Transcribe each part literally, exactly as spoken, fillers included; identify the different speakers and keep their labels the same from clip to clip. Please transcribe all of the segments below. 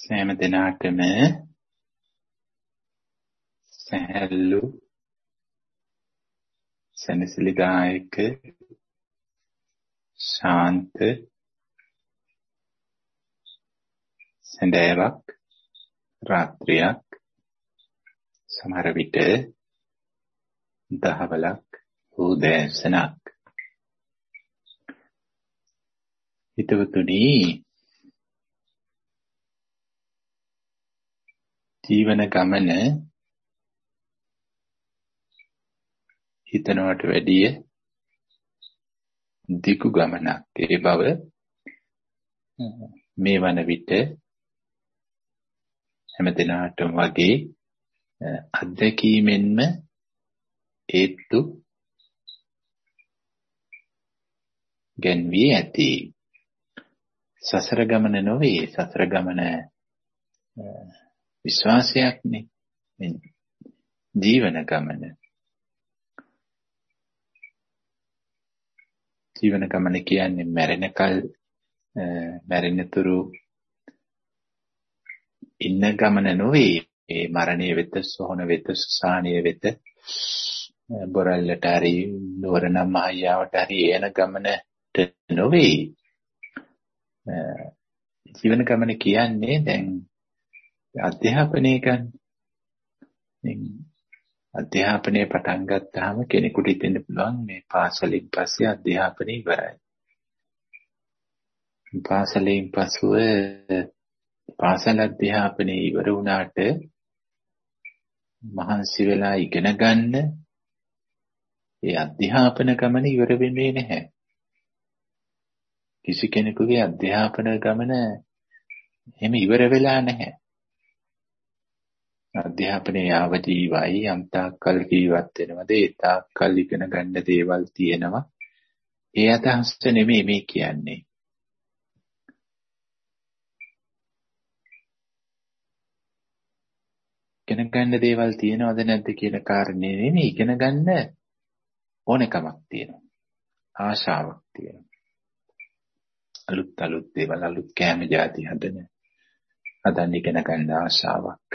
Speaker 1: සෑම දිනකටම සහැල්ලු සනසිලිදායක ශාන්ත සඳෑවක් රාත්‍රියක් සමහර විට දහවලක් උදෑසනක් හිතවතුනි ජීවන ගමන හිතනවට වැඩිය දිගු ගමනක් ඒ බව මේ වන විට හැමදෙනාටම වගේ අත්දැකීමෙන්ම ඒත්තු ගැන්වී ඇති. සසර ගමන නොවේ, සසර ගමන විශ්වාසයක්නේ. ජීවන ගමන ජීවන ගමන කියන්නේ මැරෙනකල් මැරෙනතුරු ඉන්න ගමන නොවේ. ඒ මරණය වෙත, සොහන වෙත, සාහනිය වෙත, බොරල්ලට හරි නුවරණ මහයාවට හරි එන ගමනට නොවේ. ජීවන ගමන කියන්නේ දැන් අධ්‍යාපනය ගන්න. අධ්‍යාපනය පටන් ගත්තාම කෙනෙකුට හිතෙන්න පුළුවන් මේ පාසලෙන් පස්සේ අධ්‍යාපනය ඉවරයි. පාසලෙන් පසුව පාසල අධ්‍යාපනය ඉවර වුණාට මහන්සි වෙලා ඉගෙන ගන්න ඒ අධ්‍යාපන ගමන ඉවර වෙන්නේ නැහැ. කිසි කෙනෙකුගේ අධ්‍යාපන ගමන එහෙම ඉවර වෙලා නැහැ. අධ්‍යාපනයේ අවදීවයි යම් තාක්කල් ජීවත් වෙනවද ඒ තාක්කල් ඉගෙන ගන්න දේවල් තියෙනවා. ඒ අදහස නෙමෙයි මේ කියන්නේ. ඉගෙන ගන්න දේවල් තියෙනවද නැද්ද කියන කාරණේ නෙමෙයි. ඉගෙන ගන්න ඕනකමක් තියෙනවා. ආශාවක් තියෙනවා. අලුත් අලුත් දේවල් අලුත් කැම જાති හදන හදන්න ඉගෙන ගන්න ආශාවක්.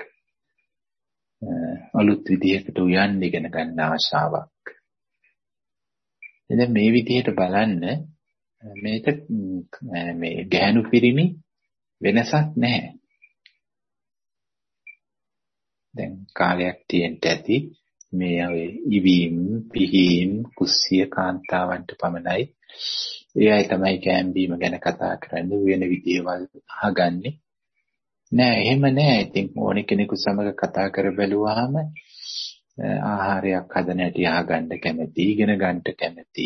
Speaker 1: අලුත් විදිහකට උයන් ඉගෙන ගන්න ආශාවක්. එතන මේ විදිහට බලන්න මේක මේ ගැහණු පිරිමි වෙනසක් නැහැ. දැන් කාලයක් තියෙන්න ඇති මේ ඔය ඉවීම් පිහීම් කුස්සිය කාන්තාවන්ට පමණයි. ඒ අය තමයි කැම්බීම ගැන කතා කරන්නේ, වෙන විදිහවල් අහගන්නේ. නෑ එහෙම නෑ. ඉතින් ඕනෙ කෙනෙකු සමග කතා කර බැලුවාම ආහාරයක් හදන හැටි අහගන්න කැමති, ඉගෙන ගන්නට කැමති,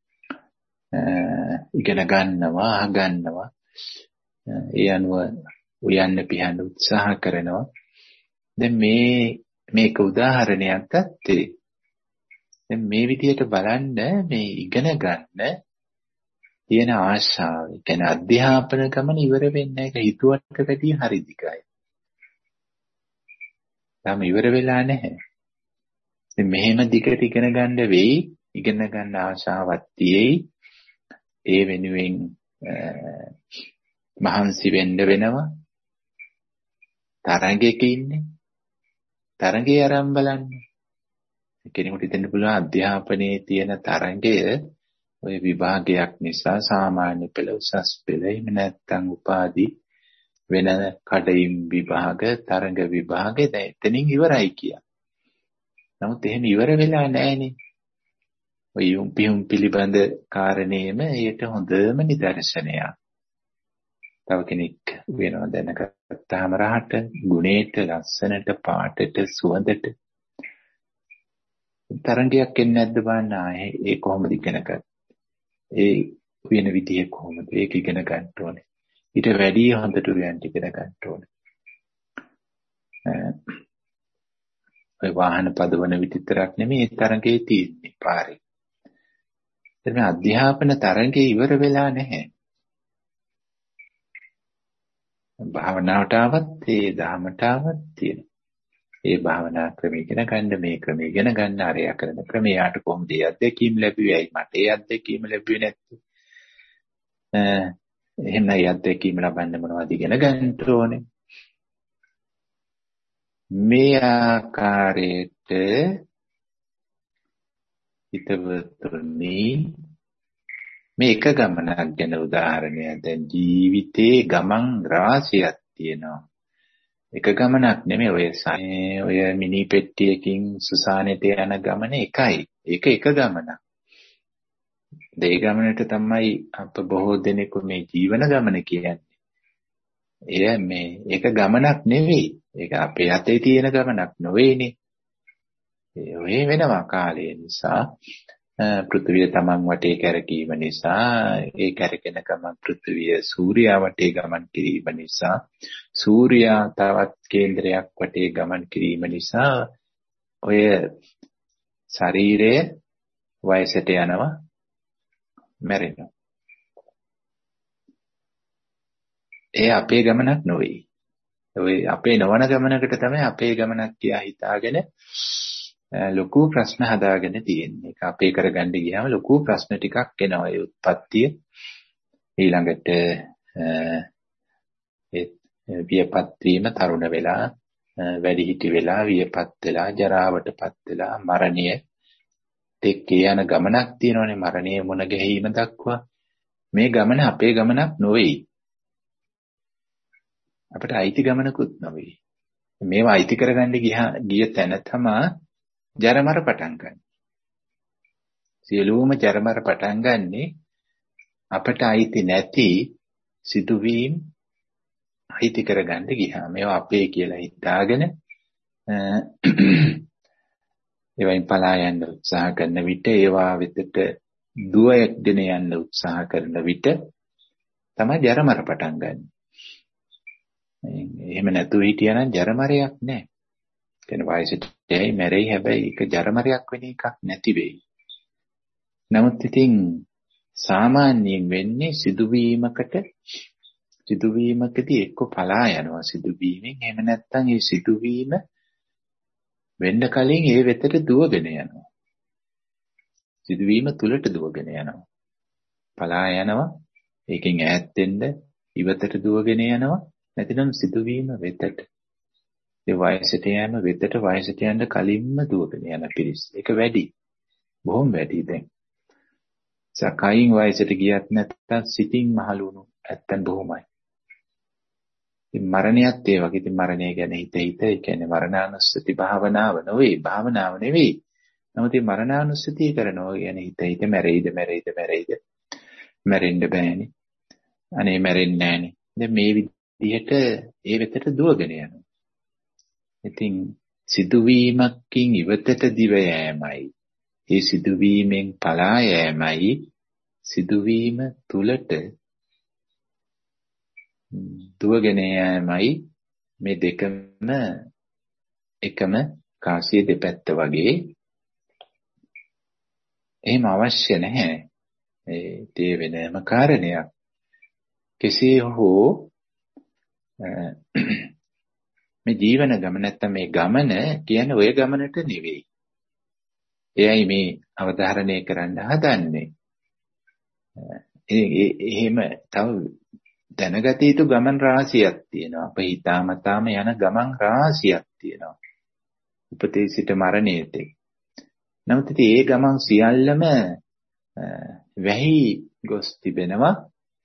Speaker 1: ඉගෙන ගන්නවා, අහගන්නවා. ඒ අනුව උයන්න පිහන්න උත්සාහ කරනවා. දැන් මේ මේක උදාහරණයක් ගත්තේ. දැන් මේ විදිහට බලන්න මේ ඉගෙන ගන්න තියෙන ආශාව, කියන අධ්‍යාපන ගමන ඉවර වෙන්නේ නැහැ. ඒක හිතුවට වැඩිය හරි දිගයි. තාම ඉවර වෙලා නැහැ. ඉතින් මෙහෙම දිගට ඉගෙන ගන්න වෙයි, ඉගෙන ගන්න ආශාවක් තියෙයි. ඒ වෙනුවෙන් මහන්සි වෙන්න වෙනවා. තරඟයක ඉන්නේ. තරඟේ ආරම්භ බලන්න. කෙනෙකුට හිතෙන්න පුළුවන් අධ්‍යාපනයේ තියෙන තරඟය ඔය විභාගයක් නිසා සාමාන්‍ය පෙළ, උසස් පෙළ, එහෙම නැත්නම් උපාධි වෙන කඩයිම් විභාග, තරඟ විභාග දැන් එතනින් ඉවරයි කිය. නමුත් එහෙම ඉවර වෙලා නැහැනේ. ඔය යුම් පියුම් පිළිබඳ කාරණේම ඒට හොඳම නිදර්ශනයක්. තව කෙනෙක් වෙනවා දැනගත්තාම රහට, ගුණේට, ලස්සනට, පාටට, සුවඳට තරංගයක් එන්නේ නැද්ද බලන්න. ආයේ ඒ කොහොමද ඉගෙන ගන්න? ඒ වෙන විදිය කොහොමද? ඒක ඉගෙන ගන්න ඕනේ. ඊට වැඩි හොඳට උයන් ඉගෙන ගන්න ඕනේ. ඒ වාහන පදවන විතරක් නෙමෙයි ඒ තරංගේ තියෙන්නේ පාරේ. එතන අධ්‍යාපන තරංගේ ඉවර වෙලා නැහැ. භාවනාවට ආවත් ඒ දහමට ආවත් තියෙනවා. ඒ භාවනා ක්‍රම ඉගෙන ගන්න, මේ ක්‍රම ඉගෙන ගන්න, අරය කරන ක්‍රමයට කොහොමද ඒ අත්දැකීම් ලැබුවේයි මට ඒ අත්දැකීම් ලැබුවේ නැත්තේ. එහෙනම් ඒ අත්දැකීම් ලබන්න මොනවද ඉගෙන ගන්න ඕනේ. මේ ආකාරයට හිතවතුනි මේ එක ගමනක් ගැන උදාහරණයක්. දැන් ජීවිතේ ගමන් රාශියක් තියෙනවා. එක ගමනක් නෙමෙයි ඔය ඔය මිනි පෙට්ටියකින් සුසානෙට යන ගමන එකයි. ඒක එක ගමනක්. ඒ ගමනට තමයි අප බොහෝ දෙනෙකු මේ ජීවන ගමන කියන්නේ. එය මේ ඒක ගමනක් නෙවෙයි. ඒක අපේ අතේ තියෙන ගමනක් නෙවෙයිනේ. ඒ ඔය වෙනවා කාලය නිසා පෘථිවිය තමන් වටේ කැරකීම නිසා ඒ කැරකෙන ගමන් පෘථිවිය සූර්යයා වටේ ගමන් කිරීම නිසා සූර්යයා තවත් කේන්ද්‍රයක් වටේ ගමන් කිරීම නිසා ඔය ශරීරය වයසට යනවා මැරෙනවා. ඒ අපේ ගමනක් නෙවෙයි. ඔය අපේ නොවන ගමනකට තමයි අපේ ගමනක් කියලා හිතාගෙන ලොකු ප්‍රශ්න හදාගෙන තියෙන්නේ. ඒක අපේ කරගන්න ගියාම ලොකු ප්‍රශ්න ටිකක් එනවා. ඒ උත්පත්තිය ඊළඟට ඒ වියපත් වීම තරුණ වෙලා වැඩිහිටි වෙලා වියපත් වෙලා ජරාවටපත් වෙලා මරණය දෙකේ යන ගමනක් තියෙනවානේ. මරණය මුණ ගැහිීම දක්වා මේ ගමන අපේ ගමනක් නෙවෙයි. අපිට අයිති ගමනකුත් නෙවෙයි. මේවා අයිති කරගන්න ගිය තැන තමයි ජරමර පටන් ගන්න. සියලුම ජරමර පටන් ගන්නේ අපට අයිති නැති සිදුවීම් අයිති කරගන්න ගියාම මේවා අපේ කියලා හිතාගෙන ඒවයින් පලා යන්න උත්සාහ කරන විට ඒවා වෙතට දුවගෙන යන්න උත්සාහ කරන විට තමයි ජරමර පටන් ගන්න. එහෙම නැතුව හිටියනම් ජරමරයක් නැහැ. කියන වයසට යයි මැරෙයි. හැබැයි ඒක ජරමරයක් වෙන එකක් නැති වෙයි. නමුත් ඉතින් සාමාන්‍යයෙන් වෙන්නේ සිදුවීමකට සිදුවීමකදී එක්ක පලා යනවා සිදුවීමෙන්. එහෙම නැත්නම් ඒ සිදුවීම වෙන්න කලින් ඒ වෙතට දුවගෙන යනවා. සිදුවීම තුලට දුවගෙන යනවා. පලා යනවා. ඒකෙන් ඈත් වෙන්න ඉවතට දුවගෙන යනවා. නැතිනම් සිදුවීම වෙතට. ඒ වයසට යන වෙතට වයසට යන්න කලින්ම දුවගෙන යන පිරිස්. ඒක වැඩි. බොහොම වැඩි දැන්. සකයින් වයසට ගියත් නැත්තම් සිතින් මහලුණු නැත්තම් බොහොමයි. ඉතින් මරණයත් ඒ වගේ. ඉතින් මරණය ගැන හිත හිත ඒ කියන්නේ මරණානුස්සති භාවනාව නෙවෙයි. භාවනාව නෙවෙයි. නමුත් මේ මරණානුස්සතිය කරනවා කියන්නේ හිත හිත මැරෙයිද මැරෙයිද මැරෙයිද මැරෙන්න බෑනේ. අනේ මැරෙන්නේ නෑනේ. දැන් මේ විදිහට ඒ වෙතට දුවගෙන යනවා. ඉතින් සිදුවීමකින් ඉවතට දිව යෑමයි. ඒ සිදුවීමෙන් පලා යෑමයි සිදුවීම තුලට දුවගෙන යෑමයි මේ දෙකම එකම කාසිය දෙපැත්ත වගේ. එහෙම අවශ්‍ය නැහැ. ඒ වෙනම කාරණයක්. කෙසේ හෝ මේ ජීවන ගමන නැත්තම් මේ ගමන කියන්නේ ඔය ගමනට නෙවෙයි. එයයි මේ අවධාරණය කරන්න හදන්නේ. ඒ එහෙම තව දැනගත යුතු ගමන් රාශියක් තියෙනවා. අප හිතාමතාම යන ගමන් රාශියක් තියෙනවා. උපතේ සිට මරණයට. නමුත් ඉතින් ඒ ගමන් සියල්ලම වැහි ගොස් තිබෙනවා.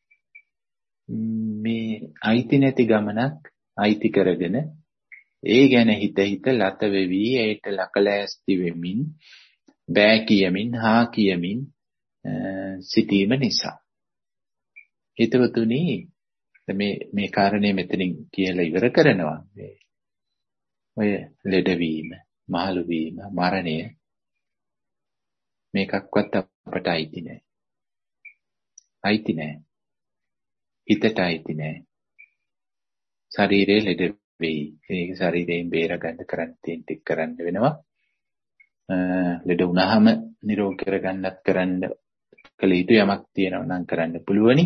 Speaker 1: මේ අයිති නැති ගමනක් අයිති කරගෙන ඒ ගැන හිත හිත ලත වෙවි ඒට ලකලෑස්ති වෙමින් බෑ කියමින් හා කියමින් සිටීම නිසා. හිතවතුනි මේ මේ කාරණේ මෙතනින් කියලා ඉවර කරනවා. මේ ඔය ලෙඩවීම, මහලු වීම, මරණය මේකක්වත් අපට අයිති නෑ. අයිති නෑ. හිතට අයිති නෑ. ශරීරයේ ලෙඩ වෙයි. ඒක ශරීරයෙන් බේර ගන්න කරන්න තියෙන ටික කරන්න වෙනවා. ලෙඩ වුණාම නිරෝග කරගන්නත් කරන්න කල යුතු යමක් තියෙනවා නම් කරන්න පුළුවනි.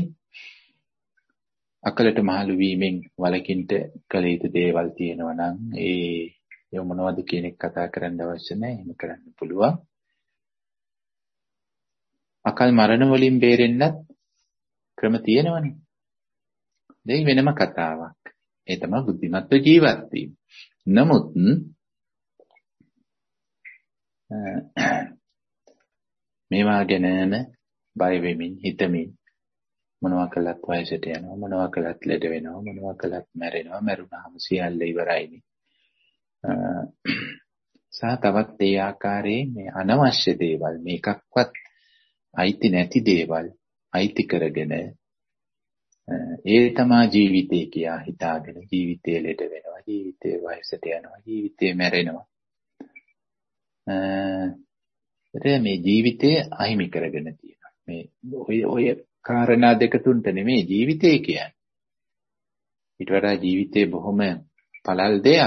Speaker 1: අකලට මහලු වීමෙන් වලකින්න කල යුතු දේවල් තියෙනවා නම් ඒ ඒ මොනවද කියන එක කතා කරන්න අවශ්‍ය නැහැ. එහෙම කරන්න පුළුවන්. අකල් මරණ වලින් බේරෙන්නත් ක්‍රම තියෙනවනේ. දෙයි වෙනම කතාවක්. ඒ තමයි බුද්ධිමත්ව ජීවත් වීම. නමුත් මේවා ගැනම බය වෙමින් හිතමින් මොනවා කළත් වයසට යනවා, මොනවා කළත් ලෙඩ වෙනවා, මොනවා කළත් මැරෙනවා, මැරුණාම සියල්ල ඉවරයිනේ. සහ තවත් ඒ ආකාරයේ මේ අනවශ්‍ය දේවල්, මේකක්වත් අයිති නැති දේවල් අයිති කරගෙන ඒ තමා ජීවිතේ කියා හිතාගෙන ජීවිතේ ලෙඩ වෙනවා, ජීවිතේ වයසට යනවා, ජීවිතේ මැරෙනවා. ඒ මේ ජීවිතේ අහිමි කරගෙන තියෙනවා. මේ ඔය ඔය කාරණා දෙක තුනට නෙමෙයි ජීවිතේ කියන්නේ. ඊට වඩා ජීවිතේ බොහොම පළල් දෙයක්.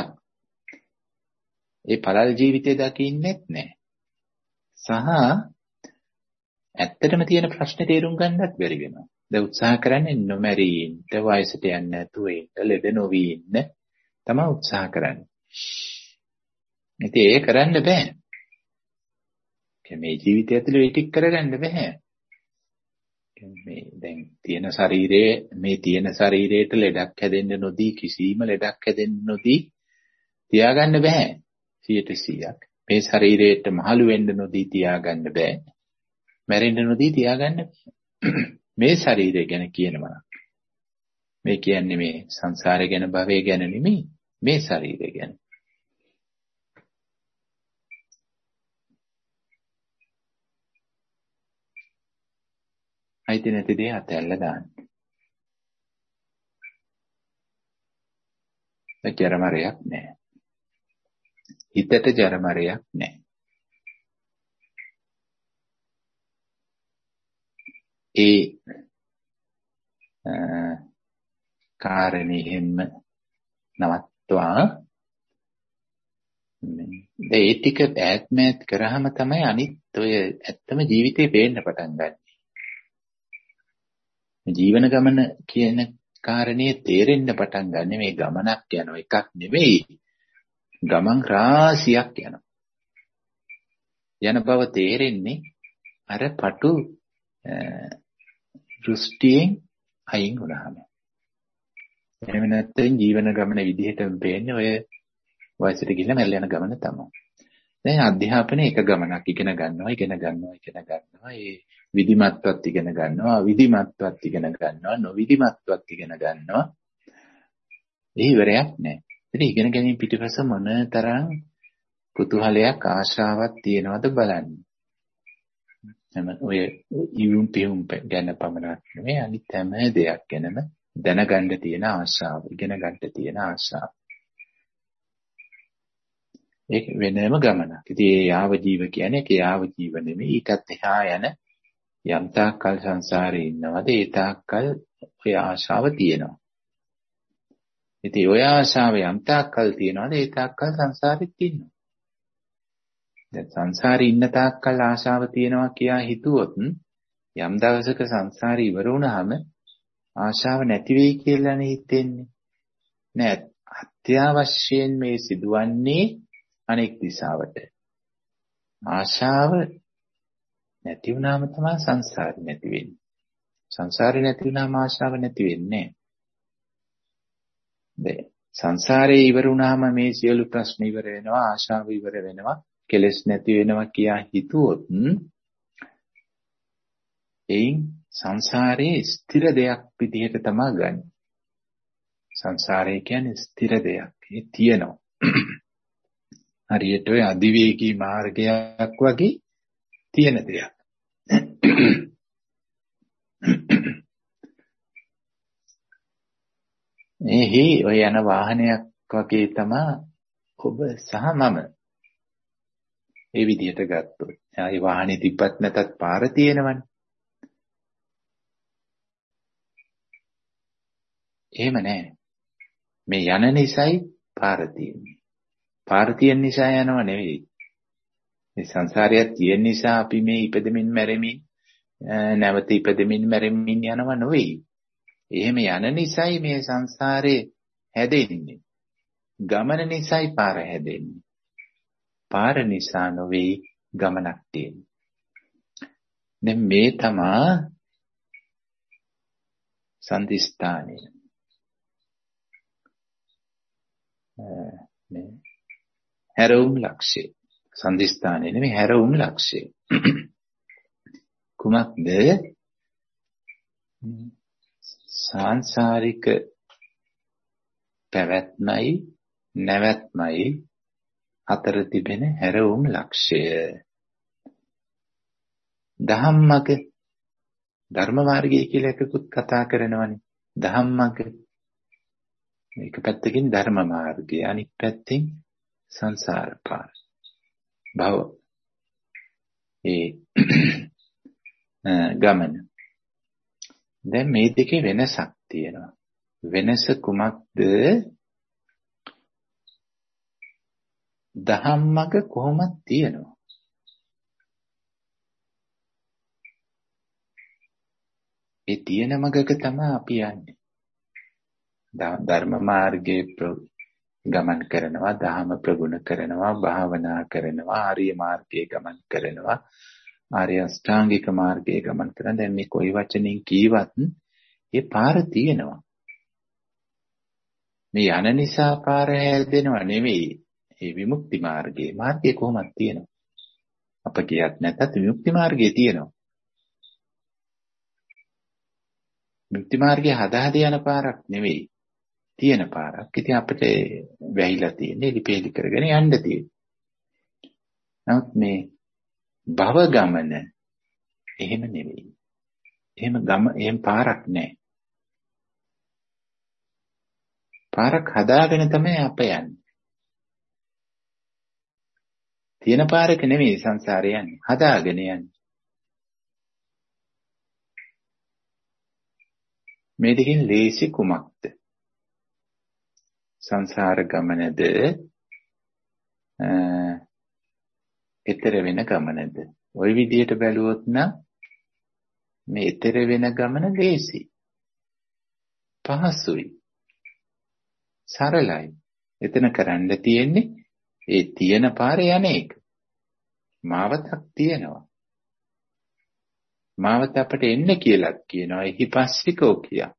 Speaker 1: ඒ පළල් ජීවිතේ දකින්නෙත් නැහැ. සහ ඇත්තටම තියෙන ප්‍රශ්නේ තේරුම් ගන්නත් බැරි වෙනවා. දැන් උත්සාහ කරන්නේ නොමැරී ඉන්න, වයසට යන්නේ නැතුව ඉන්න, ලෙඩ නොවි ඉන්න තමයි උත්සාහ කරන්නේ. ඉතින් ඒක කරන්න බෑ. මේ ජීවිතය ඇතුළේ ඒ ටික කරගන්න බෑ. මේ දැන් තියෙන ශරීරයේ මේ තියෙන ශරීරයට ලෙඩක් හැදෙන්න නොදී, කිසිම ලෙඩක් හැදෙන්න නොදී තියාගන්න බෑ. සියයට සීයක්. මේ ශරීරයට මහලු වෙන්න නොදී තියාගන්න බෑ. මැරෙන්න නොදී තියාගන්න මේ ශරීරය ගැන කියනවා. මේ කියන්නේ මේ සංසාරය ගැන, භවය ගැන නෙමෙයි, මේ ශරීරය ගැන. අයිති නැති දේ අතහැරලා දාන්න. ඒ ජරමරයක් නැහැ. හිතට ජරමරයක් නැහැ. ඒ කාරණේෙම නවත්වා ඒ ටික ඈත්මෑත් කරාම තමයි අනිත් ඔය ඇත්තම ජීවිතේ පේන්න පටන් ගන්න. ජීවන ගමන කියන කාරණේ තේරෙන්න පටන් ගන්න. මේ ගමනක් යන එකක් නෙවෙයි, ගමන් රාශියක් යනවා. යන බව තේරෙන්නේ අර පටු දෘෂ්ටියෙන් අයින් වුණාම. එහෙම නැත්නම් ජීවන ගමන විදිහට වෙන්නේ ඔය වයසට ගිහිල්ලා මැරලා යන ගමන තමයි. දැන් අධ්‍යාපනය එක ගමනක් ඉගෙන ගන්නවා, ඉගෙන ගන්නවා, ඉගෙන ගන්නවා. ඒ විධිමත්වත් ඉගෙන ගන්නවා, විධිමත්වත් ඉගෙන ගන්නවා, නොවිධිමත්වත් ඉගෙන ගන්නවා. ඒ ඉවරයක් නැහැ. ඉතින් ඉගෙන ගැනීම පිටිපස්ස මොන තරම් කුතුහලයක්, ආශාවක් තියෙනවද බලන්න. එම ඔය ඉවුම් පියුම් ගැන පමණක් නෙමෙයි, අනිත් හැම දෙයක් ගැනම දැනගන්න තියෙන ආශාව, ඉගෙන ගන්න තියෙන ආශාව. ඒක වෙනම ගමනක්. ඉතින් ඒ යාව ජීව කියන්නේ ඒක යාව ජීව නෙමෙයි, ඊටත් එහා යන යම් තාක්කල් සංසාරේ ඉන්නවද ඒ තාක්කල් ඔය ආශාව තියෙනවා. ඉතින් ඔය ආශාව යම් තාක්කල් තියෙනවද ඒ තාක්කල් සංසාරෙත් ඉන්නවා. දැන් සංසාරේ ඉන්න තාක්කල් ආශාව තියෙනවා කියා හිතුවොත් යම් දවසක සංසාරي ඉවර වුණාම ආශාව නැති වෙයි කියලානේ හිතෙන්නේ. නෑ, අත්‍යවශ්‍යයෙන් මේ සිදුවන්නේ අනෙක් දිශාවට. ආශාව නැති වුණාම තමයි සංසාරේ නැති වෙන්නේ. සංසාරේ නැති වුණාම ආශාව නැති වෙන්නේ නෑ. සංසාරේ ඉවර වුණාම මේ සියලු ප්‍රශ්න ඉවර වෙනවා, ආශාව ඉවර වෙනවා, කෙලෙස් නැති වෙනවා කියා හිතුවොත් එයින් සංසාරේ ස්ථිර දෙයක් විදිහට තමයි ගන්න. සංසාරය කියන්නේ ස්ථිර දෙයක්. ඒ තියෙනවා. හරියට ඔය අධිවේගී මාර්ගයක් වගේ තියෙන දෙයක්. එහි ඔය යන වාහනයක් වගේ තමයි ඔබ සහ මම. ඒ විදිහට ගත්තොත්. ඒ වාහනේ තිබ්බත් නැතත් පාර තියෙනවනේ. එහෙම නැහැ. මේ යන නිසයි පාර තියෙන්නේ. පාර තියෙන නිසා යනව නෙවෙයි. මේ සංසාරයක් තියෙන නිසා අපි මේ ඉපදෙමින් මැරෙමින් නැවත ඉපදෙමින් මැරෙමින් යනව නෙවෙයි. එහෙම යන නිසයි මේ සංසාරේ හැදෙන්නේ. ගමන නිසයි පාර හැදෙන්නේ. පාර නිසා නෙවෙයි ගමනක් තියෙන්නේ. දැන් මේ තමා සම්දිස්ථානය. මේ හැරවුම් ලක්ෂය. සම්දිස්ථානයේ නෙමෙයි හැරවුම් ලක්ෂය. කුමක්ද? සාංශාරික පැවැත්මයි නැවැත්මයි අතර තිබෙන හැරවුම් ලක්ෂය. ධම්මග ධර්ම මාර්ගය කියලා එකකුත් කතා කරනවනේ. ධම්මග මේක පැත්තකින් ධර්ම මාර්ගය, අනිත් පැත්තෙන් සංසාර පාර භව ඒ ගමන. දැන් මේ දෙකේ වෙනසක් තියෙනවා. වෙනස කුමක්ද? ධම්මග කොහොමද තියෙනවා? ඒ තියෙන මගක තමයි අපි යන්නේ. ධර්ම මාර්ගයේ ගමන් කරනවා, ධහම ප්‍රගුණ කරනවා, භාවනා කරනවා, ආර්ය මාර්ගයේ ගමන් කරනවා, ආර්ය අෂ්ටාංගික මාර්ගයේ ගමන් කරනවා. දැන් මේ කොයි වචනෙන් කීවත් ඒ පාර තියෙනවා. මේ යන නිසා පාර හැදෙනව නෙවෙයි. ඒ විමුක්ති මාර්ගයේ මාර්ගය කොහොමද තියෙනවා? අප කියත් නැතත් විමුක්ති මාර්ගයේ තියෙනවා. විමුක්ති මාර්ගය හදා හදා යන පාරක් නෙවෙයි. තියෙන පාරක්. ඉතින් අපිට වැහිලා තියෙන්නේ ලිපේලි කරගෙන යන්න තියෙන්නේ. නමුත් මේ භව ගමන එහෙම නෙවෙයි. එහෙම ගම එහෙම පාරක් නැහැ. පාරක් හදාගෙන තමයි අප යන්නේ. තියෙන පාරක නෙවෙයි සංසාරේ යන්නේ. හදාගෙන යන්නේ. මේ දෙකෙන් ලේසි කුමක්ද? සංසාර ගමනද ඊතර වෙන ගමනද? ওই විදිහට බැලුවොත් නම් මේ ඊතර වෙන ගමන ලේසි. පහසුයි. සරලයි. එතන කරන්න තියෙන්නේ ඒ තියෙන පාරේ යන එක. මාවතක් තියෙනවා. මාවත අපට එන්න කියලාත් කියනවා. එහිපස්සිකෝ කියා.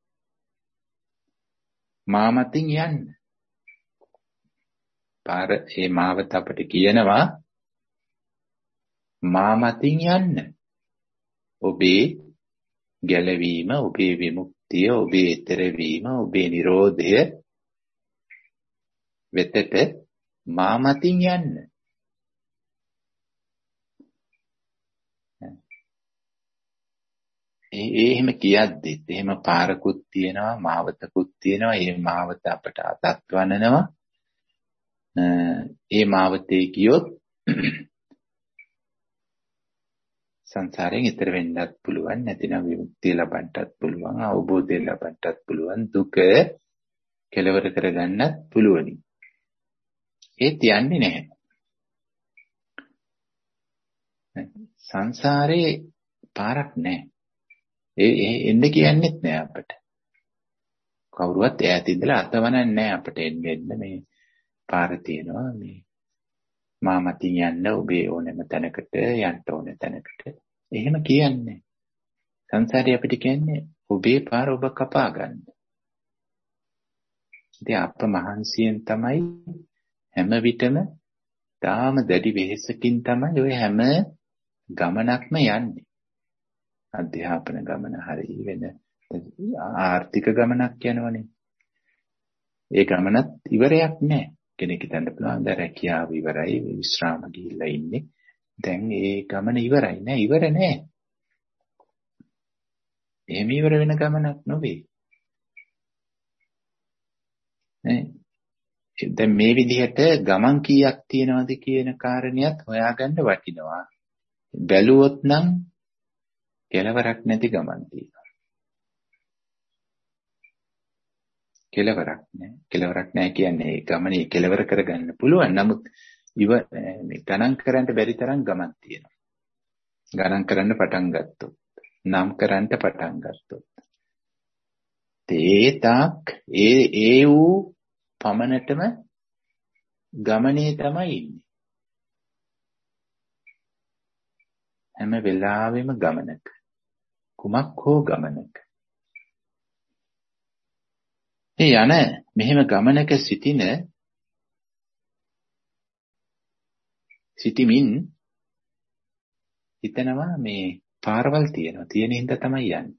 Speaker 1: මාමතින් යන්න. පාර ඒ මාවත අපට කියනවා මාමතින් යන්න. ඔබේ ගැලවීම, ඔබේ විමුක්තිය, ඔබේ ඊතර වීම, ඔබේ නිරෝධය වෙතට මාමතින් යන්න. ඒ එහෙම කියද්දිත් එහෙම පාරකුත් තියෙනවා, මාවතකුත් තියෙනවා. ඒ මාවත අපට අතත්වනනවා. ඒ මාවතේ ගියොත් සංසාරයෙන් ඈතර වෙන්නත් පුළුවන්, නැතිනම් විමුක්තිය ලබන්නත් පුළුවන්, අවබෝධය ලබන්නත් පුළුවන්, දුක කෙලවර කරගන්නත් පුළුවනි. ඒත් යන්නේ නැහැ. සංසාරේ පාරක් නැහැ. ඒ එන්න කියන්නේත් නැහැ අපට. කවුරුවත් ඈත ඉඳලා අතවනන්නේ නැහැ අපට එන්න මේ පාර තියෙනවා. මේ මාමතින් යන්න ඔබේ ඕනෑම තැනකට, යන්න ඕන තැනකට. එහෙම කියන්නේ. සංසාරේ අපිට කියන්නේ ඔබේ පාර ඔබ කපා ගන්න. ඉතින් අප මහන්සියෙන් තමයි හැම විටම තාම දැඩි වෙහෙසකින් තමයි ඔය හැම ගමනක්ම යන්නේ. අධ්‍යාපන ගමන හරි වෙන ආර්ථික ගමනක් යනවනේ. ඒ ගමනත් ඉවරයක් නැහැ. කෙනෙක් හිතන්න පුළුවන් දැන් රැකියාව ඉවරයි, විශ්‍රාම ගිහිල්ලා ඉන්නේ. දැන් ඒ ගමන ඉවරයි නෑ, ඉවර නෑ. එහෙම ඉවර වෙන ගමනක් නෙවෙයි. නේ? දැන් මේ විදිහට ගමන් කීයක් තියෙනවද කියන කාරණියත් හොයාගන්න වටිනවා. බැලුවොත් නම් කෙලවරක් නැති ගමන් තියෙනවා. කෙලවරක් නෑ. කෙලවරක් නෑ කියන්නේ ඒ ගමනේ කෙලවර කරගන්න පුළුවන්. නමුත් ඉව මේ ගණන් කරන්න බැරි තරම් ගමන් තියෙනවා. ගණන් කරන්න පටන් ගත්තොත්, නම් කරන්න පටන් ගත්තොත්. ඒ තාක් ඒ ඒ වූ පමණටම ගමනේ තමයි ඉන්නේ. හැම වෙලාවෙම ගමනක. කුමක් හෝ ගමනක. ඒ යන මෙහෙම ගමනක සිටින සිටිමින් හිතනවා මේ පාරවල් තියෙනවා. තියෙන හින්දා තමයි යන්නේ.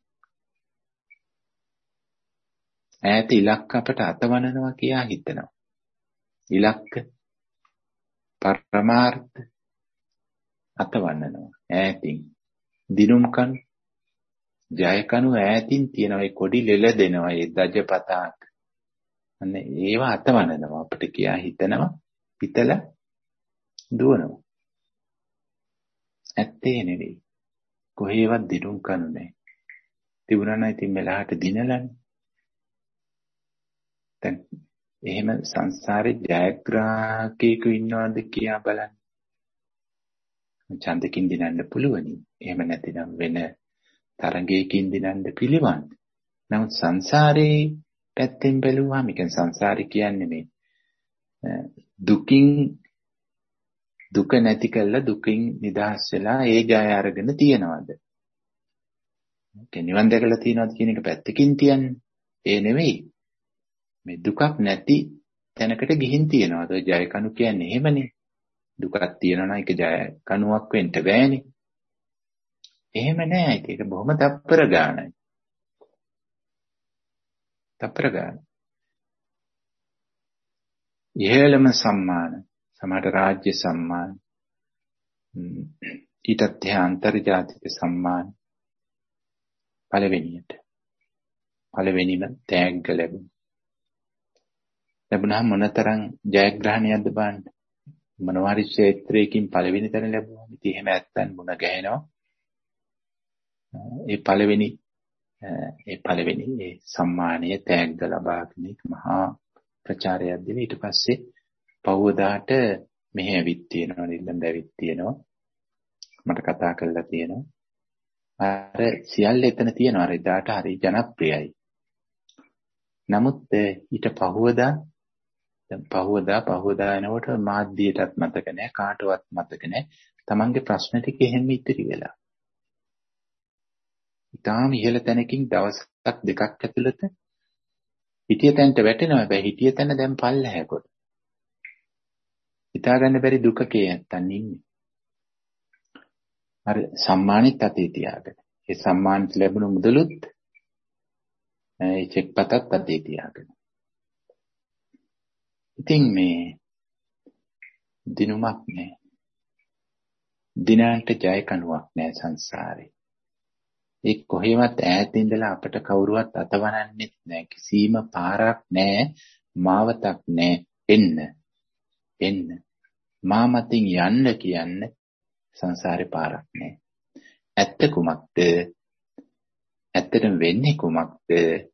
Speaker 1: ඈත ඉලක්ක අපට අතවනනවා කියා හිතනවා. ඉලක්ක පරමාර්ථ අතවන්නනවා ඈතින්. දිනුම් කණු ජය කණු ඈතින් තියෙනවා. ඒ කොඩි ලෙල දෙනවා. ඒ දජ පතාක. අන්න ඒවා අතවනනවා අපිට කියා හිතනවා. හිතලා දුවනවා. ඇත්තේ නෙවෙයි. කොහේවත් දිනුම් කණු නැහැ. තිබුණා නම් ඉතින් මෙලහට දිනලානේ. දැන් එහෙම සංසාරේ ජයග්‍රාහකයෙකු ඉන්නවද කියා බලන්න. ඡන්දකින් දිනන්න පුළුවනි. එහෙම නැතිනම් වෙන තරංගයකින් දිනන්න පිළිවන්. නමුත් සංසාරේ පැත්තෙන් බැලුවාම මේක සංසාරي කියන්නේ මේ දුකින් දුක නැති කළා දුකින් නිදහස් වෙලා ඒ ජය අරගෙන තියනවාද? ඒ නිවන් දැකලා තියනවාද කියන එක පැත්තකින් තියන්නේ. ඒ නෙවෙයි. මේ දුකක් නැති තැනකට ගිහින් තියනවාද? ජය කණු කියන්නේ එහෙමනේ. දුකක් තියෙනවා නම් ඒක ජය කණුවක් වෙන්න බෑනේ. එහෙම නෑ. ඒක බොහොම තප්පර ගානයි. තප්පර ගාන. ඉහළම සම්මාන සමහර රාජ්‍ය සම්මාන ඊටත් අන්තර්ජාතික සම්මාන පළවෙනියට පළවෙනිම තෑග්ග ලැබුණා. ලැබුණාම මොනතරම් ජයග්‍රහණයක්ද බලන්න. මොනවාරි ක්ෂේත්‍රයකින් පළවෙනි තැන ලැබුවා. ඉතින් එහෙම නැත්තම් මුණ ගැහෙනවා. ඒ පළවෙනි ඒ පළවෙනි ඒ සම්මානය තෑග්ග ලබාගෙන මහා ප්‍රචාරයක් දෙන. ඊට පස්සේ පවුවදාට මෙහෙ ඇවිත් තියෙනවා. නිල්ලඳ ඇවිත් තියෙනවා. මට කතා කරලා තියෙනවා. අර සියල්ල එතන තියෙනවා. අර එදාට හරි ජනප්‍රියයි. නමුත් ඊට පහුවදා දැන් පහුවදා පහුවදා එනකොට මාධ්‍යයටත් මතක නැහැ කාටවත් මතක නැහැ. තමන්ගේ ප්‍රශ්න ටික එහෙම ඉතිරි වෙලා. ඊටාම ඉහළ තැනකින් දවසක් දෙකක් ඇතුළත හිටිය තැනට වැටෙනවා. හැබැයි හිටිය තැන දැන් පල්ලහැකොට. හිතා ගන්න බැරි දුකකේ නැත්තන් ඉන්නේ. අර සම්මානෙත් අතේ තියාගෙන. ඒ සම්මානෙත් ලැබුණු මුදලුත් ඒ චෙක් පතත් අතේ තියාගෙන. ඉතින් මේ දිනුමක් නෑ. දිනාන්ට ජය කණුවක් නෑ සංසාරේ. ඒ කොහෙවත් ඈත ඉඳලා අපට කවුරුවත් අතවනන්නෙත් නෑ. කිසිම පාරක් නෑ, මාවතක් නෑ. එන්න. එන්න. මා මතින් යන්න කියන්න සංසාරේ පාරක් නෑ. ඇත්ත කුමක්ද? ඇත්තටම වෙන්නේ කුමක්ද?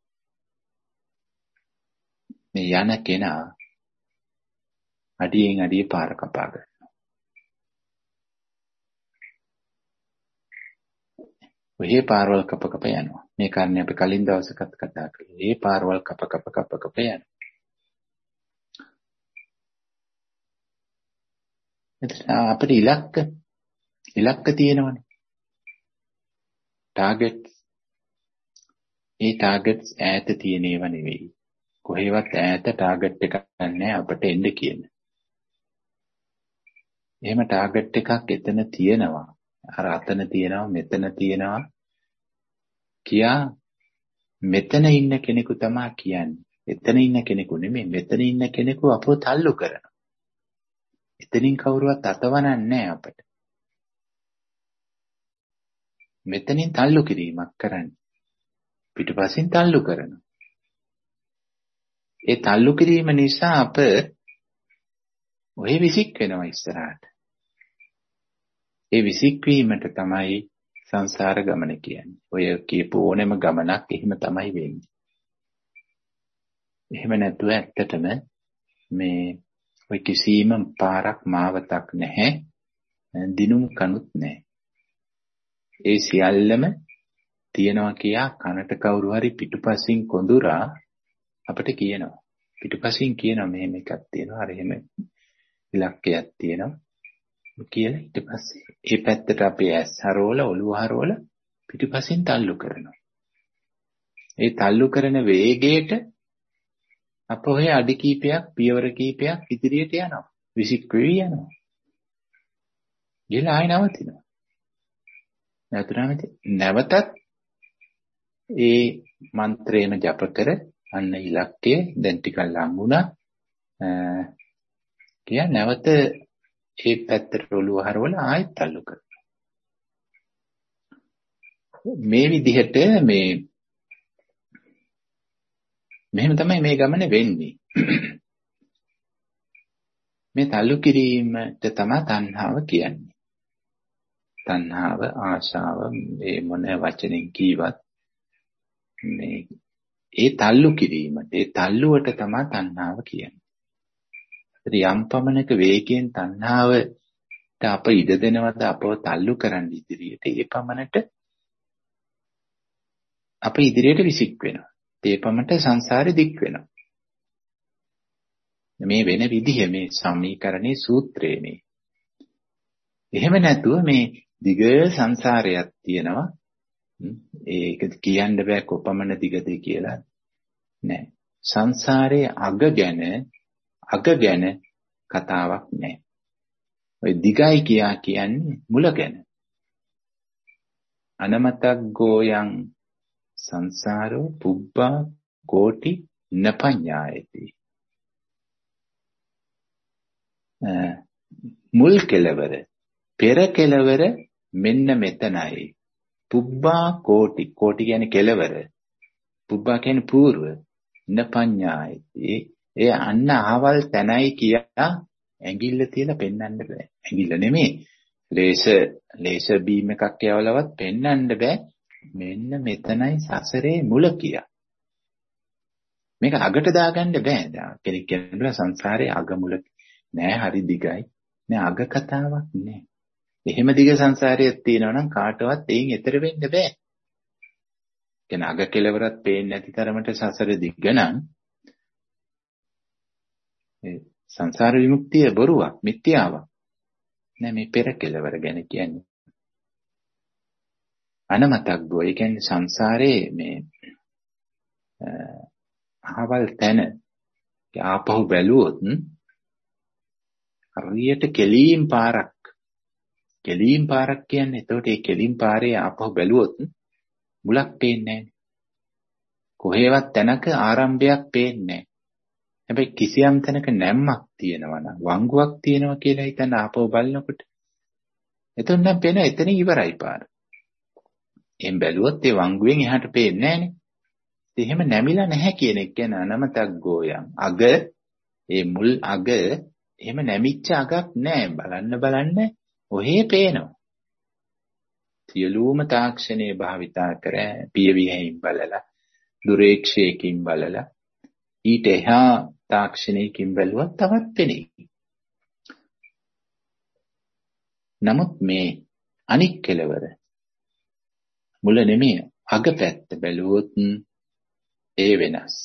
Speaker 1: මේ යන කෙනා අඩියෙන් අඩිය පාර කපා ගන්නවා. ඔහේ පාරවල් කප කප යනවා. මේ කාරණේ අපි කලින් දවසකත් කතා කළා. මේ පාරවල් කප කප කප කප යනවා. එතන අපිට ඉලක්ක ඉලක්ක තියෙනවනේ. ටාගට්ස්. ඒ ටාගට්ස් ඈත තියෙන ඒවා නෙවෙයි. කොහෙවත් ඈත ටාගට් එකක් නැහැ අපිට එන්න කියන. එහෙම ටාගට් එකක් එතන තියෙනවා. අර අතන තියෙනවා මෙතන තියෙනවා කියා මෙතන ඉන්න කෙනෙකු තමයි කියන්නේ. එතන ඉන්න කෙනෙකු නෙමෙයි මෙතන ඉන්න කෙනෙකු අපව තල්ලු කරනවා. එතනින් කවුරුවත් අතවනන්නේ නැහැ අපට. මෙතනින් තල්ලු කිරීමක් කරන්නේ. පිටපසින් තල්ලු කරනවා. ඒ තල්ලු කිරීම නිසා අප ඔය විසික් වෙනවා ඉස්සරහට. ඒ විසික් වීමට තමයි සංසාර ගමන කියන්නේ. ඔය කියපු ඕනෙම ගමනක් එහෙම තමයි වෙන්නේ. එහෙම නැතුව ඇත්තටම මේ ඔය කිසිම පාරක් මාවතක් නැහැ. දිනුම් කණුත් නැහැ. ඒ සියල්ලම තියනවා කියා කනට කවුරු හරි පිටුපසින් කොඳුරා අපිට කියනවා. පිටුපසින් කියනවා මෙහෙම එකක් තියෙනවා. අර එහෙම ඉලක්කයක් තියෙනවා. කියලා ඊට පස්සේ ඒ පැත්තට අපි ඇස් හරවල ඔළුව හරවල පිටුපසින් තල්ලු කරනවා. ඒ තල්ලු කරන වේගයට අප ඔය අඩි කීපයක් පියවර කීපයක් ඉදිරියට යනවා. විසික් වෙවි යනවා. ගිහලා ආයෙ නවතිනවා. නැතුණාම නැවතත් ඒ මන්ත්‍රේම ජප කර අන්න ඉලක්කය දැන් ටිකක් ලඟ වුණා. කිය නැවත ඒ පැත්තට ඔළුව හරවලා ආයෙත් තල්ලු කරනවා. මේ විදිහට මේ මෙහෙම තමයි මේ ගමන වෙන්නේ. මේ තල්ලු කිරීමට තමයි තණ්හාව කියන්නේ. තණ්හාව, ආශාව, මේ මොන වචනෙන් කීවත් මේ ඒ තල්ලු කිරීමට, ඒ තල්ලුවට තමයි තණ්හාව කියන්නේ. යම් පමණක වේගයෙන් තණ්හාවට අප ඉඩ දෙනවද අපව තල්ලු කරන්න ඉදිරියට, ඒ පමණට අප ඉදිරියට විසික් වෙනවා. ඒ පමණට සංසාරේ දික් වෙනවා. මේ වෙන විදිහ මේ සමීකරණේ සූත්‍රයේ මේ. එහෙම නැතුව මේ දිග සංසාරයක් තියෙනවා. ඒක කියන්න බෑ කොපමණ දිගද කියලා. නෑ. සංසාරයේ අග ගැන අග ගැන කතාවක් නෑ. ඔය දිගයි කියා කියන්නේ මුල ගැන. අනමතක් ගෝයන් සංසාරෝ පුබ්බා කෝටි නපඤ්ඤායති. මුල් කෙලවර පෙර කෙලවර මෙන්න මෙතනයි. පුබ්බා කෝටි, කෝටි කියන්නේ කෙලවර, පුබ්බා කියන්නේ పూర్ව, නපඤ්ඤායති. ඒ අන්න ආවල් තැනයි කියා ඇඟිල්ල තියලා පෙන්වන්න බෑ. ඇඟිල්ල නෙමෙයි, ලේසර් ලේසර් බීම් එකක් යවලවත් පෙන්වන්න බෑ. මෙන්න මෙතනයි සසරේ මුල කියා. මේක අගට දාගන්න බෑ. කෙනෙක් කියනවා සංසාරේ අග මුල නෑ, හරි දිගයි. නෑ, අග කතාවක් නෑ. එහෙම දිග සංසාරයක් තියෙනවා නම් කාටවත් එයින් එතර වෙන්න බෑ. කියන්නේ අග කෙලවරත් පේන්නේ නැති තරමට සසර දිග නම් ඒ සංසාර විමුක්තිය බොරුවක්, මිත්‍යාවක්. නෑ, මේ පෙර කෙලවර ගැන කියන්නේ. අනමතග්ගෝ, ඒ කියන්නේ සංසාරේ මේ අහවල් තැන ආපහු බැලුවොත් හරියට කෙලීම් පාරක්. කෙලීම් පාරක් කියන්නේ එතකොට ඒ කෙලීම් පාරේ ආපහු බැලුවොත් මුලක් පේන්නේ නැහැ. කොහේවත් තැනක ආරම්භයක් පේන්නේ නැහැ. හැබැයි කිසියම් තැනක නැම්මක් තියෙනවා නම්, වංගුවක් තියෙනවා කියලා හිතන ආපහු බලනකොට එතන නම් පේන එතන ඉවරයි පාර. එහෙන් බැලුවොත් ඒ වංගුවෙන් එහාට පේන්නේ නැහනේ. එහෙම නැමිලා නැහැ කියන එක කියන අනමතක් ගෝයන්. අග, ඒ මුල් අග එහෙම නැමිච්ච අගක් නැහැ. බලන්න බලන්න ඔහේ පේනවා. සියලුම තාක්ෂණයේ භාවිතා කර පියවිහෙන් බලලා, දුරේක්ෂයකින් බලලා, ඊට එහා තාක්ෂණයකින් බැලුවත් තවත් පෙනේ. නමුත් මේ අනික් කෙලවර මුල නෙමෙයි, අග පැත්ත බැලුවොත් ඒ වෙනස්.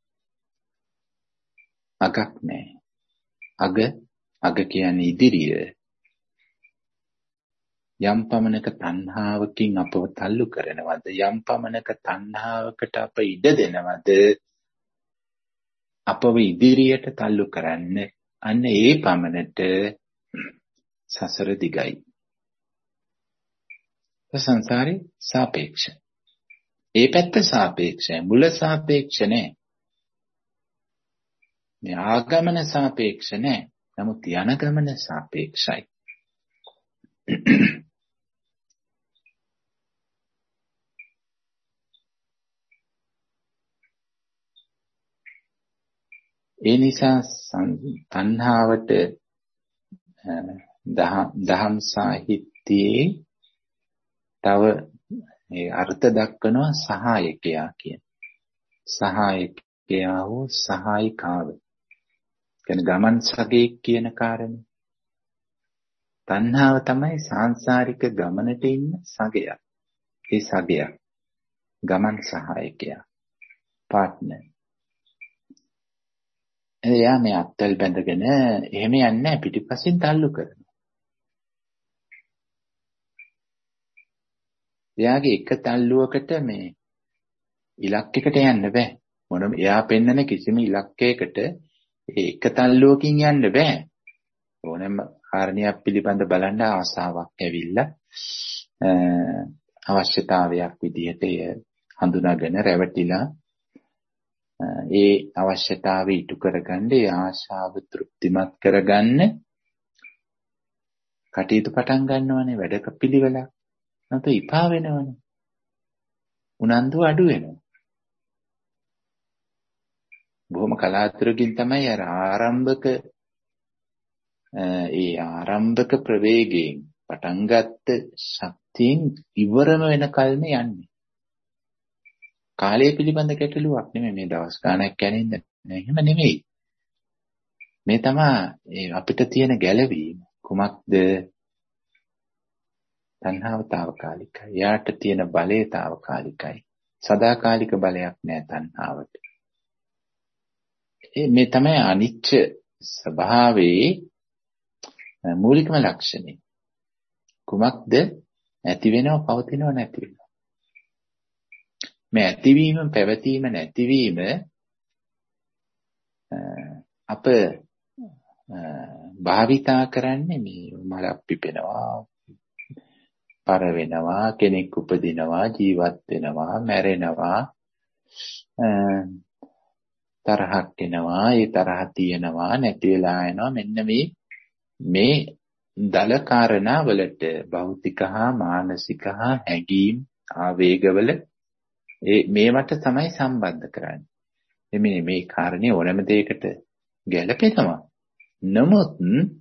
Speaker 1: අගක් නැහැ. අග අග කියන්නේ ඉදිරිය. යම් පමණක තණ්හාවකින් අපව තල්ලු කරනවද, යම් පමණක තණ්හාවකට අප ඉඩ දෙනවද අපව ඉදිරියට තල්ලු කරන්න, අන්න ඒ පමණට සසර දිගයි. සංසාරේ සාපේක්ෂ. ඒ පැත්ත සාපේක්ෂයි, මුල සාපේක්ෂ නැහැ. මේ ආගමන සාපේක්ෂ නැහැ. නමුත් යන ගමන සාපේක්ෂයි. ඒ නිසා තණ්හාවට දහම් සාහිත්‍යයේ තව ඒ අර්ථ දක්වනවා සහායකයා කියන. සහායකයා හෝ සහායිකාව. කියන ගමන් සගයෙක් කියන කාරණේ. තණ්හාව තමයි සාංශාරික ගමනට ඉන්න සගයක්. ඒ සගයා ගමන් සහායකයා, පාර්ට්නර්. එයා මේ අත්වල බැඳගෙන එහෙම යන්නේ නැහැ, පිටිපස්සෙන් තල්ලු කරනවා. එයාගේ එක තල්ලුවකට මේ ඉලක්කයකට යන්න බෑ. මොනම එයා පෙන්නන කිසිම ඉලක්කයකට ඒ එක තල්ලුවකින් යන්න බෑ. ඕනෑම කාරණයක් පිළිබඳ බලන්න ආසාවක් ඇවිල්ලා අවශ්‍යතාවයක් විදිහට එය හඳුනාගෙන රැවටිලා ඒ අවශ්‍යතාවය ඉටු කරගන්න ඒ ආශාව තෘප්තිමත් කරගන්න කටයුතු පටන් ගන්නවනේ වැඩක පිළිවෙලක් නැත්නම් ඉපා වෙනවනේ උනන්දු අඩු වෙනවා බොහොම කලාතුරකින් තමයි අර ආරම්භක ඒ ආරම්භක ප්‍රවේගයෙන් පටන් ගත්ත ශක්තියෙන් ඉවරම වෙන කල්ම යන්නේ කාලය පිළිබඳ ගැටලුවක් නෙමෙයි මේ දවස් ගානක් යන්නේ නැහැ එහෙම නෙමෙයි මේ තමයි අපිට තියෙන ගැළවීම කුමක්ද තණ්හාව తాවකාලිකයි යාට තියෙන බලය తాවකාලිකයි සදාකාලික බලයක් නෑ තණ්හාවට මේ තමයි අනිච්ච ස්වභාවයේ මූලිකම ලක්ෂණය කුමක්ද ඇති වෙනව පවතිනව නැති වෙනව මේ ඇතිවීම පැවතීම නැතිවීම අප භාවිතා කරන්නේ මේ මලක් පිපෙනවා පර වෙනවා කෙනෙක් උපදිනවා ජීවත් වෙනවා මැරෙනවා තරහක් එනවා ඒ තරහ තියෙනවා නැති වෙලා යනවා මෙන්න මේ මේ දල කාරණා වලට භෞතික හා මානසික හා හැඟීම් ආවේගවල ඒ මේවට තමයි සම්බන්ධ කරන්නේ මේ මේ කාරණේ ඕනෑම දෙයකට ගැලපෙනවා නමුත්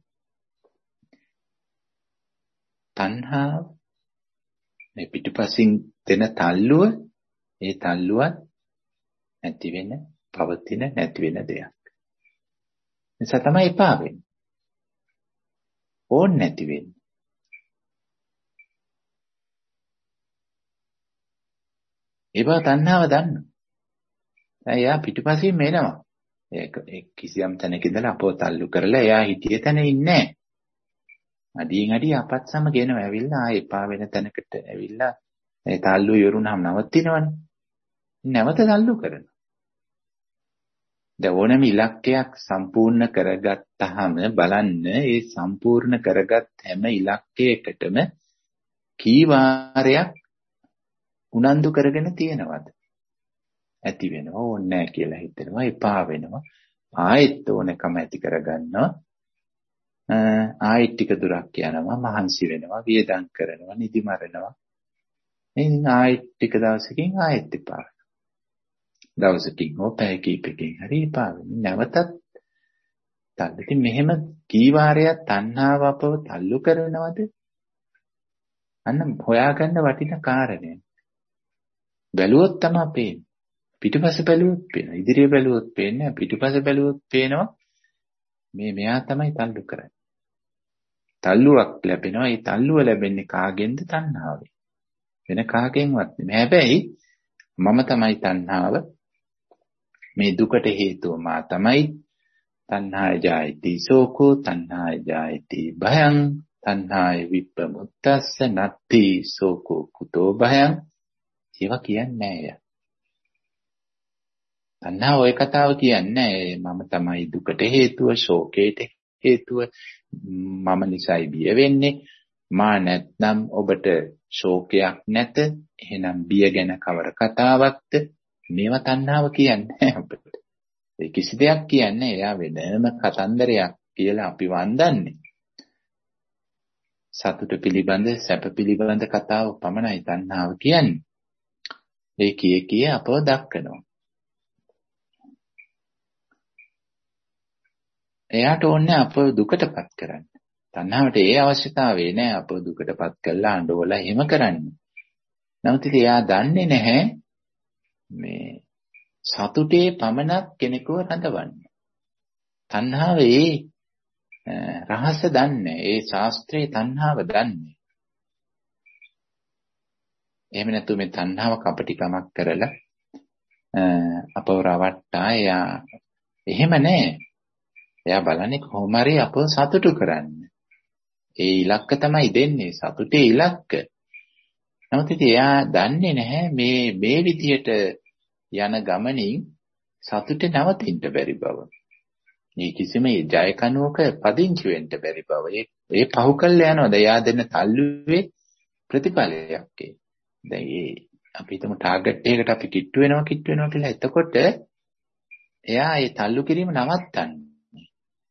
Speaker 1: තණ්හාව මේ පිටුපසින් දෙන තල්ලුව ඒ තල්ලුවත් නැති වෙන පවතින නැති වෙන දෙයක් නිසා තමයි එපා වෙන්නේ ඕන් නැති වෙන්නේ ඒවා තණ්හාව දන්නවා එයා පිටුපසින් මේනවා ඒක කිසියම් තැනක ඉඳලා අපව තල්ලු කරලා එයා හිටිය තැන ඉන්නේ නැහැ අඩියෙන් අඩිය අපත් සමග එනවා ඇවිල්ලා ආයෙ එපා වෙන තැනකට ඇවිල්ලා ඒ තල්ලු යරුණාම නවතිනවනේ නැවත තල්ලු කරනවා දැන් ඕනෑම ඉලක්කයක් සම්පූර්ණ කරගත්තාම බලන්න ඒ සම්පූර්ණ කරගත් හැම ඉලක්කයකටම කී වාරයක් උනන්දු කරගෙන තියෙනවද ඇති වෙනවා ඕනේ නැහැ කියලා හිතෙනවා එපා වෙනවා ආයෙත් ඕනකම ඇති කරගන්නවා ආයෙත් ටික දුරක් යනවා මහන්සි වෙනවා වියදම් කරනවා නිදි මරනවා ඉතින් ආයෙත් ටික දවසකින් ආයෙත් එපා දවසකින් හෝ පැය කිහිපකින් හරි එපා වෙනවා නැවතත් තල්ලු ඉතින් මෙහෙම කී වාරයක් තණ්හාව අපව තල්ලු කරනවද අන්න හොයාගන්න වටින කාරණය බැලුවොත් තමයි පේන්නේ පිටුපස බැලුවොත් පේනවා ඉදිරිය බැලුවොත් පේන්නේ පිටුපස බැලුවොත් පේනවා මේ මෙයා තමයි තල්ලු කරන්නේ තල්ලුවක් ලැබෙනවා ඒ තල්ලුව ලැබෙන්නේ කාගෙන්ද තණ්හාවෙන් වෙන කාගෙන්වත් නෙමෙයි හැබැයි මම තමයි තණ්හාව මේ දුකට හේතුව මා තමයි තණ්හාය ජායති සෝකෝ තණ්හාය ජායති භයං තණ්හාය විප්පමුත්තස්ස නත්ති සෝකෝ කුතෝ භයං ඒවා කියන්නේ නෑ තණ්හාව ඔය කතාව කියන්නේ මම තමයි දුකට හේතුව ශෝකයට හේතුව මම නිසායි බිය වෙන්නේ මා නැත්නම් ඔබට ශෝකයක් නැත එහෙනම් බිය ගැන කවර කතාවක්ද මේවා තණ්හාව කියන්නේ අපිට ඒ කිසි දෙයක් කියන්නේ එයා වෙනම කතන්දරයක් කියලා අපි වන්දන්නේ සතුට පිළිබඳ සැප පිළිබඳ කතාව පමණයි තණ්හාව කියන්නේ ඒ කිය කිය අපව දක්කනවා එයාට ඕනේ අපව දුකටපත් කරන්න. තණ්හාවට ඒ අවශ්‍යතාවය නෑ අපව දුකටපත් කරලා අඬවලා එහෙම කරන්න. නමුත් එයා දන්නේ නැහැ මේ සතුටේ පමණක් කෙනෙකුව රඳවන්න. තණ්හාව ඒ රහස දන්නේ. ඒ ශාස්ත්‍රයේ තණ්හාව දන්නේ. එහෙම නැතු මේ තණ්හාව කපටිකමක් කරලා අපව රවට්ටා එයා එහෙම නෑ. එයා බලන්නේ කොහොම හරි අපව සතුටු කරන්න. ඒ ඉලක්ක තමයි දෙන්නේ සතුටේ ඉලක්ක. නමුත් ඉතින් එයා දන්නේ නැහැ මේ මේ විදියට යන ගමනින් සතුටේ නවතින්න බැරි බව. මේ කිසිම ජය කනුවක පදිංචි වෙන්න බැරි බව. ඒ ඒ පහු කළා යනවා. එයා දෙන්න තල්ලුවේ ප්‍රතිඵලයක් ඒ. දැන් ඒ අපි හිතමු ටාගට් එකකට අපි කිට්ටු වෙනවා කිට්ටු වෙනවා කියලා. එතකොට එයා ඒ තල්ලු කිරීම නවත්තන්නේ.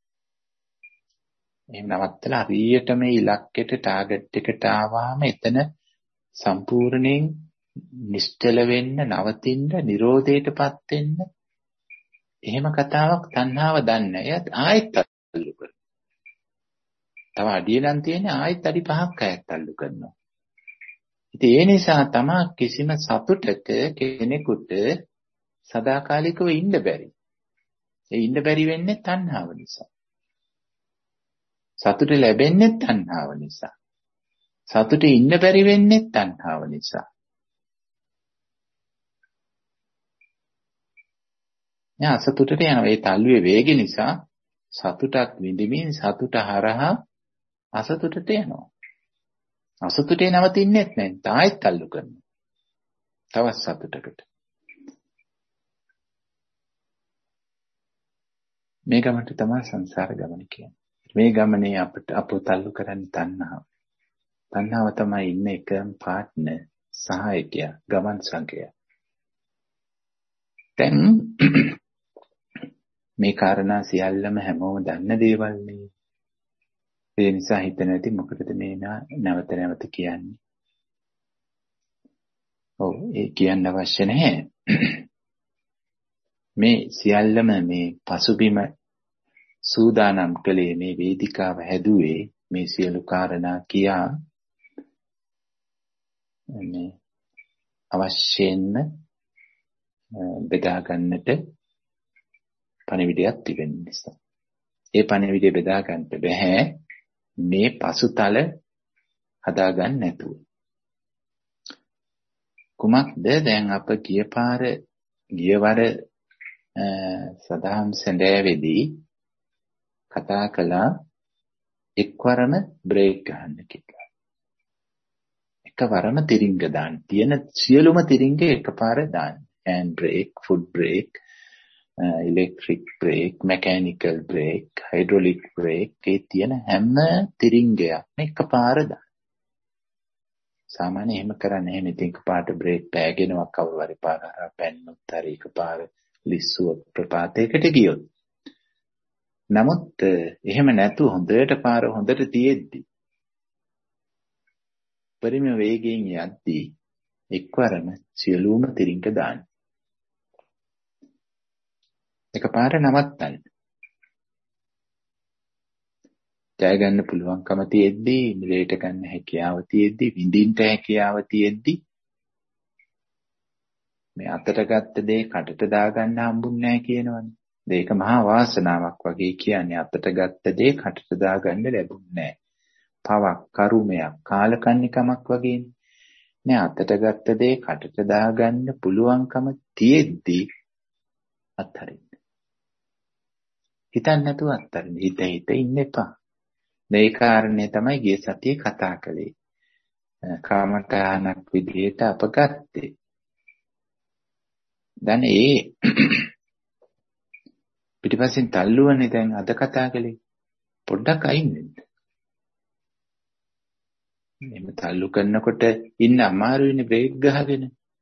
Speaker 1: එහෙම නවත්තලා හරියට මේ ඉලක්කයට ටාගට් එකට ආවම එතන සම්පූර්ණයෙන් නිශ්චල වෙන්න, නවතින්න, නිරෝධයටපත් වෙන්න. එහෙම කතාවක් තණ්හාව දන්නේ. එයාත් ආයෙත් තල්ලු කරනවා. තව අඩිය නම් තියෙන්නේ ආයෙත් අඩි පහක් අයත් තල්ලු කරනවා. ඉතින් ඒ නිසා තමයි කිසිම සතුටක කෙනෙකුට සදාකාලිකව ඉන්න බැරි. ඒ ඉන්න බැරි වෙන්නේ තණ්හාව නිසා. සතුට ලැබෙන්නේ තණ්හාව නිසා. සතුටේ ඉන්න බැරි වෙන්නේ තණ්හාව නිසා. යා අසතුටට යනවා. ඒ තල්ලුවේ වේගය නිසා සතුටක් විඳින්මින් සතුට හරහා අසතුටට යනවා. අසතුටේ නවතින්නේ නැහැ. තායිත් තල්ලු කරනවා. තවත් සතුටකට. මේ ගමනට තමයි සංසාර ගමන කියන්නේ. මේ ගමනේ අපට අපව තල්ලු කරන්නේ තණ්හාව. තණ්හාව තමයි ඉන්න එකම පාර්ට්නර්, සහායකයා, ගමන් සංකේය. දැන් මේ කාරණා සියල්ලම හැමෝම දන්න දේවල් නේ. ඒ නිසා හිත නැති මොකටද මේ නැවත නැවත කියන්නේ? ඔව් ඒ කියන්න අවශ්‍ය නැහැ. මේ සියල්ලම මේ පසුබිම සූදානම් කළේ මේ වේදිකාව හැදුවේ මේ සියලු කාරණා කියා මේ අවශ්‍යයෙන්ම බෙදා ගන්නට පණිවිඩයක් තිබෙන නිසා. ඒ පණිවිඩය බෙදා ගන්නට බෑ මේ පසුතල හදා ගන්න නැතුව. කුමක්ද දැන් අප ගිය පාර ගියවර සදාම් සඳෑවේදී කතා කළා එක්වරම බ්‍රේක් ගන්න කියලා. එකවරම තිරිංග දාන්න. තියෙන සියලුම තිරිංග එකපාර දාන්න. hand brake, foot brake, uh, electric brake, mechanical brake, hydraulic brake, ඒ තියෙන හැම තිරිංගයක්ම එකපාර දාන්න. සාමාන්‍ය එහෙම කරන්නේ නැහැ. ඉතින් එකපාරට බ්‍රේක් පෑගෙනවා කවුරු හරි පාර හරහා පැන්නොත් හරි එකපාර ලිස්සුව ප්‍රපාතයකට ගියොත්. නමුත් එහෙම නැතුව හොඳට පාර හොඳට තියෙද්දි පරිම වේගයෙන් යද්දී එක්වරම සියලුම තිරිංග දාන්න. එකපාර නවත්තන්න. ජය ගන්න පුළුවන්කම තියෙද්දී, මිලේට ගන්න හැකියාව තියෙද්දී, විඳින්න හැකියාව තියෙද්දී මේ අතට ගත්ත දේ කටට දාගන්න හම්බුන්නේ නැහැ කියනවනේ. ඒක මහා වාසනාවක් වගේ කියන්නේ. අතට ගත්ත දේ කටට දාගන්න ලැබුන්නේ නැහැ. පවක්, කරුමයක්, කාලකන්නිකමක් වගේනේ. නේ අතට ගත්ත දේ කටට දාගන්න පුළුවන්කම තියෙද්දී අත්හරින්න. හිතන්න නැතුව අත්හරින්න. හිත හිත ඉන්න එපා. මේ කාරණේ තමයි ගිය සතියේ කතා කළේ. කාමතානක් විදිහට අප ගත්තේ. දැන් ඒ පිටිපස්සෙන් තල්ලුවනේ දැන් අද කතා කළේ. පොඩ්ඩක් අයින් වෙන්න. එහෙම තල්ලු කරනකොට ඉන්න අමාරුයිනේ බ්‍රේක් ගහගෙන.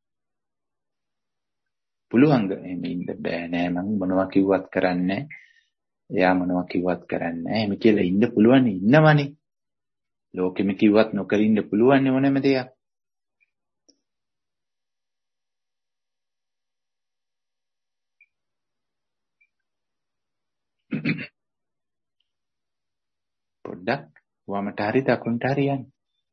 Speaker 1: පුළුවන් එහෙම ඉන්න බෑ නෑ මම මොනවා කිව්වත් කරන්නේ නෑ. එයා මොනවා කිව්වත් කරන්නේ නෑ. එහෙම කියලා ඉන්න පුළුවන් ඉන්නවනේ. ලෝකෙම කිව්වත් නොකර ඉන්න පුළුවන් ඕනෑම දෙයක්. පොඩ්ඩක් වමට හරි දකුණට හරි යන්න.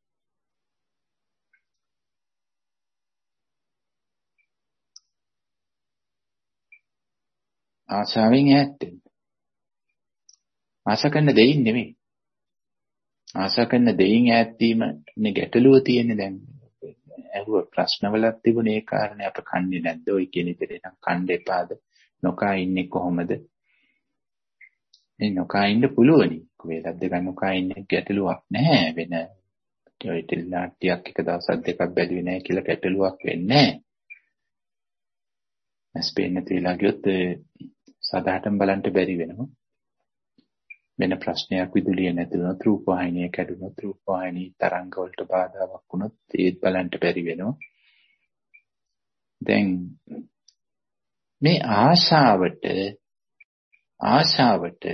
Speaker 1: ආශාවෙන් ඈත් වෙන්න. ආශා කරන දෙයින් නෙමෙයි. ආශා කරන දෙයින් ඈත් වීමනේ ගැටලුව තියෙන්නේ දැන්. අහුව ප්‍රශ්නවලක් තිබුණේ ඒ කාරණේ අප කන්නේ නැද්ද? ඔය කියන විදිහට නම් කන්න එපාද? නොකා ඉන්නේ කොහොමද? මේ නොකා ඉන්න පුළුවනි. වේලක් දෙක නොකා ඉන්නේ ගැටලුවක් නැහැ. වෙන ඔය ටෙලි නාට්‍යයක් එක දවසක් දෙකක් බැලුවේ නැහැ කියලා ගැටලුවක් වෙන්නේ නැහැ. ස්පේන් නැති වෙලා ගියොත් සදාටම බලන්න බැරි වෙනවා. වෙන ප්‍රශ්නයක් විදුලිය නැතිවුණොත් රූපවාහිනිය කැඩුනොත් රූපවාහිනී තරංග වලට බාධාවක් වුණොත් ඒත් බලන්න බැරි වෙනවා. දැන් මේ ආශාවට ආශාවට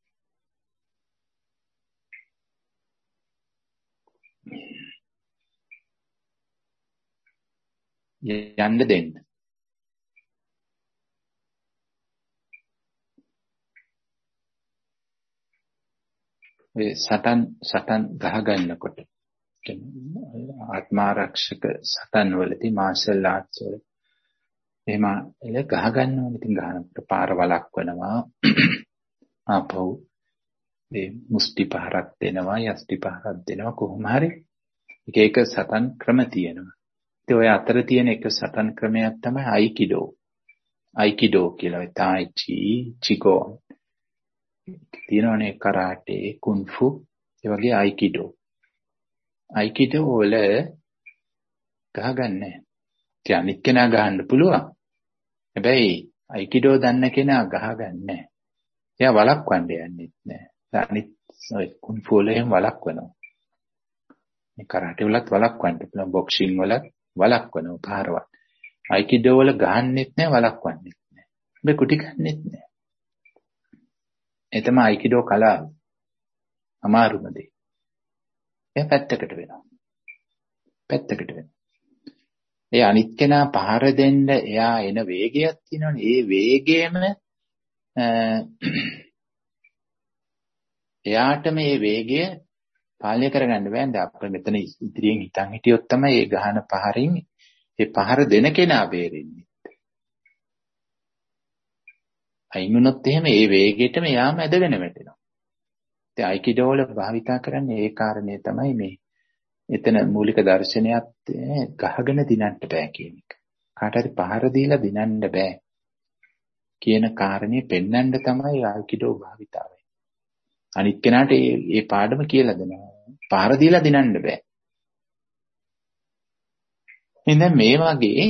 Speaker 1: යන්න දෙන්න. ඔය සටන් සටන් ගහ ගන්නකොට ආත්මාරක්ෂක සටන් වලදී මාෂල් ආර්ට්ස් වල එහෙම එල ගහ ගන්නවා. ඉතින් ගහනකොට පාර වළක්වනවා. ආපහු මේ මුස්ටි පහරක් දෙනවා, යස්ටි පහරක් දෙනවා. කොහොම හරි එක එක සටන් ක්‍රම තියෙනවා. ඉතින් ඔය අතර තියෙන එක සටන් ක්‍රමයක් තමයි අයිකිඩෝ. අයිකිඩෝ කියලා තායි චි, චිගෝ. තියෙනවනේ කරාටේ, කුන්ෆු, ඒ වගේ අයිකිඩෝ. අයිකිඩෝ වල ගහගන්නේ. ඉතින් අනිත් කෙනා ගහන්න පුළුවන්. හැබැයි අයිකිඩෝ දන්න කෙනා ගහගන්නේ. එයා වළක්වන්න යන්නේ නැහැ. අනිත් කුන්ෆු වල එහෙම වළක්වනවා. මේ කරාටේ වලත් වළක්වන්න පුළුවන්, බොක්සින් වලත් වළක්වනවා පාරවල්. අයිකිඩෝ වල ගහන්නෙත් නැහැ, වළක්වන්නෙත් නැහැ. හැබැයි කුටි ගන්නෙත් නැහැ. ඒ තමයි අයිකිඩෝ කලාව. අමාරුම දේ. එයා පැත්තකට වෙනවා. පැත්තකට වෙනවා. ඒ අනිත් කෙනා පහර දෙන්න එයා එන වේගයක් තියෙනවනේ. ඒ වේගයම එයාට මේ වේගය පාලනය කරගන්න බෑනේ. අපිට මෙතන ඉදිරියෙන් හිතන් හිටියොත් තමයි ඒ ගහන පහරින් ඒ පහර දෙන කෙනා බේරෙන්නේ. අයින් වුණොත් එහෙම ඒ වේගයටම යාම ඇදගෙන වැටෙනවා. ඉතින් අයිකිඩෝ වල භාවිතා කරන්නේ ඒ කාරණේ තමයි මේ. එතන මූලික දර්ශනයත් ගහගෙන දිනන්න බෑ කියන එක. කාට හරි පහර දීලා දිනන්න බෑ කියන කාරණේ පෙන්වන්න තමයි අයිකිඩෝ භාවිතා වෙන්නේ. අනිත් කෙනාට මේ මේ පාඩම කියලා දෙනවා. පහර දීලා දිනන්න බෑ. එහෙනම් මේ වගේ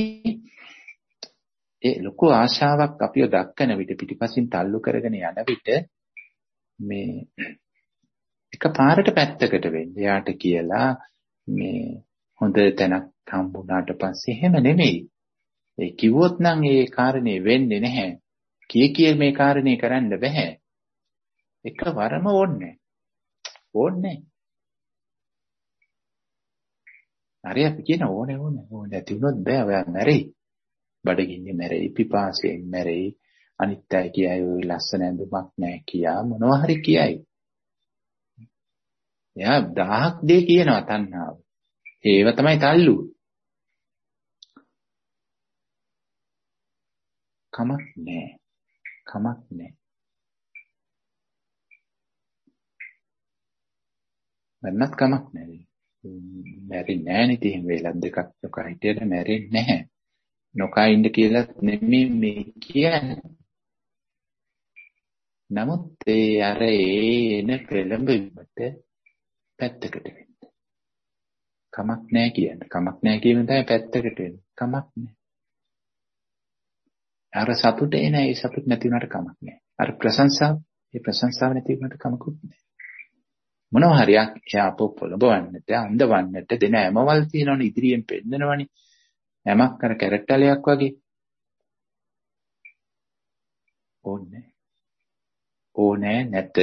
Speaker 1: ඒ ලොකු ආශාවක් අපිව දක්කන විට පිටිපසින් තල්ලු කරගෙන යන විට මේ එක පාරට පැත්තකට වෙන්න. යාට කියලා මේ හොඳ තැනක් හම්බුනාට පස්සේ එහෙම නෙමෙයි. ඒ කිව්වොත් නම් ඒ කාරණේ වෙන්නේ නැහැ. කී කී මේ කාරණේ කරන්න බෑ. එකවරම ඕනේ. ඕනේ. හරි අපි කියන ඕනේ ඕනේ ඕනේ නැති වුණොත් බෑ. ඔයා මැරෙයි. බඩගින්නේ මැරෙයි, පිපාසයෙන් මැරෙයි, අනිත් අය කියයි ඔය ලස්සන ඇඳුමක් නැහැ කියා මොනවා හරි කියයි. එයා දහහක් දේ කියනවා තණ්හාව. ඒව තමයි තල්ලු. කමක් නැහැ. කමක් නැහැ. මන්නත් කමක් නැහැ. මැරෙන්නේ නැහැ නේ. ඉතින් වේලක් දෙකක් නොකා හිටියට මැරෙන්නේ නැහැ. නොකා ඉන්න කියලා නෙමෙයි මේ කියන්නේ. නමුත් ඒ අර එන පෙළඹෙන්නට පැත්තකට වෙන්න. කමක් නැහැ කියන්නේ. කමක් නැහැ කියන තමයි පැත්තකට වෙන්නේ. කමක් නැහැ. අර සතුට එන ඒ සතුට නැති වුණාට කමක් නැහැ. අර ප්‍රශංසාව, ඒ ප්‍රශංසාව නැති වුණාට කමකුත් නැහැ. මොනවා හරියක් එයා අපෝ පොළඹවන්නට, අඳවන්නට දෙන ඇමවල් තියෙනවනේ ඉදිරියෙන් පෙන්නනවනේ. යමක් කර කැරට්ටලයක් වගේ ඕනේ ඕනේ නැත.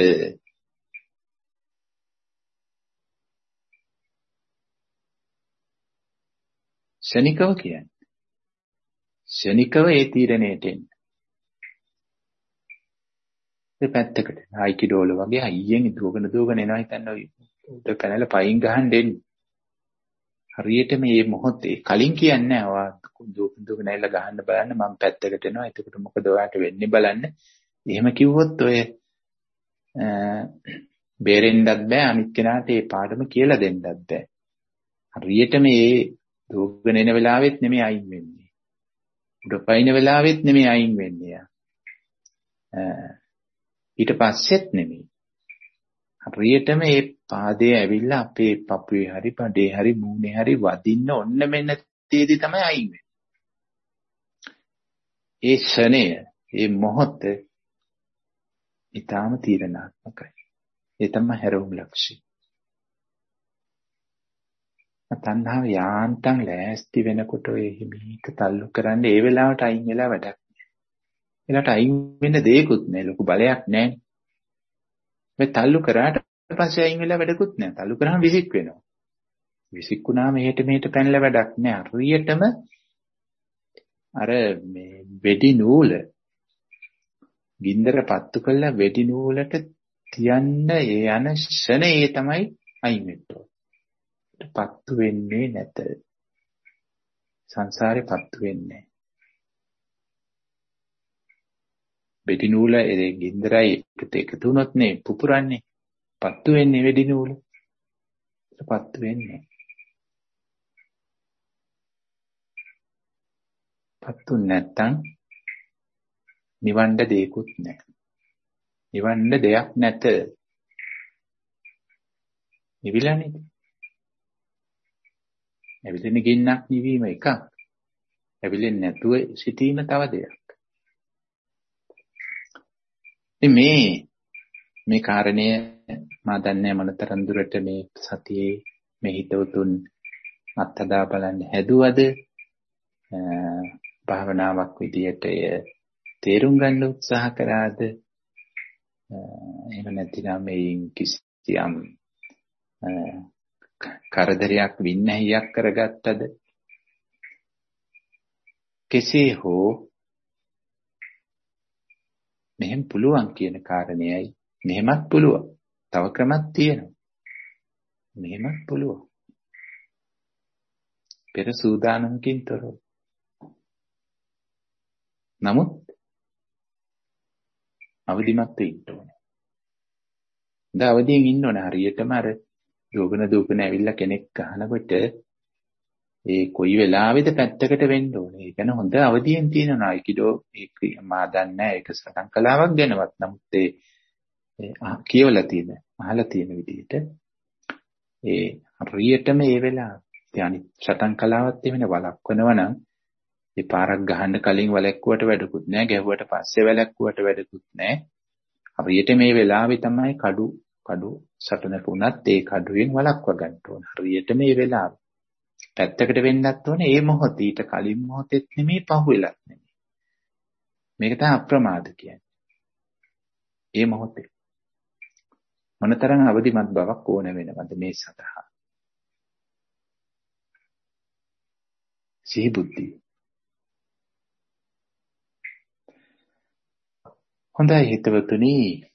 Speaker 1: ශනිකව කියන්නේ ශනිකව ඒ තීරණයට එන්න. ඒ පැත්තකට අයිකිඩෝල වගේ අයියෙන් දුවගෙන දුවගෙන එනවා හිතන්න උඩ පැනලා පයින් ගහන්න දෙන්නේ. හරියට මේ මොහොතේ කලින් කියන්නේ ඔයා දුවගෙන දුවගෙන ඇවිල්ලා ගහන්න බලන්න මම පැත්තකට එනවා. එතකොට මොකද ඔයාට වෙන්නේ බලන්න. එහෙම කිව්වොත් ඔය බේරෙන්නත් බෑ, අනිත් කෙනාට ඒ පාඩම කියලා දෙන්නත් බෑ. හරියට මේ දුවගෙන එන වෙලාවෙත් නෙමෙයි අයින් වෙන්නේ. උඩ පයින් වෙලාවෙත් නෙමෙයි අයින් වෙන්නේ. ඊට පස්සෙත් නෙමෙයි. හරියටම මේ පාදයේ ඇවිල්ලා අපේ පපුවේ හරි බඩේ හරි මූණේ හරි වදින්න ඔන්න මෙන්න තේදි තමයි අයින් වෙන්නේ. ඒ ශරණය, ඒ මොහොත ඊටාම තීරණාත්මකයි. ඒ තමයි හැරවුම් ලක්ෂ්‍ය. තණ්හාව යාන්තම් ලෑස්ති වෙනකොට ඔය හිමීට තල්ලු කරන්න ඒ වෙලාවට අයින් වෙලා වැඩක් නෑ. ඒලට අයින් වෙන්න දෙයක්වත් නෑ. ලොකු බලයක් නෑ. මේ තල්ලු කරාට පස්සේ අයින් වෙලා වැඩකුත් නෑ. තල්ලු කරාම විසික් වෙනවා. විසිකුණාම එහෙට මෙහෙට පැනලා වැඩක් නෑ. හරියටම අර මේ වෙඩි නූල ගින්දර පත්තු කළා වෙඩි නූලට තියන්න ඒ යන ෂණේ තමයි අයින් වෙන්නේ. පත්තු වෙන්නේ නැත. සංසාරේ පත්තු වෙන්නේ. වෙඩි නූල ඒ ගින්දරයි එකට එකතු වුණොත් නේ පුපුරන්නේ. පත්තු වෙන්නේ වෙඩි නූල. පත්තු වෙන්නේ. පත්තු නැත්තම් නිවන්න දෙයක්වත් නැහැ. නිවන්න දෙයක් නැත. නිවිලානේ. ඇවිදින ගින්නක් නිවීම එකක්. ඇවිලෙන්නේ නැතුව සිටීම තව දෙයක්. ඉතින් මේ මේ කාරණය මා දන්නේ මොනතරම් දුරට මේ සතියේ මේ හිතවතුන් අත්දැක බලන්න හැදුවද භාවනාවක් විදියට එය තේරුම් ගන්න උත්සාහ කරාද එහෙම නැතිනම් මේ කිසියම් කරදරයක් වින්නැහියක් කරගත්තද කෙසේ හෝ මෙහෙම පුළුවන් කියන කාරණේයි මෙහෙමත් පුළුවන් තව ක්‍රමයක් තියෙනවා මෙහෙමත් පුළුවන් පෙර සූදානමකින් තොරව නමුත් අවදිමත් වෙන්න ඕනේ. දැන් අවදියෙන් ඉන්න ඕනේ හරියටම අර යෝගන දූපන ඇවිල්ලා කෙනෙක් අහනකොට ඒ කොයි වෙලාවෙද පැත්තකට වෙන්න ඕනේ. ඒ කියන්නේ හොඳ අවදියෙන් තියෙනවා. ඒකිඩෝ ඒක මා දන්නේ නැහැ ඒක සටන් කලාවක් ගැනවත්. නමුත් ඒ කියවලා තියෙන, අහලා තියෙන විදිහට ඒ හරියටම ඒ වෙලාව. ඒ අනිත් සටන් කලාවත් එමෙන්න වළක්වනවා නම් ඒ පාරක් ගහන්න කලින් වැලැක්කුවට වැඩකුත් නැහැ. ගැහුවට පස්සේ වැලැක්කුවට වැඩකුත් නැහැ. හරියට මේ වෙලාවේ තමයි කඩු කඩු සටනක උනත් ඒ කඩුවෙන් වළක්ව ගන්න ඕන. හරියට මේ වෙලාව. පැත්තකට වෙන්නත් ඕනේ ඒ මොහොතේ ඊට කලින් මොහොතෙත් නෙමෙයි පහුවෙලත් නෙමෙයි. මේක තමයි අප්‍රමාද කියන්නේ. ඒ මොහොතේ මොනතරම් අවදිමත් බවක් ඕන වෙනවද මේ සඳහා? සිහි බුද්ධිය. හොඳයි හිතවතුනි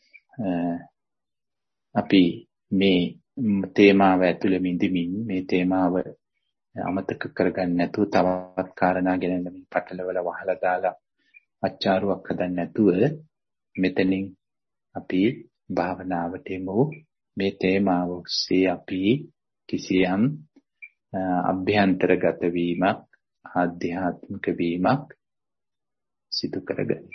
Speaker 1: අපි මේ තේමාව ඇතුළේ මිදිමින් මේ තේමාව අමතක කරගන්න නැතුව තවත් කාරණා ගැන මේ පටලවල වහලා දාලා අච්චාරුවක් හදන්න නැතුව මෙතනින් අපි භාවනාවට එමු මේ තේමාව ඔස්සේ අපි කිසියම් අභ්‍යන්තරගත වීමක් ආධ්‍යාත්මික වීමක් සිදු කරගනිමු.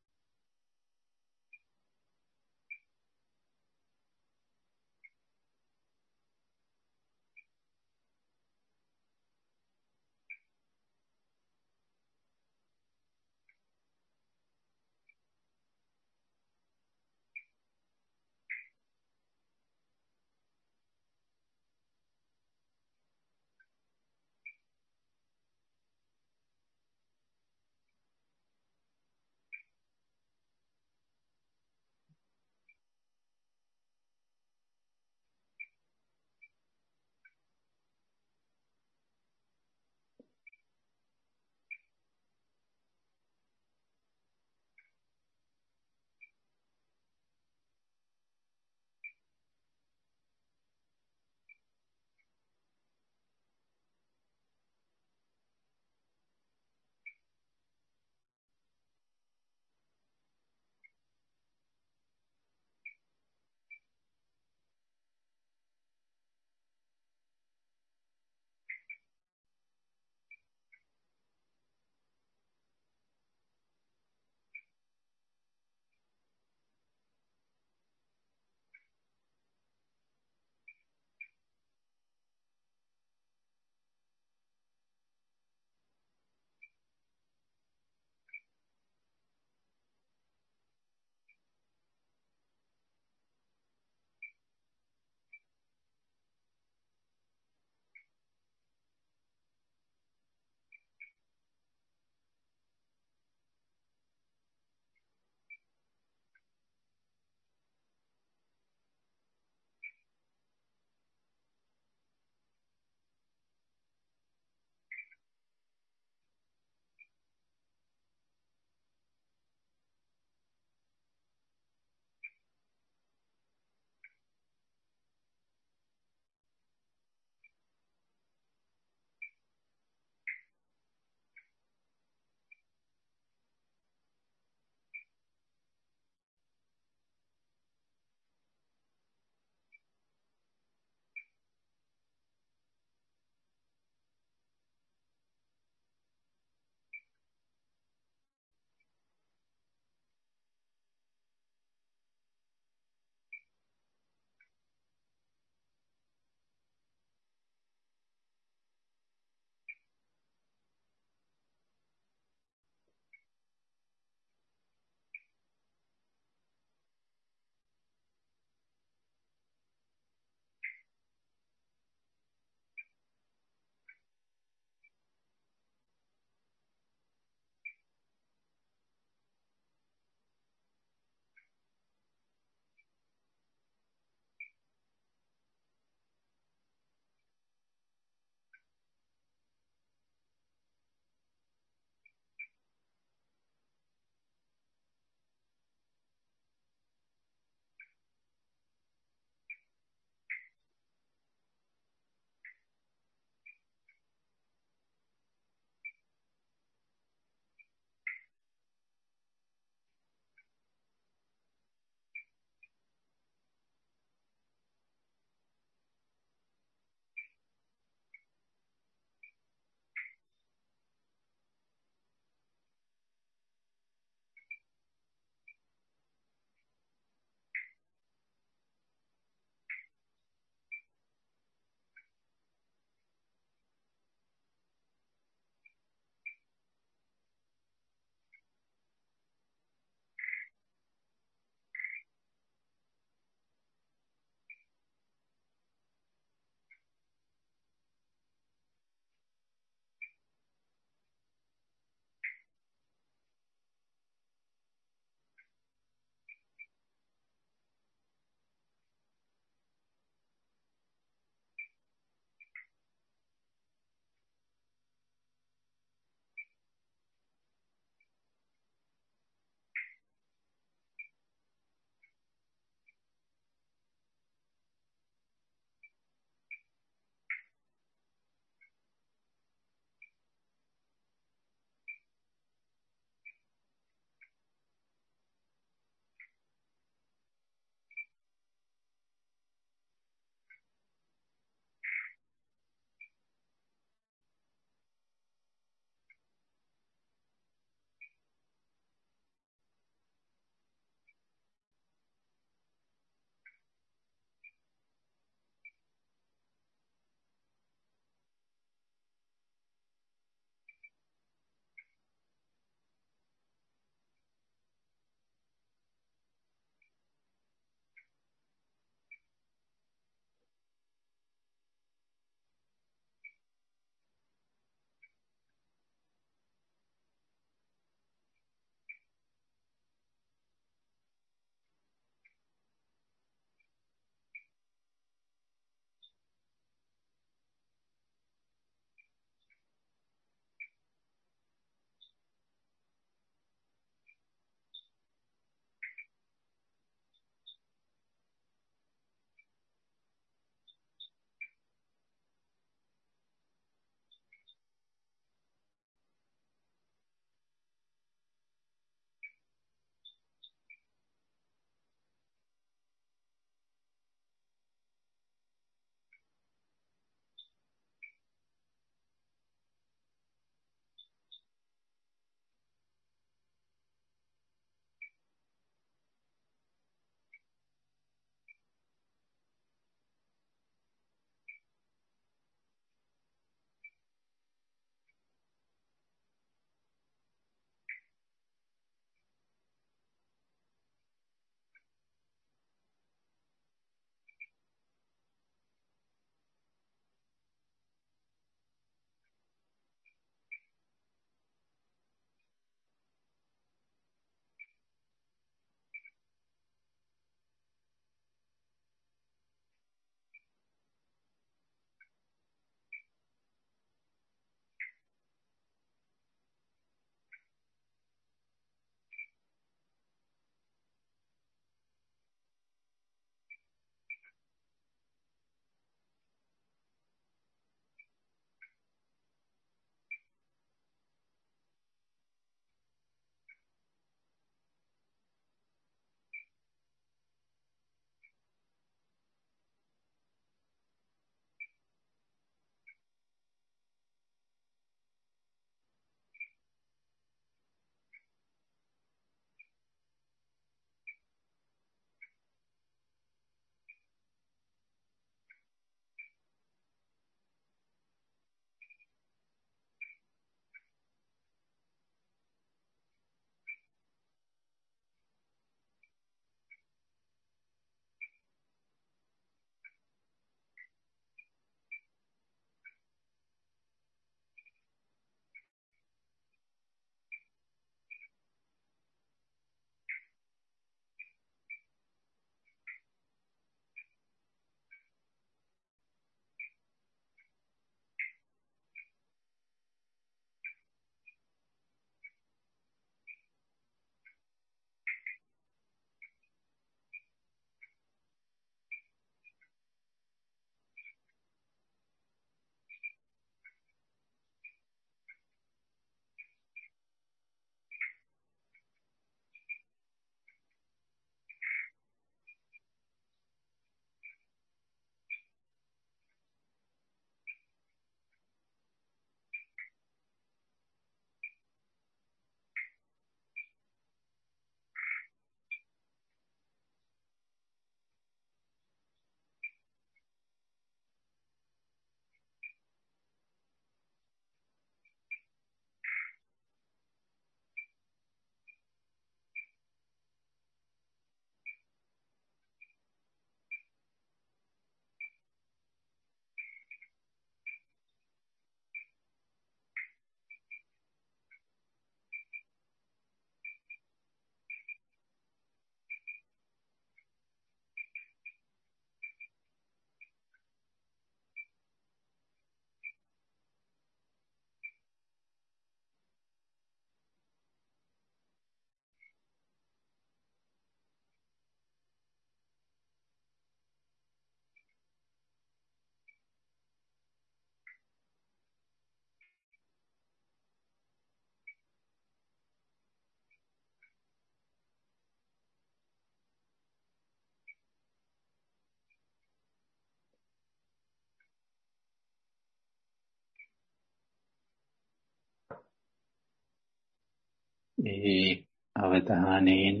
Speaker 1: ඒ අවධානයෙන්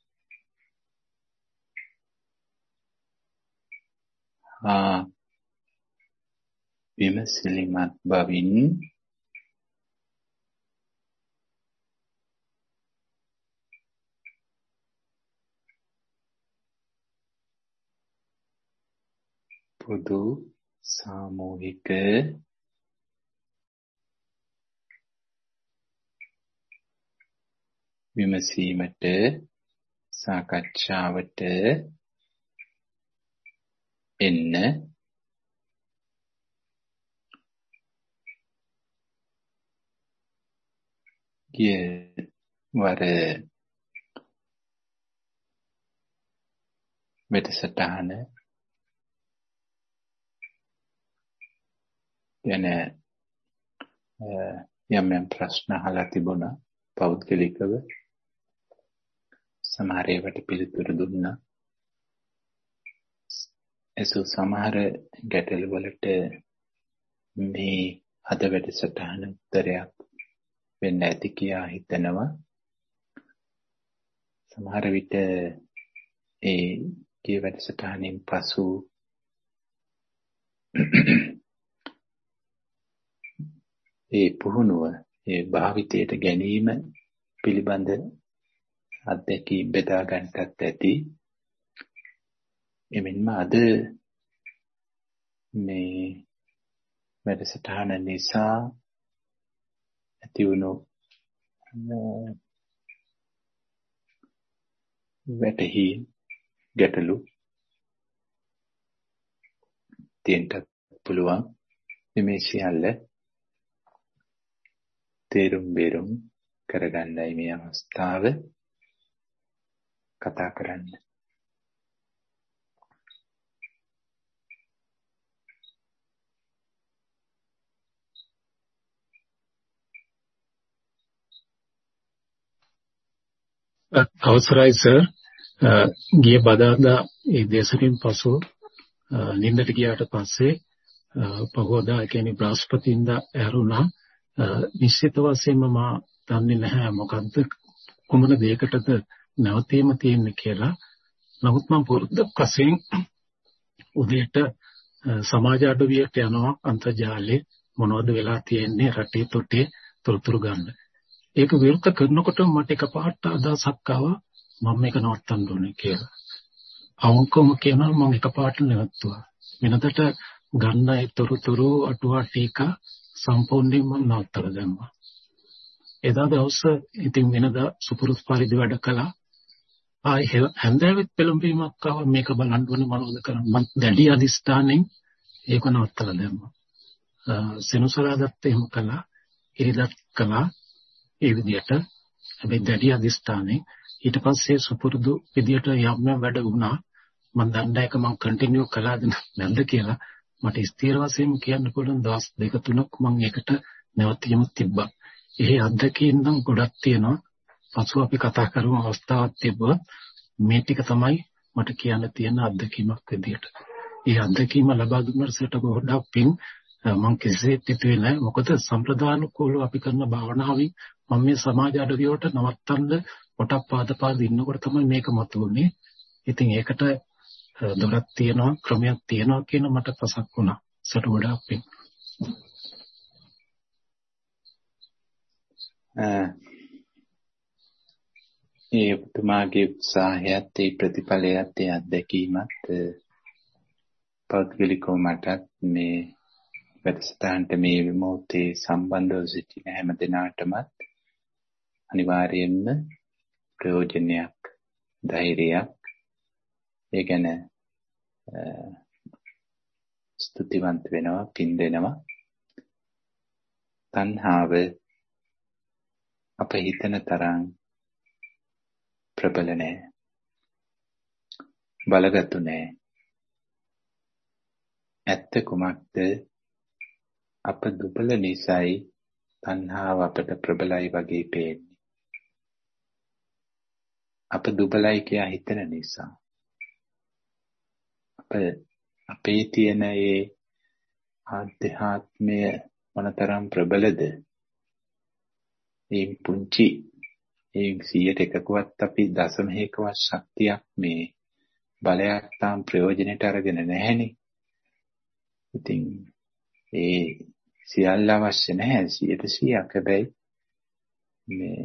Speaker 1: ආ විමසිලිමත් බවින් පොදු සාමූහික විමසීමට සාකච්ඡාවට එන්න ගිය වර මෙතසටහන යන යම් යම් ප්‍රශ්න අහලා තිබුණා පෞද්ගලිකව සමහර ඒවාට පිළිතුරු දුන්නා එසෝ සමහර ගැටළු වලට මේ අද වැඩසටහන උත්තරයක් වෙන්න ඇති කියා හිතනවා සමහර විට ඒ ගිය වැඩසටහනින් පසු ඒ පුහුණුව ඒ භාවිතයට ගැනීම පිළිබඳ අත්දැකීම් බෙදා ගන්නටත් ඇති එමෙන්ම අද මේ වැඩසටහන නිසා ඇති වුණු වැටහි ගැටලු තියෙන්නත් පුළුවන් මේ සියල්ල තේරුම් බේරුම් කරගන්නයි මේ අවස්ථාව කතා කරන්න.
Speaker 2: අවසරයි සර් ගිය බදාදා ඒ දේශනෙන් පසු නින්දට ගියාට පස්සේ පහවදා කියන්නේ බ්‍රහස්පතින්දා ඇරුණා නිශ්චිත වශයෙන්ම මා දන්නේ නැහැ මොකද්ද කුමන දෙයකටද නැවතීම තියෙන්නේ කියලා. නමුත් මම පුරුද්දක් වශයෙන් උදේට සමාජ අඩවියට යනවා අන්තර්ජාලයේ මොනවද වෙලා තියෙන්නේ රටේ තොටේ තොරතුරු ගන්න. ඒක විරුද්ධ කරනකොට මට එකපාරට අදහසක් ආවා මම මේක නවත්තන්න ඕනේ කියලා. අවංකවම කියනවා මම එකපාරට නවත්තුවා. වෙනදට ගන්න ඒ තොරතුරු අටුවා ටීකා සම්පූර්ණයෙන්ම මම නවත්තලා දැම්මා. එදා දවස ඉතින් වෙනදා සුපුරුදු පරිදි වැඩ කළා. ආයි හැන්දෑවෙත් පෙළඹීමක් ආවා මේක බලන්න ඕනේ මොනවද කරන්න. මම දැඩි අධිෂ්ඨානෙන් ඒක නවත්තලා දැම්මා. සෙනසුරාදාත් එහෙම කළා. ඉරිදාත් කළා. ඒ විදිහට හැබැයි දැඩි අධිෂ්ඨානෙන් ඊට පස්සේ සුපුරුදු විදිහට යම් යම් වැඩ වුණා. මම දන්නේ එක මම කන්ටිනියු කළාද නැද්ද කියලා මට ස්ථිර වශයෙන් කියන්න පුළුවන් දවස් දෙක තුනක් මම ඒකට නැවතීමක් තිබ්බා. ඒ අත්දැකීම් නම් ගොඩක් තියෙනවා. පසු අපි කතා කරමු අවස්ථාවක් තිබ්බොත් මේ ටික තමයි මට කියන්න තියෙන අත්දැකීමක් විදිහට. ඒ අත්දැකීම ලබා දුන්නාට සට ගොඩක් පින් මම කිසිසේත් හිතුවේ නැහැ. මොකද සම්ප්‍රදානුකූලව අපි කරන භාවනාවෙන් මම මේ සමාජ අඩවියට නවත්තන්න කොටක් පාද පාද ඉන්නකොට තමයි මේක මතුවන්නේ. ඉතින් ඒකට දොරක් තියෙනවා ක්‍රමයක් තියෙනවා කියන මට පසක් වුණා. සට ගොඩක් පින්.
Speaker 1: ඒ තුමාගේ උත්සාහයත් ඒ ප්‍රතිඵලයත් ඒ අත්දැකීමත් පෞද්ගලිකව මටත් මේ වැඩසටහනට මේ විමුක්තිය සම්බන්ධව සිටින හැම දිනාටමත් අනිවාර්යයෙන්ම ප්‍රයෝජනයක් ධෛර්යයක් ඒ ගැන ස්තුතිවන්ත වෙනවා පින් දෙනවා. තණ්හාව අප හිතන තරම් ප්‍රබල නැහැ, බලගතු නැහැ. ඇත්ත කුමක්ද? අප දුබල නිසායි තණ්හාව අපට ප්‍රබලයි වගේ පේන්නේ. අප දුබලයි කියා හිතන නිසා. අප අපේ තියෙන ඒ ආධ්‍යාත්මය මොනතරම් ප්‍රබලද? ඒ පුංචි ඒ සියයට එකකවත් අපි දශමයකවත් ශක්තියක් මේ බලයක් තාම ප්‍රයෝජනෙට අරගෙන නැහැනේ. ඉතින් ඒ සියල්ල අවශ්‍ය නැහැ සියයට සීයක්. හැබැයි මේ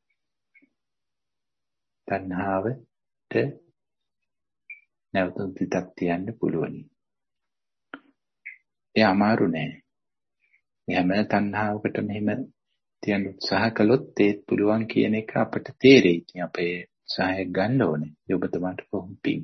Speaker 1: තණ්හාවට නැවතුම් පිටක් තියන්න පුළුවන්. ඒ අමාරු නෑ. මේ හැම තණ්හාවකටම මෙහෙම තියන්න උත්සාහ කළොත් ඒත් පුළුවන් කියන එක අපට තේරෙයි. ඉතින් අපේ උත්සාහය ගන්න ඕනේ. ඒ ඔබතුමාට කොහොම පිං.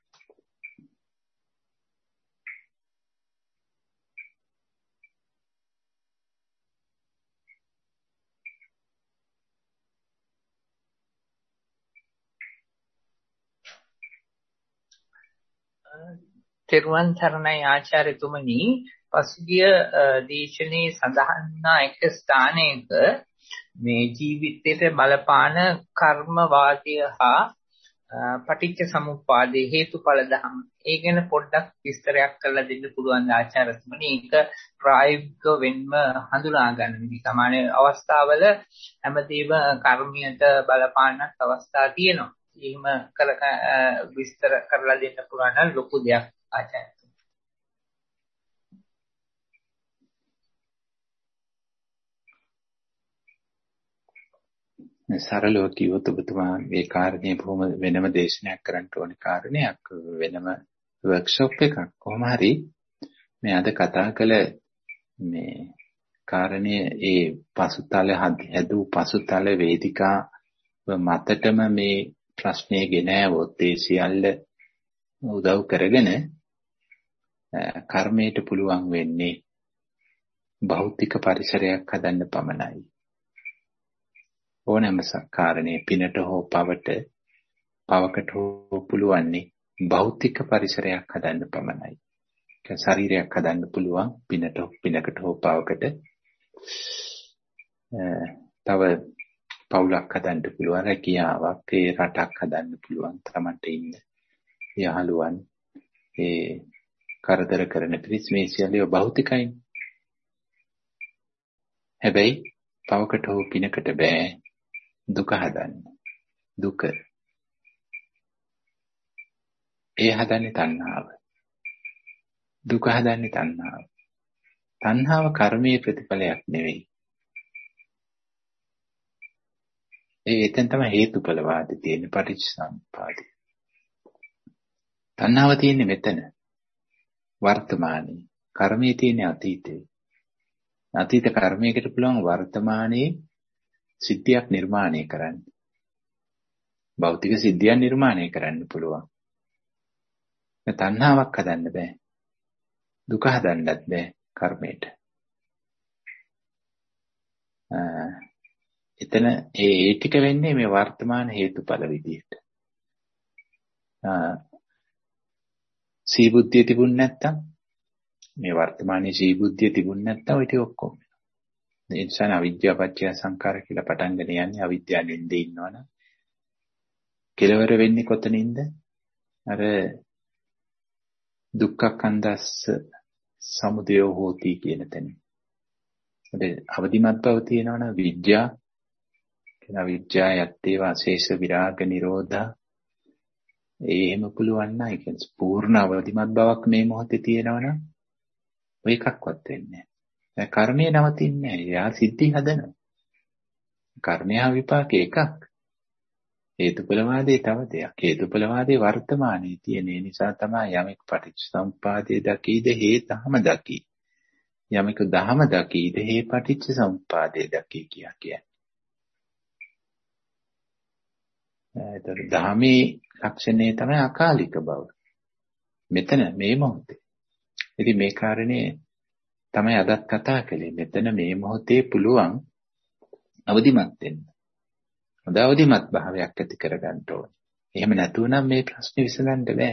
Speaker 3: තෙරුවන් සරණයි ආචාර්යතුමනි. පසුගිය දේශනේ සඳහන් වුණා එක ස්ථානයක මේ ජීවිතයට බලපාන කර්ම වාදය හා පටිච්ච සමුප්පාදේ හේතුඵල ධම. ඒ ගැන පොඩ්ඩක් විස්තරයක් කරලා දෙන්න පුළුවන් ආචාර්යතුමනි. ඒක ප්‍රායෝගිකව වෙන්ම හඳුනා ගන්න විදි. සාමාන්‍ය අවස්ථාවල හැමදේම කර්මයට බලපානක් අවස්ථා තියෙනවා. එහෙම කර විස්තර කරලා දෙන්න පුළුවන් නම් ලොකු දෙයක් ආචාර්ය.
Speaker 1: සරලව කිව්වොත් ඔබතුමා මේ කාරණේ බොහොම වෙනම දේශනයක් කරන්න ඕන කාරණයක්, වෙනම වර්ක්ෂොප් එකක්. කොහොම හරි මේ අද කතා කළ මේ කාරණේ ඒ පසුතල හැදූ පසුතල වේදිකා මතටම මේ ප්‍රශ්නේ ගෙන આવොත් ඒ සියල්ල උදව් කරගෙන කර්මයට පුළුවන් වෙන්නේ භෞතික පරිසරයක් හදන්න පමණයි. ඕනෑම කාරණේ පිනට හෝ පවට පවකට හෝ පුළුවන්නේ භෞතික පරිසරයක් හදන්න පමණයි. ඒ ශරීරයක් හදන්න පුළුවන් පිනට පිනකට හෝ පවකට. තව පවුලක් හදන්න පුළුවන්, රැකියාවක්, ඒ රටක් හදන්න පුළුවන්, තමන්ට ඉන්න යහළුවන්, ඒ කරදර කරන පිරිස්, මේ සියල්ල භෞතිකයි. හැබැයි පවකට හෝ පිනකට බෑ දුක හදන්න. දුක ඒ හදන්නේ තණ්හාව. දුක හදන්නේ තණ්හාව. තණ්හාව කර්මයේ ප්‍රතිඵලයක් නෙවෙයි. ඒ එතෙන් තමයි හේතුඵලවාදී තියෙන්නේ, පටිච්චසමුප්පාදේ. තණ්හාව තියෙන්නේ මෙතන වර්තමානයේ. කර්මයේ තියෙන්නේ අතීතේ. අතීත කර්මයකට පුළුවන් වර්තමානයේ සිද්ධියක් නිර්මාණය කරන්න. භෞතික සිද්ධියක් නිර්මාණය කරන්න පුළුවන්. තණ්හාවක් හදන්න බෑ. දුක හදන්නත් බෑ කර්මයට. එතන ඒ ටික වෙන්නේ මේ වර්තමාන හේතුඵල විදියට. සීබුද්ධිය තිබුණ නැත්තම්, මේ වර්තමානයේ සීබුද්ධිය තිබුණ නැත්තම් ඔය ටික ඔක්කොම වෙනවා. ඒ නිසා අවිද්‍යාව පත්‍ය සංඛාර කියලා පටන් ගෙන යන්නේ අවිද්‍යාවෙන් ඉඳ ඉන්නවනම් කෙලවර වෙන්නේ කොතනින්ද? අර දුක්ඛකන්දස්ස සමුදය හෝති කියන තැන. ඒ අවදිමත් බව තියෙනවනම් විද්‍යා කියන විද්‍යා යත්තේ වාසේෂ විරාග නිරෝධා. එහෙම පුළුවන් නම් ඒ කියන්නේ පූර්ණ අවදිමත් බවක් මේ මොහොතේ තියෙනවනම් ඔය එකක්වත් වෙන්නේ නැහැ. කර්මය නවතින්නේ නැහැ. යා සිද්ධි හදනවා. කර්මය විපාක එකක්. හේතුඵලවාදී තව දෙයක්. හේතුඵලවාදී වර්තමානයේ තියෙන නිසා තමයි යමෙක් පටිච්චසමුප්පාදයේ දකීද හේතහම දකී. යමෙක් දහම දකීද හේ පටිච්චසමුප්පාදයේ දකී කියා කියන්නේ. ඒතර දහමේ ලක්ෂණය තමයි අකාලික බව. මෙතන මේ මොහොතේ. ඉතින් මේ කාරණේ තමයි අදත් කතා කළේ. මෙතන මේ මොහොතේ පුළුවන් අවදිමත් වෙන්න. හොඳ අවදිමත් භාවයක් ඇති කරගන්න ඕනේ. එහෙම නැතුව නම් මේ ප්‍රශ්නේ විසඳන්න බෑ.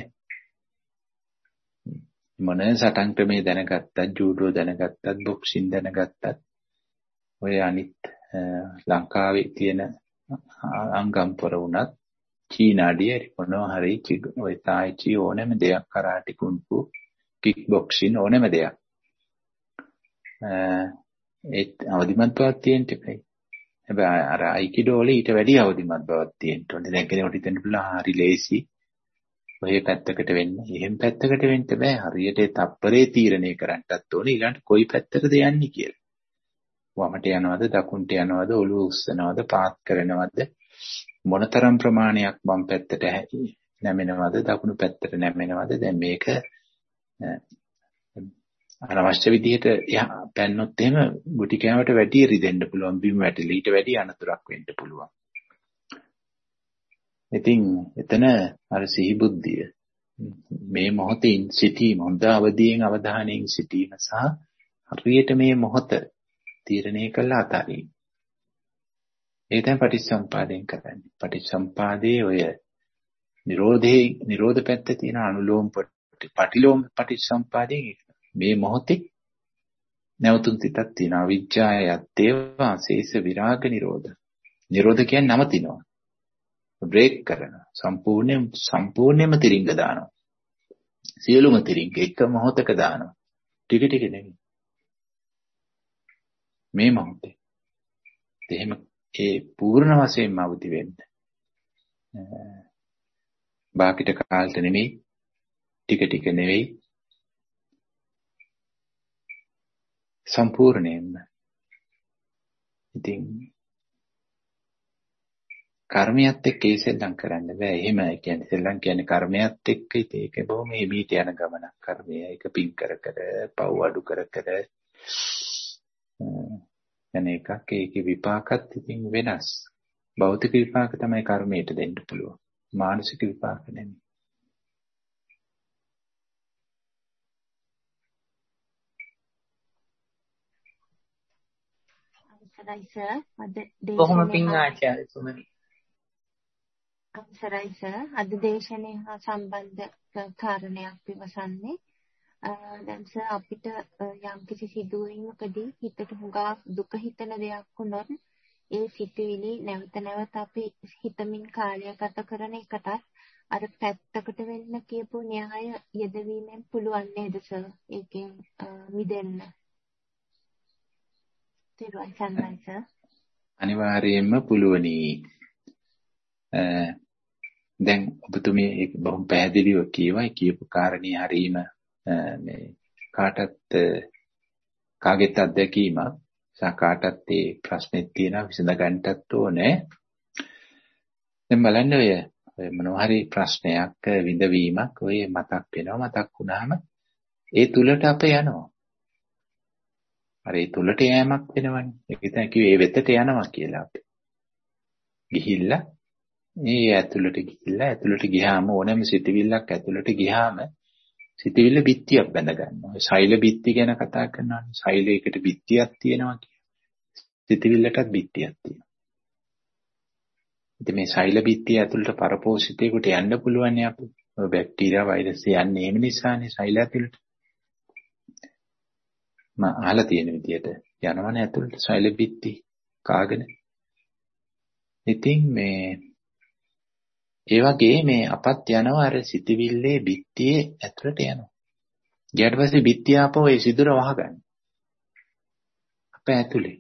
Speaker 1: මොන සටන් ක්‍රමේ දැනගත්තත්, ජූඩෝ දැනගත්තත්, බොක්සින් දැනගත්තත්, ඔය අනිත් ලංකාවේ තියෙන අංගම් පොර වුණත්, චීනාඩිය මොනවා හරි ඔය තායිචි ඕනෑම දෙයක්, කරාටි, කුන්ෆු, කික් බොක්සින් ඕනෑම දෙයක්. ඒ අවදිමත් බවක් තියෙන්න එපයි. හැබැයි අර අයිකිඩෝ වල ඊට වැඩි අවදිමත් බවක් තියෙන්න ඕනේ. දැන් කෙනෙකුට හිතන්න පුළුවන් හරි ලේසි. ඔය පැත්තකට වෙන්න. එහෙම පැත්තකට වෙන්න බෑ. හරියට ඒ තප්පරේ තීරණය කරන්නත් ඕනේ ඊළඟට කොයි පැත්තටද යන්නේ කියලා. වමට යනවද දකුණට යනවද ඔළුව උස්සනවද පාත් කරනවද මොනතරම් ප්‍රමාණයක් වම් පැත්තට නැමෙනවද දකුණු පැත්තට නැමෙනවද දැන් මේක අනවශ්‍ය විදිහට පැන්නොත් එහෙම ගුටි කෑමට වැඩි රිදෙන්න පුළුවන් බිම් වැටිලා ඊට වැඩි අනතුරක් වෙන්න පුළුවන්. ඉතින් එතන අර සිහි බුද්ධිය මේ මොහොතේ සිටීම හොඳ අවදියෙන් අවධානයෙන් සිටීම සහ හරියට මේ මොහොත තීරණය කළා අතාරින්. ඒ තමයි පටිච්චසමුපාදයෙන් කරන්නේ. පටිච්චසමුපාදයේ ඔය නිරෝධේ නිරෝධ පැත්ත තියෙන අනුලෝම පටිලෝම පටිච්චසමුපාදයෙන් මේ මොහොතේ නැවතුම් තිතක් තියෙනවා. විඥායත්තේ වාසේස විරාග නිරෝධ. නිරෝධ කියන්නේ නවතිනවා. බ්‍රේක් කරනවා. සම්පූර්ණයෙන් සම්පූර්ණයෙන්ම තිරිංග දානවා. සියලුම තිරිංග එක මොහොතක දානවා. ටික ටික නෙමෙයි. මේ මොහොතේ. එහෙම ඒ පූර්ණ වශයෙන්ම අවදි වෙන්න. බාකිට කාලට නෙමෙයි. ටික ටික නෙවෙයි. සම්පූර්ණයෙන්ම. ඉතින් කර්මයක් එක්ක ඉස්සෙල්ලම් කරන්න බෑ. එහෙම කියන්නේ ඉස්සෙල්ලම් කියන්නේ කර්මයක් එක්ක ඒක බොහොම හිමීට යන ගමනක්. කර්මය එක පින් කර කර පව් අඩු කර කර යන එකක්. ඒකේ විපාකත් ඉතින් වෙනස්. භෞතික විපාක තමයි කර්මයට දෙන්න පුළුවන්. මානසික විපාක නෙමෙයි.
Speaker 4: අවසරයි සර්. අද
Speaker 3: කොහොම පින් ආචාර්යතුමනි.
Speaker 4: අවසරයි සර්. අද දේශනය හා සම්බන්ධ කාරණයක් විමසන්නේ. දැන් සර් අපිට යම්කිසි සිදුවීමකදී හිතට හුඟා දුක හිතන දෙයක් වුණොත් ඒ සිතුවිලි නැවත නැවත අපි හිතමින් කාලය ගත කරන එකටත් අර පැත්තකට වෙන්න කියපු න්‍යාය යෙදවීමෙන් පුළුවන් නේද සර්? ඒකෙන් මිදෙන්න.
Speaker 1: අනිවාර්යයෙන්ම පුළුවනි. දැන් ඔබතුමී බොහොම පැහැදිලිව කියවයි කියපු කාරණේ හරීම මේ කාටත් කාගෙත් අත්දැකීමක් සහ කාටත් ඒ ප්‍රශ්නෙත් තියෙනවා විසඳ ගන්නටත් ඕනේ. දැන් බලන්න ඔය මොනවා හරි ප්‍රශ්නයක් විඳවීමක් ඔය මතක් වෙනවා. මතක් වුණාම ඒ තුලට අප යනවා. අර ඒ තුලට යෑමක් වෙනවනේ. ඒක තමයි කිව්වේ ඒ වෙතට යනවා කියලා අපි. ගිහිල්ලා මේ ඇතුළට ගිහිල්ලා ඇතුළට ගියාම ඕනෑම සිතවිල්ලක් ඇතුළට ගියාම සිතවිල්ල බිත්තියක් බැඳ ගන්නවා. සෛල බිත්ති ගැන කතා කරනවානේ. සෛලයකට බිත්තියක් තියෙනවා කියන්නේ. සිතවිල්ලටත් බිත්තියක් තියෙනවා. ඉතින් මේ සෛල බිත්තිය ඇතුළට පරපෝෂිතයකට යන්න පුළුවන් නේ අපි. ඔය බැක්ටීරියා වෛරස් යන්නේ ඒ නිසානේ සෛල ඇතුළට. මම අහලා තියෙන විදිහට යනවනේ ඇතුළට සෛල බිත්ති කාගෙන. ඉතින් මේ ඒ වගේ මේ අපත් යනවා අර සිතවිල්ලේ බිත්තියේ ඇතුළට යනවා. ඊට පස්සේ බිත්තිය ආපහු ඒ සිදුර වහගන්න. අප ඇතුලේ.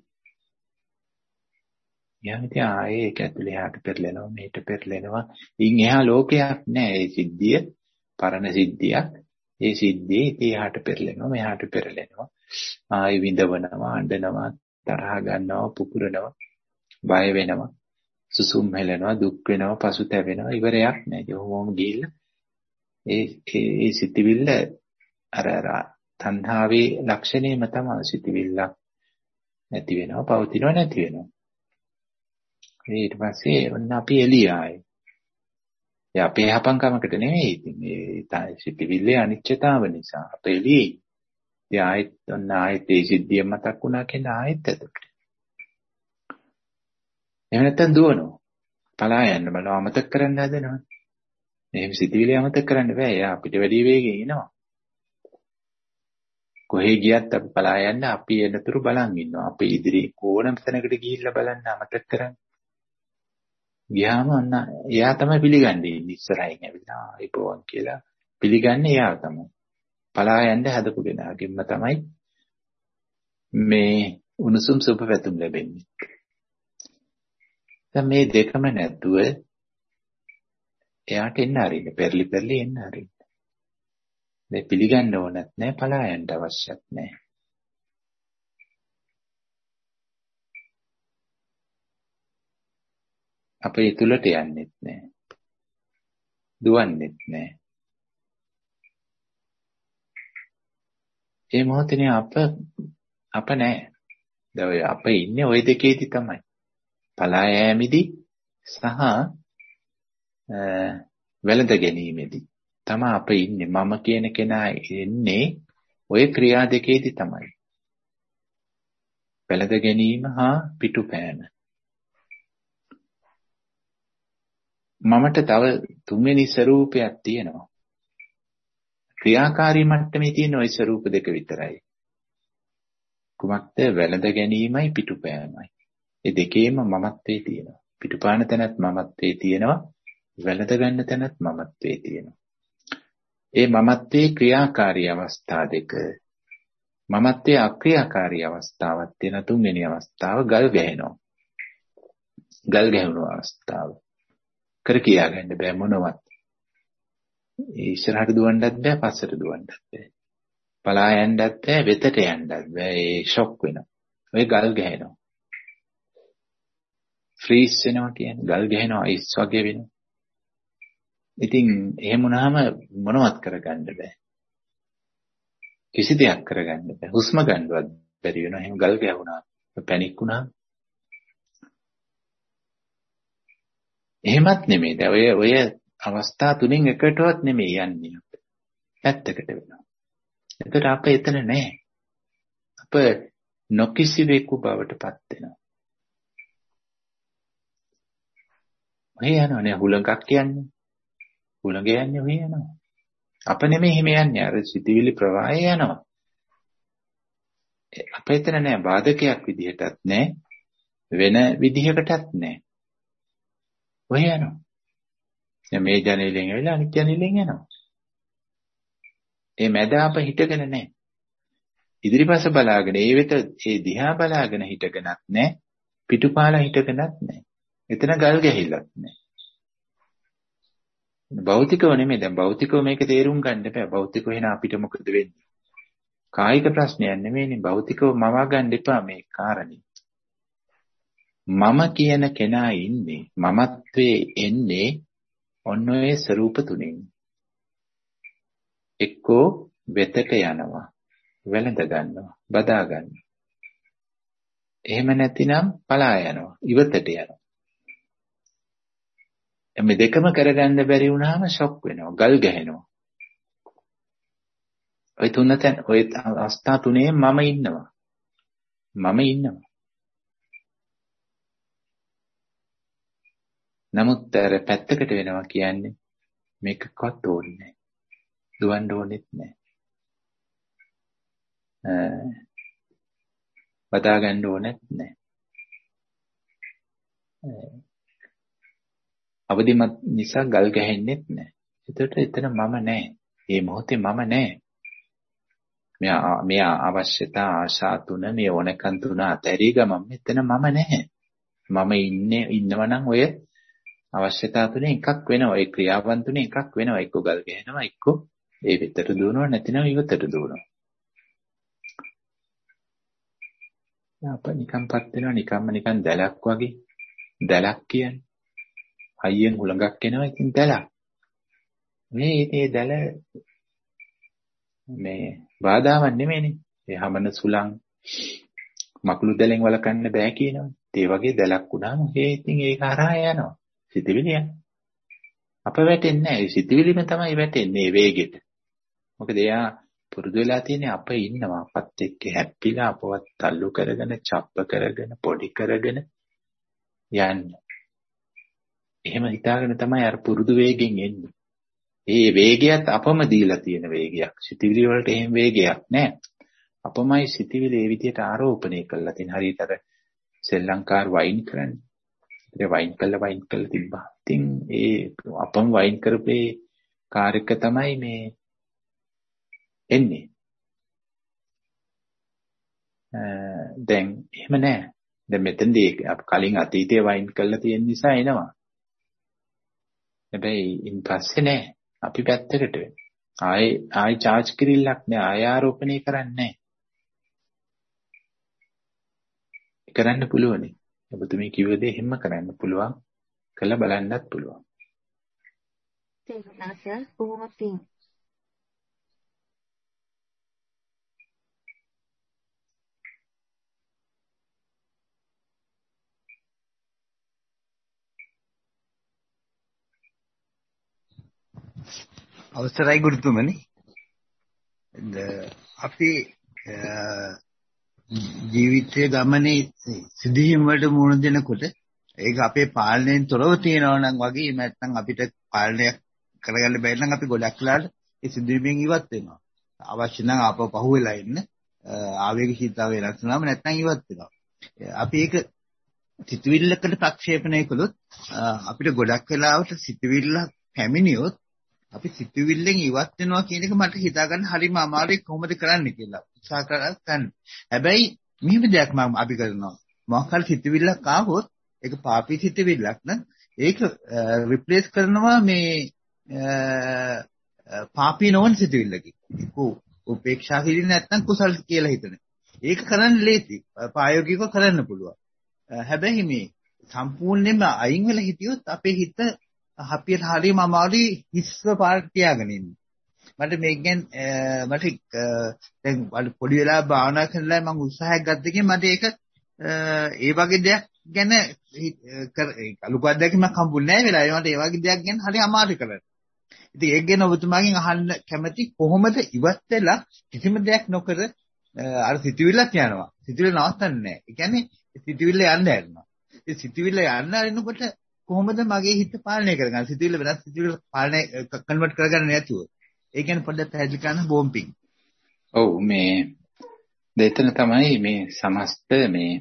Speaker 1: යන්නේ ආයේ ඒක ඇතුලේ හාට පෙරලෙනවා මේට පෙරලෙනවා. ඉන් එහා ලෝකයක් නෑ. ඒ සිද්ධිය පරණ සිද්ධියක්. ඒ සිද්ධියේ ඉතින් එහාට පෙරලෙනවා මෙහාට පෙරලෙනවා. ආයි විඳවනවා අඬනවා තරහ ගන්නවා පුපුරනවා බය වෙනවා සුසුම් හෙලනවා දුක් වෙනවා පසුතැවෙනවා ඉවරයක් නෑ. ඒ වොම ගිහිල්ලා ඒ ඒ සිතිවිල්ල අර අර තණ්හාවේ ලක්ෂණයම තමයි සිතිවිල්ලක් නැති වෙනවා පවතිනව නැති වෙනවා. ඊට පස්සේ ඔන්න අපි එළිය ආයේ. ඒ අපේ හපංකමකට නෙමෙයි. ඉතින් ඒ සිතිවිල්ලේ අනිත්‍යතාව නිසා අපේ එළියේ. ඒ ආයෙත් ඔන්න ආයෙත් ඒ සිද්ධිය මතක් වුණා කියන ආයෙත් ඇතුළට. එහෙම නැත්නම් දුවනවා. පලා යන්න බලව අමතක කරන්න හදනවා. එහෙම සිතිවිලි අමතක කරන්න බෑ. එයා අපිට වැඩි වේගෙන් එනවා. කොහේ ගියත් අපි පලා යන්න අපි එනතුරු බලන් ඉන්නවා. අපි ඉදිරි ඕනම තැනකට ගිහිල්ලා බලන්න අමතක කරන්න. ගියාම ඔන්න එයා තමයි පිළිගන්නේ. ඉස්සරහින් ඇවිල්ලා ආයිපෝවන් කියලා පිළිගන්නේ එයා තමයි. පලා යන්න හදපු කෙනාගෙන්ම තමයි මේ උණුසුම් සුබ පැතුම් ලැබෙන්නේ. දැන් මේ දෙකම නැතුව එයාට එන්න හරින්න පෙරලි පෙරලි එන්න හරින්න. මේ පිළිගන්න ඕනත් නැහැ, පලා යන්න අවශ්‍යත් නැහැ. අපේ තුලට යන්නෙත් නැහැ. දුවන්නෙත් නැහැ. ඒ මොහොතේ අප අප නැහැ. දැන් ඔය අප ඉන්නේ ওই දෙකේදී තමයි. පලා යෑමේදී සහ වැළඳ ගැනීමේදී තමයි අප ඉන්නේ. මම කියන කෙනා එන්නේ ওই ක්‍රියා දෙකේදී තමයි. වැළඳ ගැනීම හා පිටුපෑම. මමට තව තුන්වෙනි ස්වરૂපයක් තියෙනවා. ක්‍රියාකාරී මට්ටමේ තියෙන ওই ස්වરૂප දෙක විතරයි. කුමක්ද? වැළඳ ගැනීමයි පිටුපෑමයි. මේ දෙකේම මමත්වයේ තියෙනවා. පිටුපාන තැනත් මමත්වයේ තියෙනවා. වැළඳ ගන්න තැනත් මමත්වයේ තියෙනවා. ඒ මමත්වයේ ක්‍රියාකාරී අවස්ථා දෙක. මමත්වයේ අක්‍රියාකාරී අවස්ථාවක් තියෙන තුන්වෙනි අවස්ථාව ගල් ගැහෙනවා. ගල් ගැහුණු අවස්ථාව. කර කියා ගන්න බෑ මොනවත්. ඒ ඉස්සරහට දුවන්නත් බෑ, පස්සට දුවන්නත් බෑ. පලා යන්නත් බෑ, වෙතට යන්නත් බෑ. ඒ ෂොක් වෙනවා. ඔය ගල් ගැහෙනවා. ෆ්‍රීස් වෙනවා කියන්නේ ගල් ගැහෙනවා, අයිස් වගේ වෙනවා. ඉතින් එහෙම වුණාම මොනවත් කරගන්න බෑ. කිසි දෙයක් කරගන්න බෑ. හුස්ම ගන්නවත් බැරි වෙනවා. එහෙම ගල් ගැහුණා. පැනික් වුණා. එහෙමත් නෙමෙයි. දැන් ඔය ඔය අවස්ථා තුنين එකටවත් නෙමෙයි යන්නේ. පැත්තකට වෙනවා. එතකොට අප එතන නැහැ. අප නොකිසිවෙකු බවට පත් වෙනවා. ඔය යනවනේ හුලඟක් කියන්නේ. හුලඟ යන්නේ ඔය යනවා. අප නෙමෙයි එහෙම යන්නේ. අර සිතිවිලි ප්‍රවාහය යනවා. අප එතන නැහැ. බාධකයක් විදිහටත් නැහැ. වෙන විදිහකටත් නැහැ. ඔය යනවා. දැන් මේ ජනේලෙන් ඇවිල්ලා අනිත් ජනේලෙන් යනවා. ඒ මැද අප හිටගෙන නැහැ. ඉදිරිපස බලාගෙන ඒ වෙත ඒ දිහා බලාගෙන හිටගෙනත් නැහැ. පිටුපාලා හිටගෙනත් නැහැ. එතන ගල් ගැහිල්ලත් නැහැ. භෞතිකව නෙමෙයි. දැන් භෞතිකව මේක තේරුම් ගන්න බෑ. භෞතිකව එන අපිට මොකද වෙන්නේ? කායික ප්‍රශ්නයක් නෙමෙයිනේ. භෞතිකව මවා ගන්න එපා මේ කාරණේ. මම කියන කෙනා ඉන්නේ මමත්වයේ එන්නේ ඔන්න ඔය ස්වરૂප තුنين. එක්කෝ වෙතට යනවා, වැළඳ ගන්නවා, බදා ගන්නවා. එහෙම නැතිනම් පලා යනවා, ඉවතට යනවා. මේ දෙකම කරගන්න බැරි වුණාම ෂොක් වෙනවා, ගල් ගැහෙනවා. ඔය තුන තැන් ඔය අවස්ථා තුනේ මම ඉන්නවා. මම ඉන්නවා. නමුත් අර පැත්තකට වෙනවා කියන්නේ මේකක්වත් ඕනේ නැහැ. දුවන්න ඕනෙත් නැහැ. බදා ගන්න ඕනෙත් නැහැ. අවදිමත් නිසා ගල් ගැහෙන්නෙත් නැහැ. ඒකට එතන මම නැහැ. මේ මොහොතේ මම නැහැ. මෙයා මෙයා අවශ්‍යතා ආශා තුන මේ ඕනකන් තුන අතහැරී ගමන් මෙතන මම නැහැ. මම ඉන්නේ ඉන්නවනම් ඔය අවශ්‍යතා තුනේ එකක් වෙනවා. ඒ ක්‍රියාවන් තුනේ එකක් වෙනවා. එක්ක ගල් ගහනවා, එක්ක ඒ විතර දුවනවා, නැතිනම් ඉවතට දුවනවා. අප නිකම්පත් වෙනවා, නිකම්ම නිකන් දැලක් වගේ. දැලක් කියන්නේ හයියෙන් හුලඟක් එනවා, ඉතින් දැලක්. මේ මේ දැල මේ බාධාවක් නෙමෙයිනේ. ඒ හැමන සුලං මකුළු දැලෙන් වලකන්න බෑ කියනවා. ඒ වගේ දැලක් වුණාම ඒ ඉතින් ඒක හරහා යනවා. සිතවිලිය. අප වැටෙන්නේ නැහැ. සිතවිලිම තමයි වැටෙන්නේ වේගෙට. මොකද එයා පුරුදු වෙලා තියෙන්නේ අප ඉන්නවා. අපත් එක්ක හැප්පිලා අපවත් තල්ලු කරගෙන, චප්ප කරගෙන, පොඩි කරගෙන යන්නේ. එහෙම හිතාගෙන තමයි අර පුරුදු වේගෙන් එන්නේ. ඒ වේගයත් අපම දීලා තියෙන වේගයක්. සිතවිලි වලට එහෙම වේගයක් නැහැ. අපමයි සිතවිලි ඒ විදිහට ආරෝපණය කරලා තියෙන. හරියට අර සෙල්ලංකාර වයින් කරන්නේ. ඒ වයින් කළා වයින් කළා තිබ්බා. ඉතින් ඒ අපම වයින් කරපේ කාර් එක තමයි මේ එන්නේ. දැන් එහෙම නැහැ. දැන් මෙතනදී අපි කලින් අතීතයේ වයින් කරලා තියෙන නිසා එනවා. හැබැයි ඉන් පස්සේ නෑ. අපි පැත්තකට වෙනවා. ආයේ ආයි charge කිරිල්ලක් නෑ. ආය ආරෝපණය කරන්නේ නෑ. කරන්න පුළුවනි. ඔබතුමී කිව්ව දේ හැම කරන්න පුළුවන්. කළ බලන්නත් පුළුවන්.
Speaker 4: තේරුණා සර්. බොහොම පිං.
Speaker 5: අවසරයි ගුරුතුමනි. අපි ජීවිතයේ ගමනේ සිදුවීම් වලට මුහුණ දෙනකොට ඒක අපේ පාලනයෙන් තොරව තියෙනවා නම් වගේ නැත්නම් අපිට පාලනය කරගන්න බැරි නම් අපි ගොඩක් වෙලාවට ඒ සිදුවීමෙන් ඉවත් වෙනවා. අවශ්‍ය නම් ආපහු පහුවෙලා ඉන්න ආවේගිකීතාව වෙනස් වුණාම නැත්නම් ඉවත් වෙනවා. අපි ඒක සිතුවිල්ලකට ප්‍රක්ෂේපණය කළොත් අපිට ගොඩක් වෙලාවට සිතුවිල්ල පැමිණියොත් අපි සිතුවිල්ලෙන් ඉවත් වෙනවා කියන එක මට හිතා ගන්න හරිම අමාරුයි කොහොමද කරන්න කියලා උත්සාහ කරගන්න. හැබැයි මෙහෙම දෙයක් මම අපි කරනවා. මොකක් හරි සිතුවිල්ලක් ආවොත් ඒක පාපී සිතුවිල්ලක් නම් ඒක රිප්ලේස් කරනවා මේ පාපී නොවන සිතුවිල්ලකින්. ඒක උපේක්ෂා කිරීම නැත්නම් කුසල් කියලා හිතන. ඒක කරන්න ලේසි. ප්‍රායෝගිකව කරන්න පුළුවන්. හැබැයි මේ සම්පූර්ණයෙන්ම අයින් වෙලා හිටියොත් අපේ හිත අපිට හරියම අමාරුයි හිස්ව පාට තියාගෙන ඉන්න. මට මේක ගැන මට දැන් පොඩි වෙලාව භාවනා කරලා මම උත්සාහයක් ගත්තකින් මට ඒක ඒ වගේ දෙයක් ගැන ලොකු අත්දැකීමක් හම්බුනේ නැහැ වෙලාවේ. මට ඒ වගේ දෙයක් ගැන හරි අමාරු කරලා. ඉතින් ඒක ගැන ඔබතුමාගෙන් අහන්න කැමති කොහොමද ඉවත් වෙලා කිසිම දෙයක් නොකර අර සිතුවිල්ලක් යනවා. සිතුවිල්ල නවත්තන්නේ නැහැ. ඒ කියන්නේ සිතුවිල්ල යන්න ඇරනවා. ඒ සිතුවිල්ල යන්න ඇරෙනකොට කොහොමද මගේ හිත පාලනය කරගන්නේ? සිතුවිල්ල වෙනස් සිතුවිල්ල පාලනය කන්වර්ට් කරගන්න නැතුව. ඒ කියන්නේ පොඩ්ඩක් පැහැදිලි කරන්න බොම්පින්.
Speaker 1: ඔව් මේ දෙතන තමයි මේ සමස්ත මේ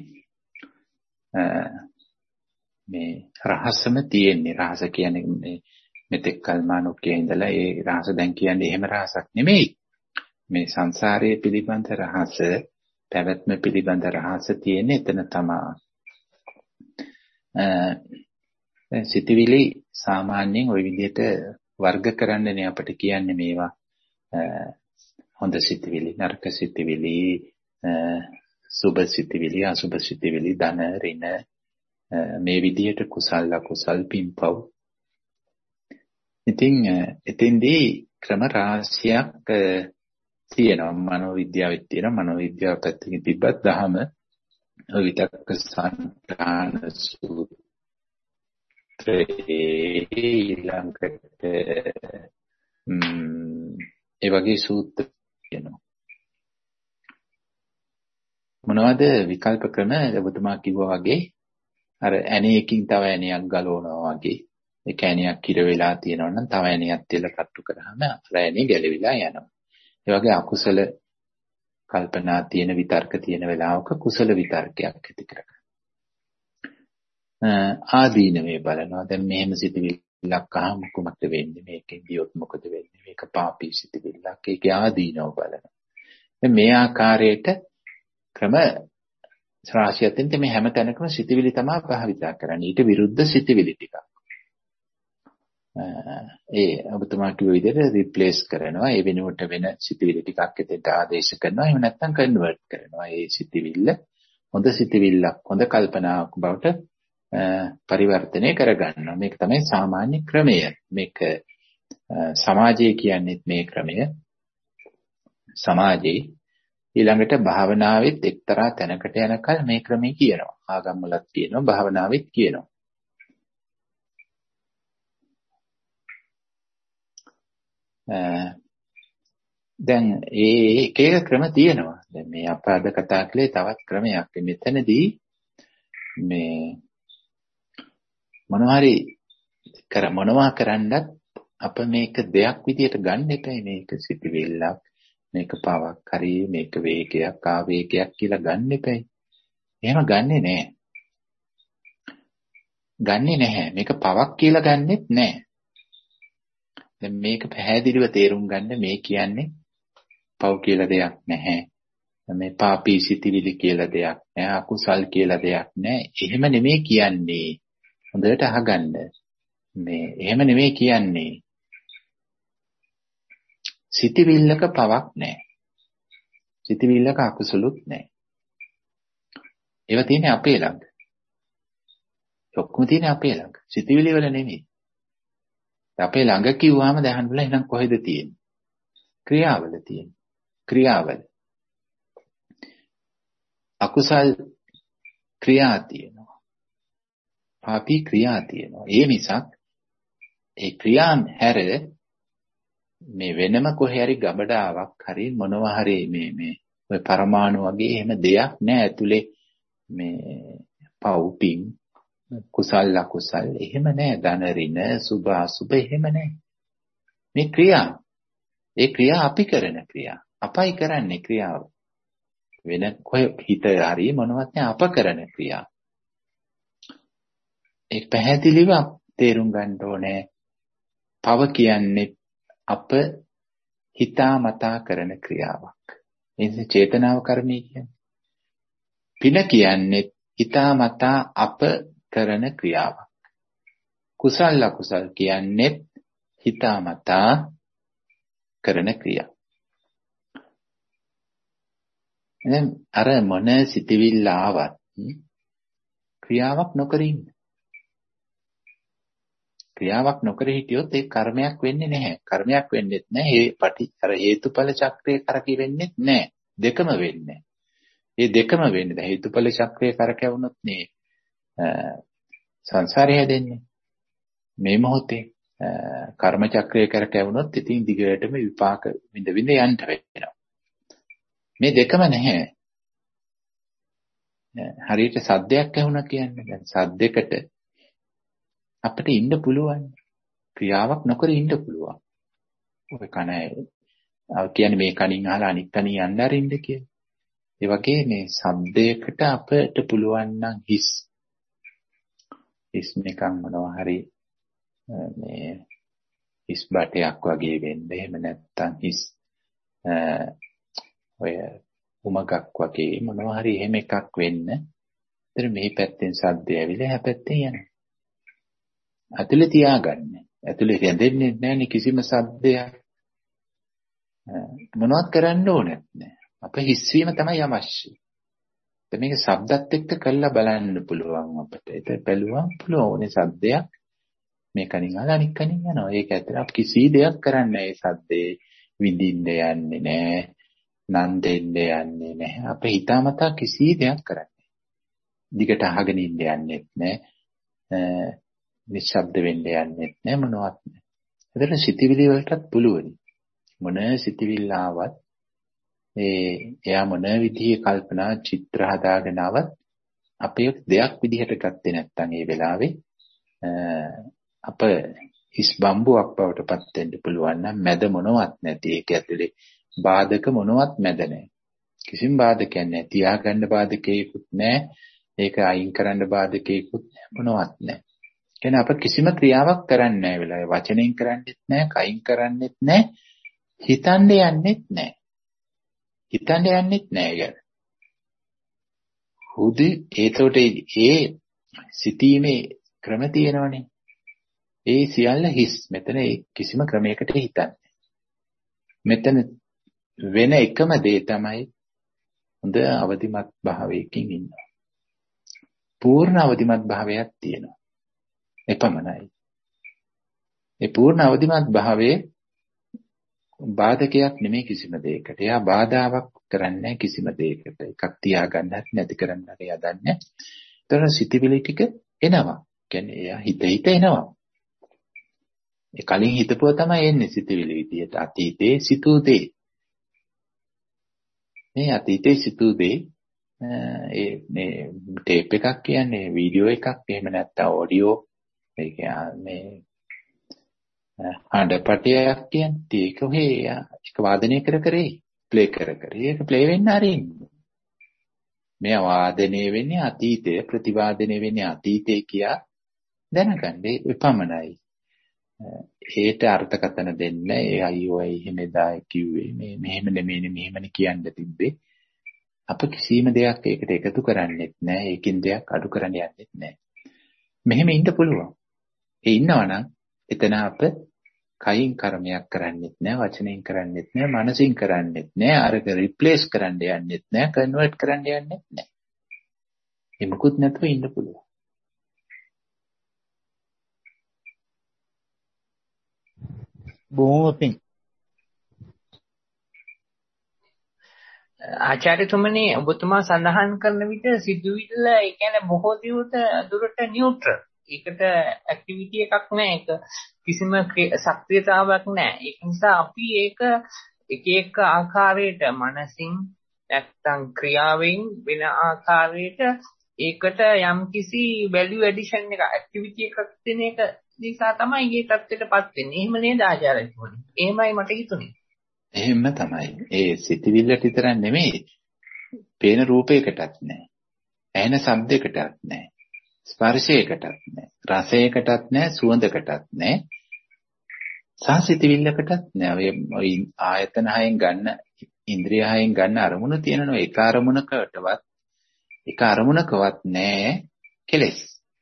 Speaker 1: මේ රහසම තියෙන්නේ. රහස කියන්නේ මේ මෙතෙක් කල්මානුකේ ඉඳලා ඒ රහස දැන් කියන්නේ එහෙම රහසක් නෙමෙයි. මේ සංසාරයේ පිළිබඳ රහස, පැවැත්ම පිළිබඳ රහස තියෙන්නේ එතන තමයි. සිතවිලි සාමාන්‍යයෙන් ওই විදිහට වර්ග කරන්නනේ අපිට කියන්නේ මේවා හොඳ සිතවිලි, නරක සිතවිලි, සුභ සිතවිලි, අසුභ සිතවිලි, ධන ඍණ මේ විදිහට කුසල අකුසල් පින්පව්. ඉතින් එතෙන්දී ක්‍රම රාශියක් තියෙනවා. මනෝවිද්‍යාවෙත් තියෙනවා. මනෝවිද්‍යාව පැත්තකින් තිබ්බත් දහම ඔය විතක්ක සංඛාන සූත්‍රයේ ඊළඟට ඒ වගේ සූත්‍ර තියෙනවා. මොනවද විකල්ප ක්‍රම? ඔබතුමා කිව්වා වගේ අර ඇණයකින් තව ඇණයක් ගලවනවා වගේ. ඒ කෑණියක් කිර වෙලා තියෙනවා නම් තව ඇණයක් තියලා කට්ටු කරාම අර ඇණේ ගැලවිලා යනවා. ඒ වගේ අකුසල කල්පනා තියෙන විතර්ක තියෙන වෙලාවක කුසල විතර්කයක් ඇති කරගන්න. ආදීනවේ බලනවා. දැන් මෙහෙම සිතුවිල්ලක් ආවම කොහොමද වෙන්නේ? මේකෙන් දියොත් මොකද වෙන්නේ? මේක පාපී සිතුවිල්ලක්. ඒක ආදීනව බලනවා. දැන් මේ ආකාරයට ක්‍රම රාශියක් තියෙන මේ හැම තැනකම සිතුවිලි තමයි භාවිතා කරන්නේ. ඊට විරුද්ධ සිතුවිලි ටිකක්. ඒ ඔබතුමා කිව්ව විදිහට රිප්ලේස් කරනවා. ඒ වෙනුවට වෙන සිතුවිලි ටිකක් එතෙන්ට ආදේශ කරනවා. එහෙම නැත්නම් කන්වර්ට් කරනවා. ඒ සිතුවිල්ල හොඳ සිතුවිල්ලක්, හොඳ කල්පනාවක් බවට පරිවර්තනය කරගන්නවා. මේක තමයි සාමාන්‍ය ක්‍රමය. මේක සමාජයේ කියන්නේ මේ ක්‍රමය. සමාජයේ ඊළඟට භාවනාවෙත් එක්තරා තැනකට යනකල් මේ ක්‍රමය කියනවා. ආගම් වලත් කියනවා, භාවනාවෙත් කියනවා. දැන් ඒ එක එක ක්‍රම තියෙනවා. දැන් මේ අප අද කතා කළේ තවත් ක්‍රමයක්. මෙතනදී මේ මොනවා හරි කර මොනවා කරන්නත් අප මේක දෙයක් විදියට ගන්න එපා. මේක සිතිවිල්ලක්, මේක පාවක් හරි, මේක වේගයක්, ආවේගයක් කියලා ගන්න එපා. එහෙම ගන්නෙ නෑ. ගන්නෙ නැහැ. මේක පාවක් කියලා ගන්නෙත් නෑ. දැන් මේක පැහැදිලිව තේරුම් ගන්න මේ කියන්නේ පව් කියලා දෙයක් නැහැ. මේ පාපී සිතිවිලි කියලා දෙයක් නැහැ, අකුසල් කියලා දෙයක් නැහැ. එහෙම නෙමෙයි කියන්නේ. හොඳට අහගන්න. මේ එහෙම නෙමෙයි කියන්නේ. සිතිවිල්ලක පවක් නැහැ. සිතිවිල්ලක අකුසලුත් නැහැ. ඒවා තියෙන්නේ අපේ ළඟ. ඔක්කොම තියෙන්නේ අපේ ළඟ. සිතිවිලි වල නෙමෙයි. අපේ ළඟ කිව්වම දැන් බලන්න එහෙනම් කොහෙද තියෙන්නේ? ක්‍රියාවල තියෙන්නේ. ක්‍රියාවල. අකුසල් ක්‍රියා තියෙනවා. පාපී ක්‍රියා තියෙනවා. ඒ නිසා ඒ ක්‍රියාන් හැර මේ වෙනම කොහේ හරි ගබඩාවක් හරි මොනවා හරි මේ මේ ඔය පරමාණු වගේ එහෙම දෙයක් නෑ ඇතුලේ මේ පවුපින් කුසල අකුසල් එහෙම නෑ ධන ඍණ සුභ අසුභ එහෙම නෑ මේ ක්‍රියා ඒ ක්‍රියා අපි කරන ක්‍රියා අපයි කරන්නේ ක්‍රියාව වෙන කොහේ හිත හරි මොනවත් නෑ අප කරන ක්‍රියා ඒ පැහැදිලිව තේරුම් ගන්න ඕනේ පව කියන්නේ අප හිතාමතා කරන ක්‍රියාවක්. එනිසා චේතනාව කර්මය කියන්නේ. පින කියන්නේ හිතාමතා අප කරන ක්‍රියාවක්. කුසල අකුසල කියන්නේ හිතාමතා කරන ක්‍රියා. දැන් අර මොන සිතවිල්ල ආවත් ක්‍රියාවක් නොකර ඉන්න. ක්‍රියාවක් නොකර හිටියොත් ඒ කර්මයක් වෙන්නේ නැහැ. කර්මයක් වෙන්නේත් නැහැ. ඒ පටි අර හේතුඵල චක්‍රයේ කරකි වෙන්නේත් නැහැ. දෙකම වෙන්නේ. මේ දෙකම වෙන්නේ. හේතුඵල චක්‍රයේ කරකැවුනොත් නේ සංසාරය හැදෙන්නේ. මේ මොහොතේ කර්ම චක්‍රයේ කරකැවුනොත් ඉතින් දිගටම විපාක විඳ විඳ යන්න වෙනවා. මේ දෙකම නැහැ. හරියට සද්දයක් ඇහුණා කියන්නේ. දැන් සද්දයකට අපිට ඉන්න පුළුවන්. ක්‍රියාවක් නොකර ඉන්න පුළුවන්. ඔය කන කියන්නේ මේ කනින් අහලා අනිත් කනින් යන්න අරින්න කියලා. ඒ වගේ මේ ශබ්දයකට අපිට පුළුවන් නම් හිස් හිස් නිකන් මොනවා හරි මේ හිස් බටයක් වගේ වෙන්න. එහෙම නැත්තම් හිස් ඔය උමගක් වගේ මොනවා හරි එහෙම එකක් වෙන්න. ඒතර මේ පැත්තෙන් ශබ්දය ඇවිල්ලා එහා පැත්තෙන් යනවා. ඇතුලේ තියාගන්න. ඇතුලේ රැඳෙන්නේ නැහැ කිසිම શબ્දයක්. මොනවත් කරන්න ඕනේ නැහැ. අප හිස්වීම තමයි අවශ්‍ය. දැන් මේක શબ્දත් එක්ක කරලා බලන්න පුළුවන් අපිට. ඒක බැලුවම පුළුවන් ඕනේ શબ્දයක් මේ කනින් අහලා අනිත් කනින් යනවා. ඒක ඇත්තට අපි කිසි දෙයක් කරන්නේ නැහැ. ඒ શબ્දේ විඳින්න යන්නේ නැහැ. නන් දෙන්න යන්නේ නැහැ. අපේ හිතාමතා කිසි දෙයක් කරන්නේ. දිගට අහගෙන ඉන්න යන්නේත් නැහැ. නිශ්ශබ්ද වෙන්න යන්නේත් නැහැ මොනවත් නැහැ. ඒතර සිතිවිලි වලටත් පුළුවනි. මොන සිතිවිල්ල ආවත් ඒ එයා මොන විදිහේ කල්පනා චිත්‍ර හදාගෙන ආවත් අපේ දෙයක් විදිහට ගත්තේ නැත්නම් ඒ වෙලාවේ අප හිස් බම්බුවක් බවට පත් වෙන්න පුළුවන් නම් මැද මොනවත් නැති ඒක ඇතුලේ බාධක මොනවත් මැද නැහැ. කිසිම බාධකයක් නැහැ. තියාගන්න බාධකයකුත් නැහැ. ඒක අයින් කරන්න බාධකයකුත් මොනවත් නැහැ. කියන්නේ අප කිසිම ක්‍රියාවක් කරන්නේ නැහැ වෙලාවේ. වචනෙන් කරන්නේත් නැහැ, කයින් කරන්නේත් නැහැ, හිතන්න යන්නෙත් නැහැ. හිතන්න යන්නෙත් නැහැ ගැන. හුදු ඒතකොට ඒ සිටීමේ ක්‍රම තියෙනවනේ. ඒ සියල්ල හිස්. මෙතන කිසිම ක්‍රමයකට හිතන්නේ. මෙතන වෙන එකම දේ තමයි හොඳ අවදිමත් භාවයකින් ඉන්නවා. පූර්ණ අවදිමත් භාවයක් තියෙනවා. එපමණයි. ඒ පූර්ණ අවදිමත් භාවයේ බාධකයක් නෙමෙයි කිසිම දෙයකට. එයා බාධාවක් කරන්නේ කිසිම දෙයකට. එකක් තියාගන්නත් නැති කරන්නත් යදන්නේ. ඒතර සිතිවිලි ටික එනවා. කියන්නේ එයා හිත හිත එනවා. ඒ කලින් හිතපුව තමයි එන්නේ සිතිවිලි විදියට. අතීතේ සිතූ දේ. මේ අතීතේ සිතූ දේ ඒ මේ ටේප් එකක් කියන්නේ වීඩියෝ එකක් එහෙම නැත්නම් ඔඩියෝ ඒ කියන්නේ හඬපටයක් කියන්නේ ඒක ඔහේ එක වාදනය කර කර ප්ලේ කර කර ඒක ප්ලේ වෙන්න ආරින්නේ මේ වාදනය වෙන්නේ අතීතය ප්‍රතිවාදනය වෙන්නේ අතීතය කියා දැනගන්න එපමණයි ඒට අර්ථකථන දෙන්න ඒ අයියෝ එහෙම එදා කිව්වේ මේ මෙහෙම නෙමෙයි මෙහෙමනේ කියන්න තිබ්බේ අප කිසිම දෙයක් ඒකට එකතු කරන්නේත් නැහැ. ඒකින් දෙයක් අඩු කරන්න යන්නෙත් නැහැ. මෙහෙම ඉන්න පුළුවන්. ඒ ඉන්නවනම් එතන අප කයින් කර්මයක් කරන්නේත් නැහැ, වචනෙන් කරන්නේත් නැහැ, මනසින් කරන්නේත් නැහැ, අරක රිප්ලේස් කරන්න යන්නෙත් නැහැ, කන්වර්ට් කරන්න යන්නෙත් නැහැ. ඒ මොකුත් නැතුව ඉන්න පුළුවන්.
Speaker 5: බොහොම පිං.
Speaker 3: ආචාර්යතුමනි ඔබතුමා සඳහන් කරන විට සිතුවිල්ල ඒ කියන්නේ බොහෝ දියුත දුරට නියුට්‍රල්. ඒකට ඇක්ටිවිටි එකක් නැහැ. ඒක කිසිම සක්‍රියතාවයක් නැහැ. ඒක නිසා අපි ඒක එක එක ආකාරයට මනසින් නැත්තම් ක්‍රියාවෙන් වෙන ආකාරයට ඒකට යම්කිසි වැලියු ඇඩිෂන් එක ඇක්ටිවිටි එකක් දෙන එක නිසා තමයි මේ තත්ත්වයටපත් වෙන්නේ. එහෙම නේද ආචාර්යතුමනි? එහෙමයි මට හිතුනේ.
Speaker 1: එහෙම තමයි. ඒ සිතවිල්ලට විතරක් නෙමෙයි. පේන රූපයකටත් නැහැ. ඇහෙන ශබ්දයකටත් නැහැ. ස්පර්ශයකටත් නැහැ. රසයකටත් නැහැ. සුවඳකටත් නැහැ. සාසිතවිල්ලකටත් නැහැ. ඔය ආයතන හයෙන් ගන්න, ඉන්ද්‍රිය හයෙන් ගන්න අරමුණු තියෙනවා. ඒක අරමුණකටවත් ඒක අරමුණකවත් නැහැ කෙලෙස්.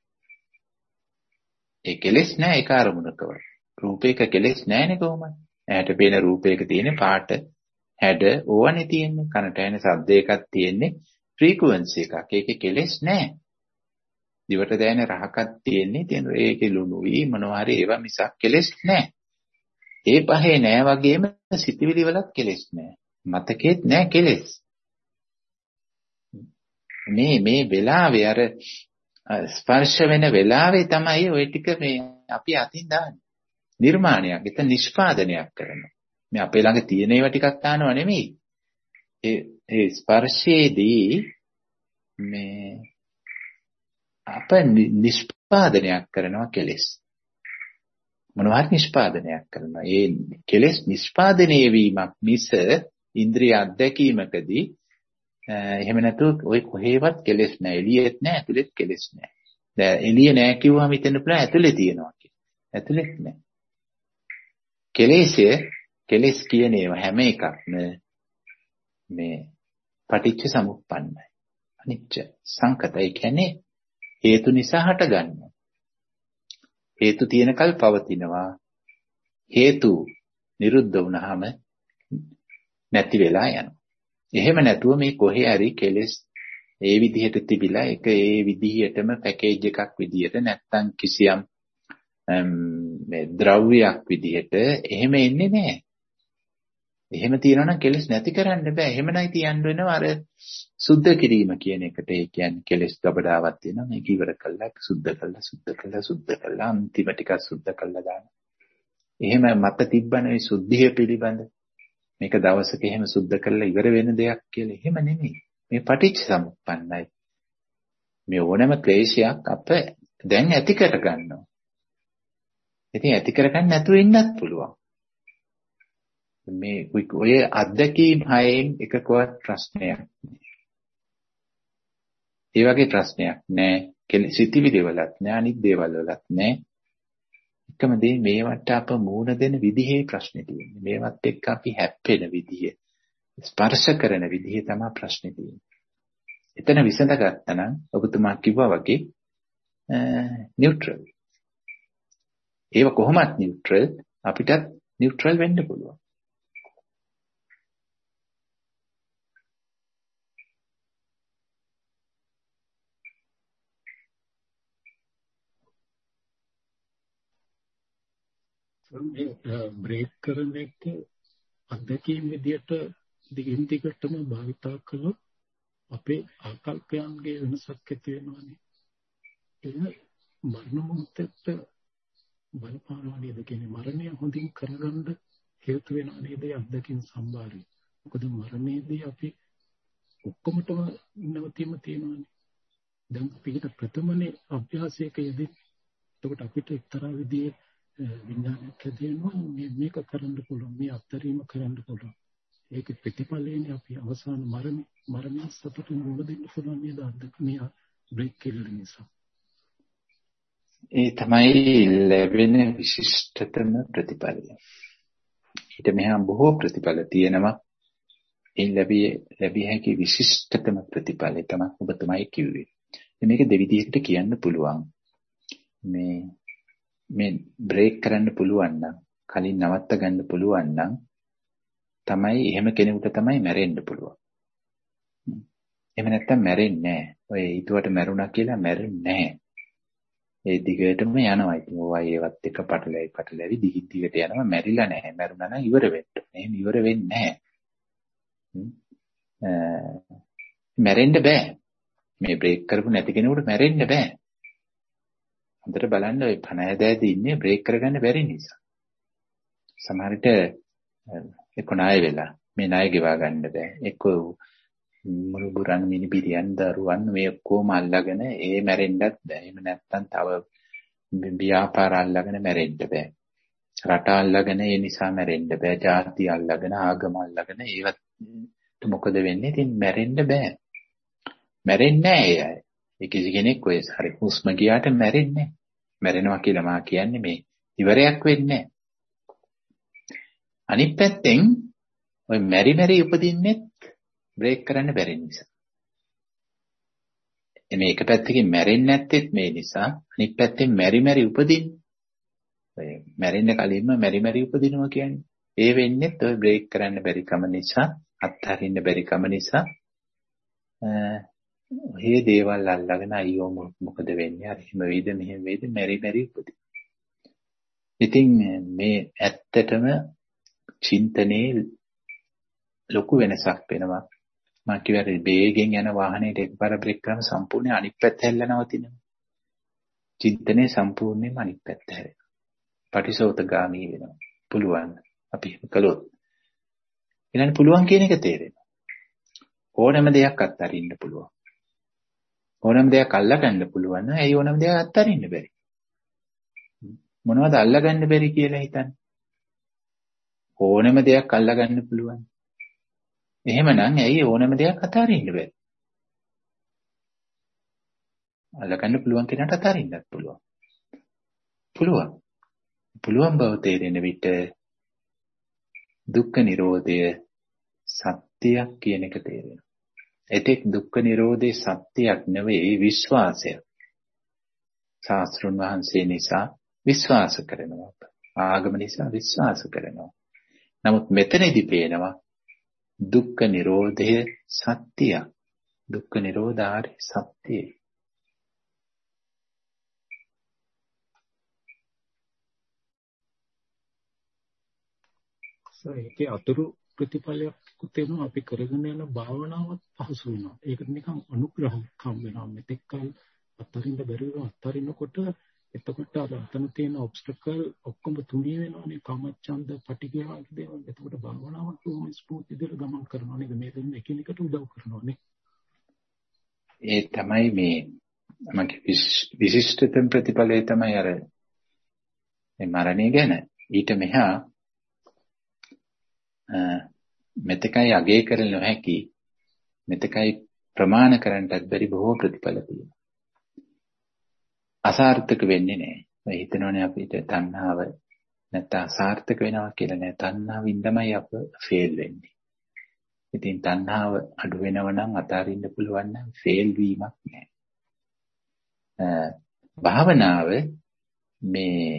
Speaker 1: ඒ කෙලෙස් නැහැ ඒක අරමුණකවත්. රූපයක කෙලෙස් නැහැනේ කොහොමද? ඇහැට පේන රූපයක තියෙන පාට, හැඩ ඕවනේ තියෙන්නේ. කනට ඇහෙන ශබ්ද එකක් තියෙන්නේ ෆ්‍රීකවන්සි එකක්. ඒකේ කෙලෙස් නැහැ. දිවට දැනෙන රහකක් තියෙන්නේ. තියෙන ඒකේ ලුණුයි මොනවා හරි ඒවා මිසක් කෙලෙස් නැහැ. ඒ පහේ නැහැ වගේම සිතිවිලි වලත් කෙලෙස් නැහැ. මතකෙත් නැහැ කෙලෙස්. මේ මේ වෙලාවේ අර ස්පර්ශ වෙන වෙලාවේ තමයි ওই ටික මේ අපි අතින් දාන්නේ. නිර්මාණයක්, එතන නිෂ්පාදනයක් කරනවා. මේ අපේ ළඟ තියෙන ඒවා ටිකක් දානව නෙමෙයි. ඒ ඒ ස්පර්ශයේදී මේ අප නිෂ්පාදනයක් කරනවා කෙලෙස්. මොනවාත් නිෂ්පාදනයක් කරනවා. ඒ කෙලෙස් නිෂ්පාදනය වීමක් මිස ඉන්ද්‍රිය අධ්‍යක්ීමකදී එහෙම නැතුව ඔය කොහේවත් කෙලෙස් නැහැ. එළියෙත් නැහැ, ඇතුළෙත් කෙලෙස් නැහැ. දැන් එළිය නැහැ කිව්වම හිතෙන්න පුළුවන් ඇතුළේ තියෙනවා කියලා. ඇතුළෙත් නැහැ. කෙලෙස්ය කෙලෙස් කියන ඒවා හැම එකක්ම මේ පටිච්ච සමුප්පන්නයි. අනිච්ච සංකතයි කියන්නේ හේතු නිසා හටගන්නවා. හේතු තියෙනකල් පවතිනවා. හේතු නිරුද්ධ වුණාම නැති වෙලා යනවා. එහෙම නැතුව මේ කොහේ හරි කෙලෙස් ඒ විදිහට තිබිලා ඒක ඒ විදිහටම පැකේජ් එකක් විදිහට නැත්තම් කිසියම් මේ ද්‍රව්‍යයක් විදිහට එහෙම එන්නේ නැහැ. එහෙම තියනවා නම් කෙලෙස් නැති කරන්න බෑ. එහෙමයි තියන්න වෙනවා අර සුද්ධ කිරීම කියන එකට. ඒ කියන්නේ කෙලෙස් ගබඩාවක් තියෙනවා. මේක ඉවර කළා, සුද්ධ කළා, සුද්ධ කළා, සුද්ධ කළා, අන්තිම ටික සුද්ධ කළා දාන. එහෙම මත තිබ්බනේ සුද්ධිය පිළිබඳ. මේක දවසක එහෙම සුද්ධ කළා ඉවර වෙන දෙයක් කියලා. එහෙම නෙමෙයි. මේ පටිච්ච සමුප්පන්නයි. මේ ඕනෑම ක්ලේශයක් අප දැන් ඇති කර ගන්නවා. ඉතින් ඇති කරගන්න නැතුව ඉන්නත් පුළුවන්. මේ ඔය අත්දැකීම් හයෙන් එකකවත් ප්‍රශ්නයක් නෑ. ඒ වගේ ප්‍රශ්නයක් නෑ. සිතිවිලි වලත් නෑ, අනිත් දේවල් වලත් නෑ. එකම දේ මේවට අප මූණ දෙන විදිහේ ප්‍රශ්නේ තියෙන්නේ. මේවත් එක්ක අපි හැප්පෙන විදිහ, ස්පර්ශ කරන විදිහ තමයි ප්‍රශ්නේ තියෙන්නේ. එතන විසඳගත්තා නම් ඔබතුමා කිව්වා වගේ නියුට්‍රල්. ඒව කොහොමත් නියුට්‍රල්, අපිටත් නියුට්‍රල් වෙන්න පුළුවන්.
Speaker 2: බ්‍රේක් කරන එක අත්දැකීම් විදියට දිගින් දිගටම භාවිතා කළොත් අපේ ආකල්පයන්ගේ වෙනසක් ඇති වෙනවානේ. ඒක මරණ මොහොතට බලපානවා නේද? කියන්නේ මරණය හොඳින් කරගන්න හේතු වෙනවා නේද? අත්දැකීම් සම්භාරය. මොකද මරණයේදී අපි ඔක්කොමටම නැවතීම තියෙනවානේ. දැන් අපිට ප්‍රථමනේ අභ්‍යාසයක යෙදී එතකොට අපිට එක්තරා විදිහේ විඥානයක් හැදෙනවා. මේක කරන්න පුළුවන්, මේ අත්දැකීම කරන්න පුළුවන්. ඒක ප්‍රතිඵලයෙන් අපි අවසාන මරණ මරණ සතුටින් මුහුණ දෙන්න පුළුවන් නේද? අත්දැකීම බ්‍රේක් කෙරෙන නිසා.
Speaker 1: ඒ තමයි ලැබෙන විශිෂ්ටතම ප්‍රතිඵලය. ඊට මෙහා බොහෝ ප්‍රතිඵල තියෙනවා. ඒ ලැබිය ලැබිය හැකි විශිෂ්ටතම ප්‍රතිඵලය තමයි ඔබතුමයි කිව්වේ. මේක දෙවිදිහකට කියන්න පුළුවන්. මේ මේ බ්‍රේක් කරන්න පුළුවන් නම්, කලින් නවත්ත ගන්න පුළුවන් නම් තමයි එහෙම කෙනෙකුට තමයි මැරෙන්න පුළුවන්. එහෙම නැත්තම් මැරෙන්නේ නැහැ. ඔය ඊටවට මැරුණා කියලා මැරෙන්නේ නැහැ. ඒ දිගටම යනවා. ඉතින් ඔය ඒවත් එක පටලැවි පටලැවි දිගින් දිගට යනවා. මැරිලා නැහැ. මැරුණා නම් ඉවර වෙන්න. එහෙම ඉවර වෙන්නේ නැහැ. මැරෙන්න බෑ. මේ බ්‍රේක් කරපු නැති කෙනෙකුට මැරෙන්න බෑ. හොඳට බලන්න ඔය පණ ඇදදී ඉන්නේ බ්‍රේක් කරගන්න බැරි නිසා. සමහර විට එක්ක ණය වෙලා මේ ණය ගෙවා ගන්න බෑ. එක්ක මුළු බුරන් මිනිබිරියන් දරුවන් මේ ඔක්කොම අල්ලගෙන ඒ මැරෙන්නත් බෑ. එහෙම නැත්තම් තව ව්‍යාපාර අල්ලගෙන මැරෙන්න බෑ. රට අල්ලගෙන ඒ නිසා මැරෙන්න බෑ. ජාති අල්ලගෙන ආගම අල්ලගෙන ඒවත් මොකද වෙන්නේ? ඉතින් මැරෙන්න බෑ. මැරෙන්නේ නැහැ අය. ඒ කිසි කෙනෙක් ඔය හරි හුස්ම ගියාට මැරෙන්නේ නැහැ. මැරෙනවා කියලා මා කියන්නේ මේ ඉවරයක් වෙන්නේ නැහැ. අනිත් පැත්තෙන් ඔය මෙරි මෙරි උපදින්නේ බ්‍රේක් කරන්න බැරි නිසා. එමේ එක පැත්තකින් මැරෙන්නේ නැත්තේත් මේ නිසා, අනිත් පැත්තෙන් මෙරි මෙරි උපදින්නේ. ඔය මැරෙන්න කලින්ම මෙරි මෙරි උපදිනවා කියන්නේ. ඒ වෙන්නේ ඔය බ්‍රේක් කරන්න බැරි කම නිසා, අත්හරින්න බැරි කම නිසා ඔය දේවල් අල්ලගෙන අයියෝ මොකද වෙන්නේ? අර එහෙම වෙයිද මෙහෙම වෙයිද මෙරි මෙරි උපදින. ඉතින් මේ ඇත්තටම චින්තනයේ ලොකු වෙනසක් වෙනවා. මම කියවරේ වේගෙන් යන වාහනයට එකපාර බ්‍රේක් කරාම සම්පූර්ණ අනිත් පැත්ත හැල්ලා නවතිනවා. චින්තනයේ සම්පූර්ණයෙන්ම අනිත් පැත්ත හැරෙනවා. පටිසෝතගාමී වෙනවා. පුළුවන් අපි කළොත්. ඊළඟ පුළුවන් කියන එක තේරෙනවා. ඕනෑම දෙයක් අත්හරින්න පුළුවන්. ඕනෑම දෙයක් අල්ලගන්න පුළුවන් නම් ඇයි ඕනෑම දෙයක් අත්හරින්න බැරි? මොනවද අල්ලගන්න බැරි කියලා හිතන්නේ? ඕනෑම දෙයක් අල්ලගන්න පුළුවන්. එහෙමනම් ඇයි ඕනෑම දෙයක් අතාරින්න බැරි? අල්ලගන්න පුළුවන් කෙනාට අතාරින්නත් පුළුවන්. පුළුවන්. පුළුවන් බව තේරෙන විට දුක්ඛ නිරෝධය සත්‍යයක් කියන එක තේරෙනවා. ඒතෙක් දුක්ඛ නිරෝධේ සත්‍යයක් නෙවෙයි විශ්වාසය. ශාස්ත්‍රුන් වහන්සේ නිසා විශ්වාස කරනවා. ආගම නිසා විශ්වාස කරනවා. නමුත් මෙතනදී පේනවා දුක්ඛ නිරෝධය සත්‍යය. දුක්ඛ නිරෝධාරි සත්‍යය.
Speaker 2: ඒකේ අතුරු ප්‍රතිඵලයක් තියෙනවා. අපි කරගෙන යන භාවනාවත් පහසු වෙනවා. ඒක නිකන් අනුග්‍රහකම් වෙනවා. මෙතෙක් කල අතරින්ද බැරිව අතරිනකොට එතකොට අර අතන තියෙන ඔබ්ස්ටකල් ඔක්කොම තුනී වෙනවානේ. කාමච්ඡන්ද පටිඝය වගේ දේවල්. එතකොට භාවනාවක් කොහොම ස්මූත් විදිහට ගමන් කරනවා නේද? මේ දෙන්න එකිනෙකට උදව් කරනවා නේ.
Speaker 1: ඒ තමයි මේ මගේ විශිෂ්ටතම ප්‍රතිඵලය තමයි අර මේ මරණය ගැන. ඊට මෙහා මෙතකයි අගය කරල නොහැකි, මෙතකයි ප්‍රමාණ කරන්නටත් බැරි බොහෝ ප්‍රතිඵල තියෙනවා. අසාර්ථක වෙන්නේ නැහැ. ඔය හිතනෝනේ අපිට තණ්හාව නැත්නම් අසාර්ථක වෙනවා කියලා නෑ. තණ්හාවින් තමයි අප ෆේල් වෙන්නේ. ඉතින් තණ්හාව අඩු වෙනව නම් අතාරින්න පුළුවන් නම් ෆේල් වීමක් නෑ. භාවනාව මේ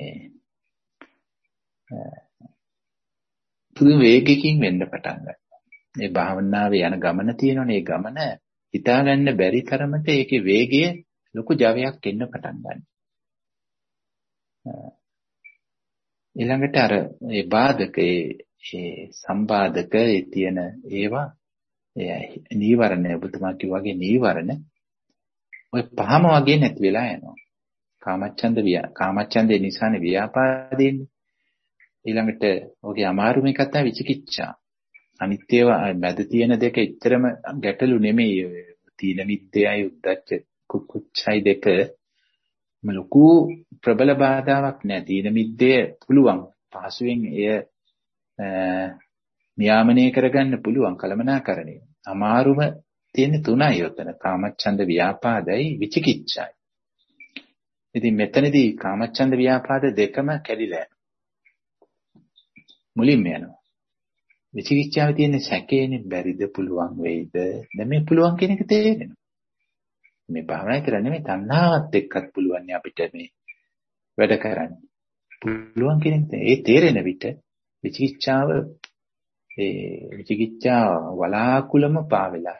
Speaker 1: පුදු වේගකින් වෙන්න පටන් ගන්නවා. මේ භාවනාවේ යන ගමන තියෙනවනේ. ඒ ගමන හිතාගන්න බැරි තරමට ඒකේ වේගය ලොකු ජවයක් එන්න පටන් ගන්නවා. ඊළඟට අර මේ බාධක ඒ සම්බාධක ඒ තියෙන ඒවා ඒ නීවරණ ඔබතුමා කිව්වාගේ නීවරණ ඔය පහම වගේ නැති වෙලා යනවා. කාමච්ඡන්ද වියා කාමච්ඡන්දේ නිසානේ ව්‍යාපාදෙන්නේ. ඊළඟට ඔගේ අමාරුම එකක් තමයි විචිකිච්ඡා. අනිත්‍යව මැද තියෙන දෙක එච්චරම ගැටලු නෙමෙයි. තීන මිද්දේයි උද්දච්ච කුච්චයි දෙක ලොකු ප්‍රබල බාධාවක් නෑ. තීන මිද්දේ පුළුවන් පහසුවෙන් එය නියාමනය කරගන්න පුළුවන් කලමනාකරණය. අමාරුම තියෙන තුනයි උතන. කාමච්ඡන්ද ව්‍යාපාදයි විචිකිච්ඡයි. ඉතින් මෙතනදී කාමච්ඡන්ද ව්‍යාපාද දෙකම කැඩිලා යනවා. මුලින්ම යනවා. විචිකිච්ඡාවේ තියෙන සැකේනේ බැරිද පුළුවන් වෙයිද? දැන් මේ පුළුවන් කියන එක තේරෙනවා. මේ භාවනා කරන්නේ මේ තණ්හාවත් එක්කත් පුළුවන් අපිට මේ වැඩ කරන්න. පුළුවන් කියන එක ඒ තේරෙන විට විචිකිච්ඡාව ඒ විචිකිච්ඡා වලාකුළම පාවෙලා.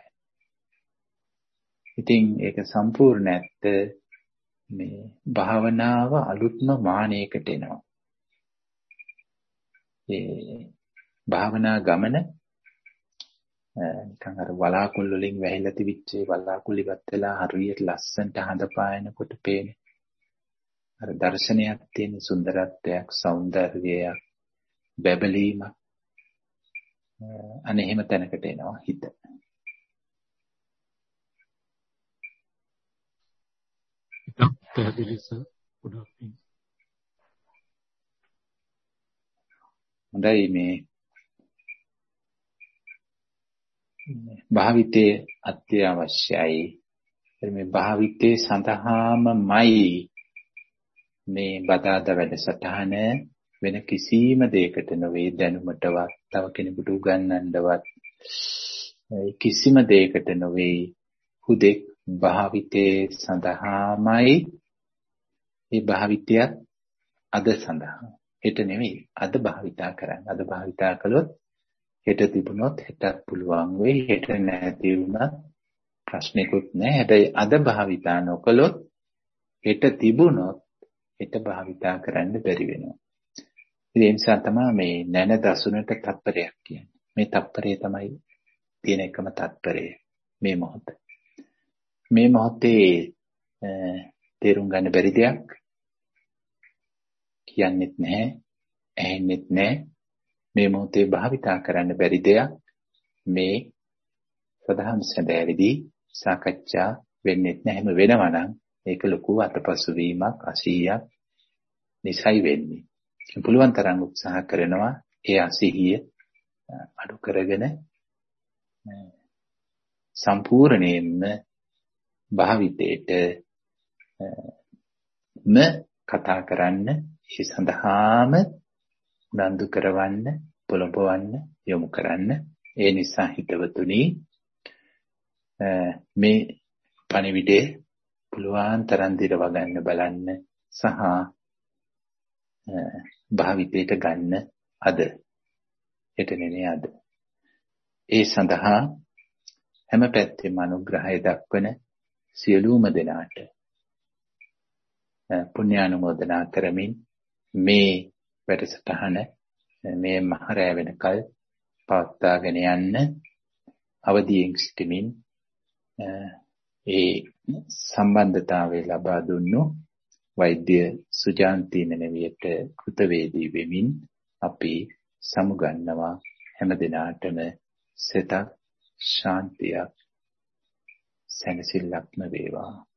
Speaker 1: ඉතින් ඒක සම්පූර්ණ නැත්te මේ භාවනාව අලුත්ම මානයකට එනවා. ඒ භාවනා ගමන නිකන් අර වලාකුළු වලින් වැහිලා තිබිච්ච වලාකුළු ඉවත් වෙලා හරියට ලස්සනට හඳපායනකොට පේන්නේ. අර දර්ශනයක් තියෙන සුන්දරත්වයක්, సౌందර්යයක්, බබලීමක්. අනේ එහෙම තැනකට එනවා හිත.
Speaker 2: පැහැදිලි සර්. ගොඩක් පිං.
Speaker 1: හොඳයි මේ භාවිතයේ අත්‍යවශ්‍යයි. මේ භාවිතයේ සඳහාමයි මේ බදාද වැඩසටහන වෙන කිසිම දෙයකට නෙවෙයි දැනුමටවත් තව කෙනෙකුට උගන්වන්නවත් කිසිම දෙයකට නෙවෙයි හුදෙක් භාවිතයේ සඳහාමයි මේ භාවිතය අද සඳහා හෙට නෙවෙයි අද භාවිතා කරන්න. අද භාවිතා කළොත් හෙට තිබුණොත් හෙටත් පුළුවන් වෙයි. හෙට නැති වුණත් ප්‍රශ්නෙකුත් නැහැ. හැබැයි අද භාවිතා නොකළොත් හෙට තිබුණොත් හෙට භාවිතා කරන්න බැරි වෙනවා. ඒ නිසා තමයි මේ නැන දසුනට තත්පරයක් කියන්නේ. මේ තත්පරය තමයි තියෙන එකම තත්පරය මේ මොහොත. මේ මොහොතේ තේරුම් ගන්න බැරි දෙයක් කියන්නෙත් නැහැ, ඇහෙන්නෙත් නැහැ. මේ මොහොතේ භාවිතා කරන්න බැරි දෙයක් මේ සදහම් සැදෑවිදී සාකච්ඡා වෙන්නෙත් නැහැ. එහෙම වෙනවා නම් ඒක ලොකු අතපසු වීමක් අසීයක් නිසයි වෙන්නේ. පුළුවන් තරම් උත්සාහ කරනවා ඒ අසීහිය අඩු කරගෙන සම්පූර්ණයෙන්ම භාවිතයට ම කතා කරන්න ඒ සඳහාම උනන්දු කරවන්න පොළඹවන්න යොමු කරන්න. ඒ නිසා හිතවතුනි මේ පණිවිඩේ පුළුවන් තරම් දිරව ගන්න බලන්න සහ භාවිතයට ගන්න අද හෙට නෙමෙයි අද. ඒ සඳහා හැම පැත්තෙම අනුග්‍රහය දක්වන සියලුම දෙනාට පුණ්‍යානුමෝදනා කරමින් මේ වැඩසටහන මේ මහරෑ වෙනකල් පවත්වාගෙන යන්න අවදියෙන් සිටමින් ඒ සම්බන්ධතාවය ලබා දුන්නු වෛද්‍ය සුජාන්ති මෙනවියට කෘතවේදී වෙමින් අපි සමුගන්නවා. හැම දිනාටම සිතක් ශාන්තියක් සැනසෙල්ලක්ම වේවා.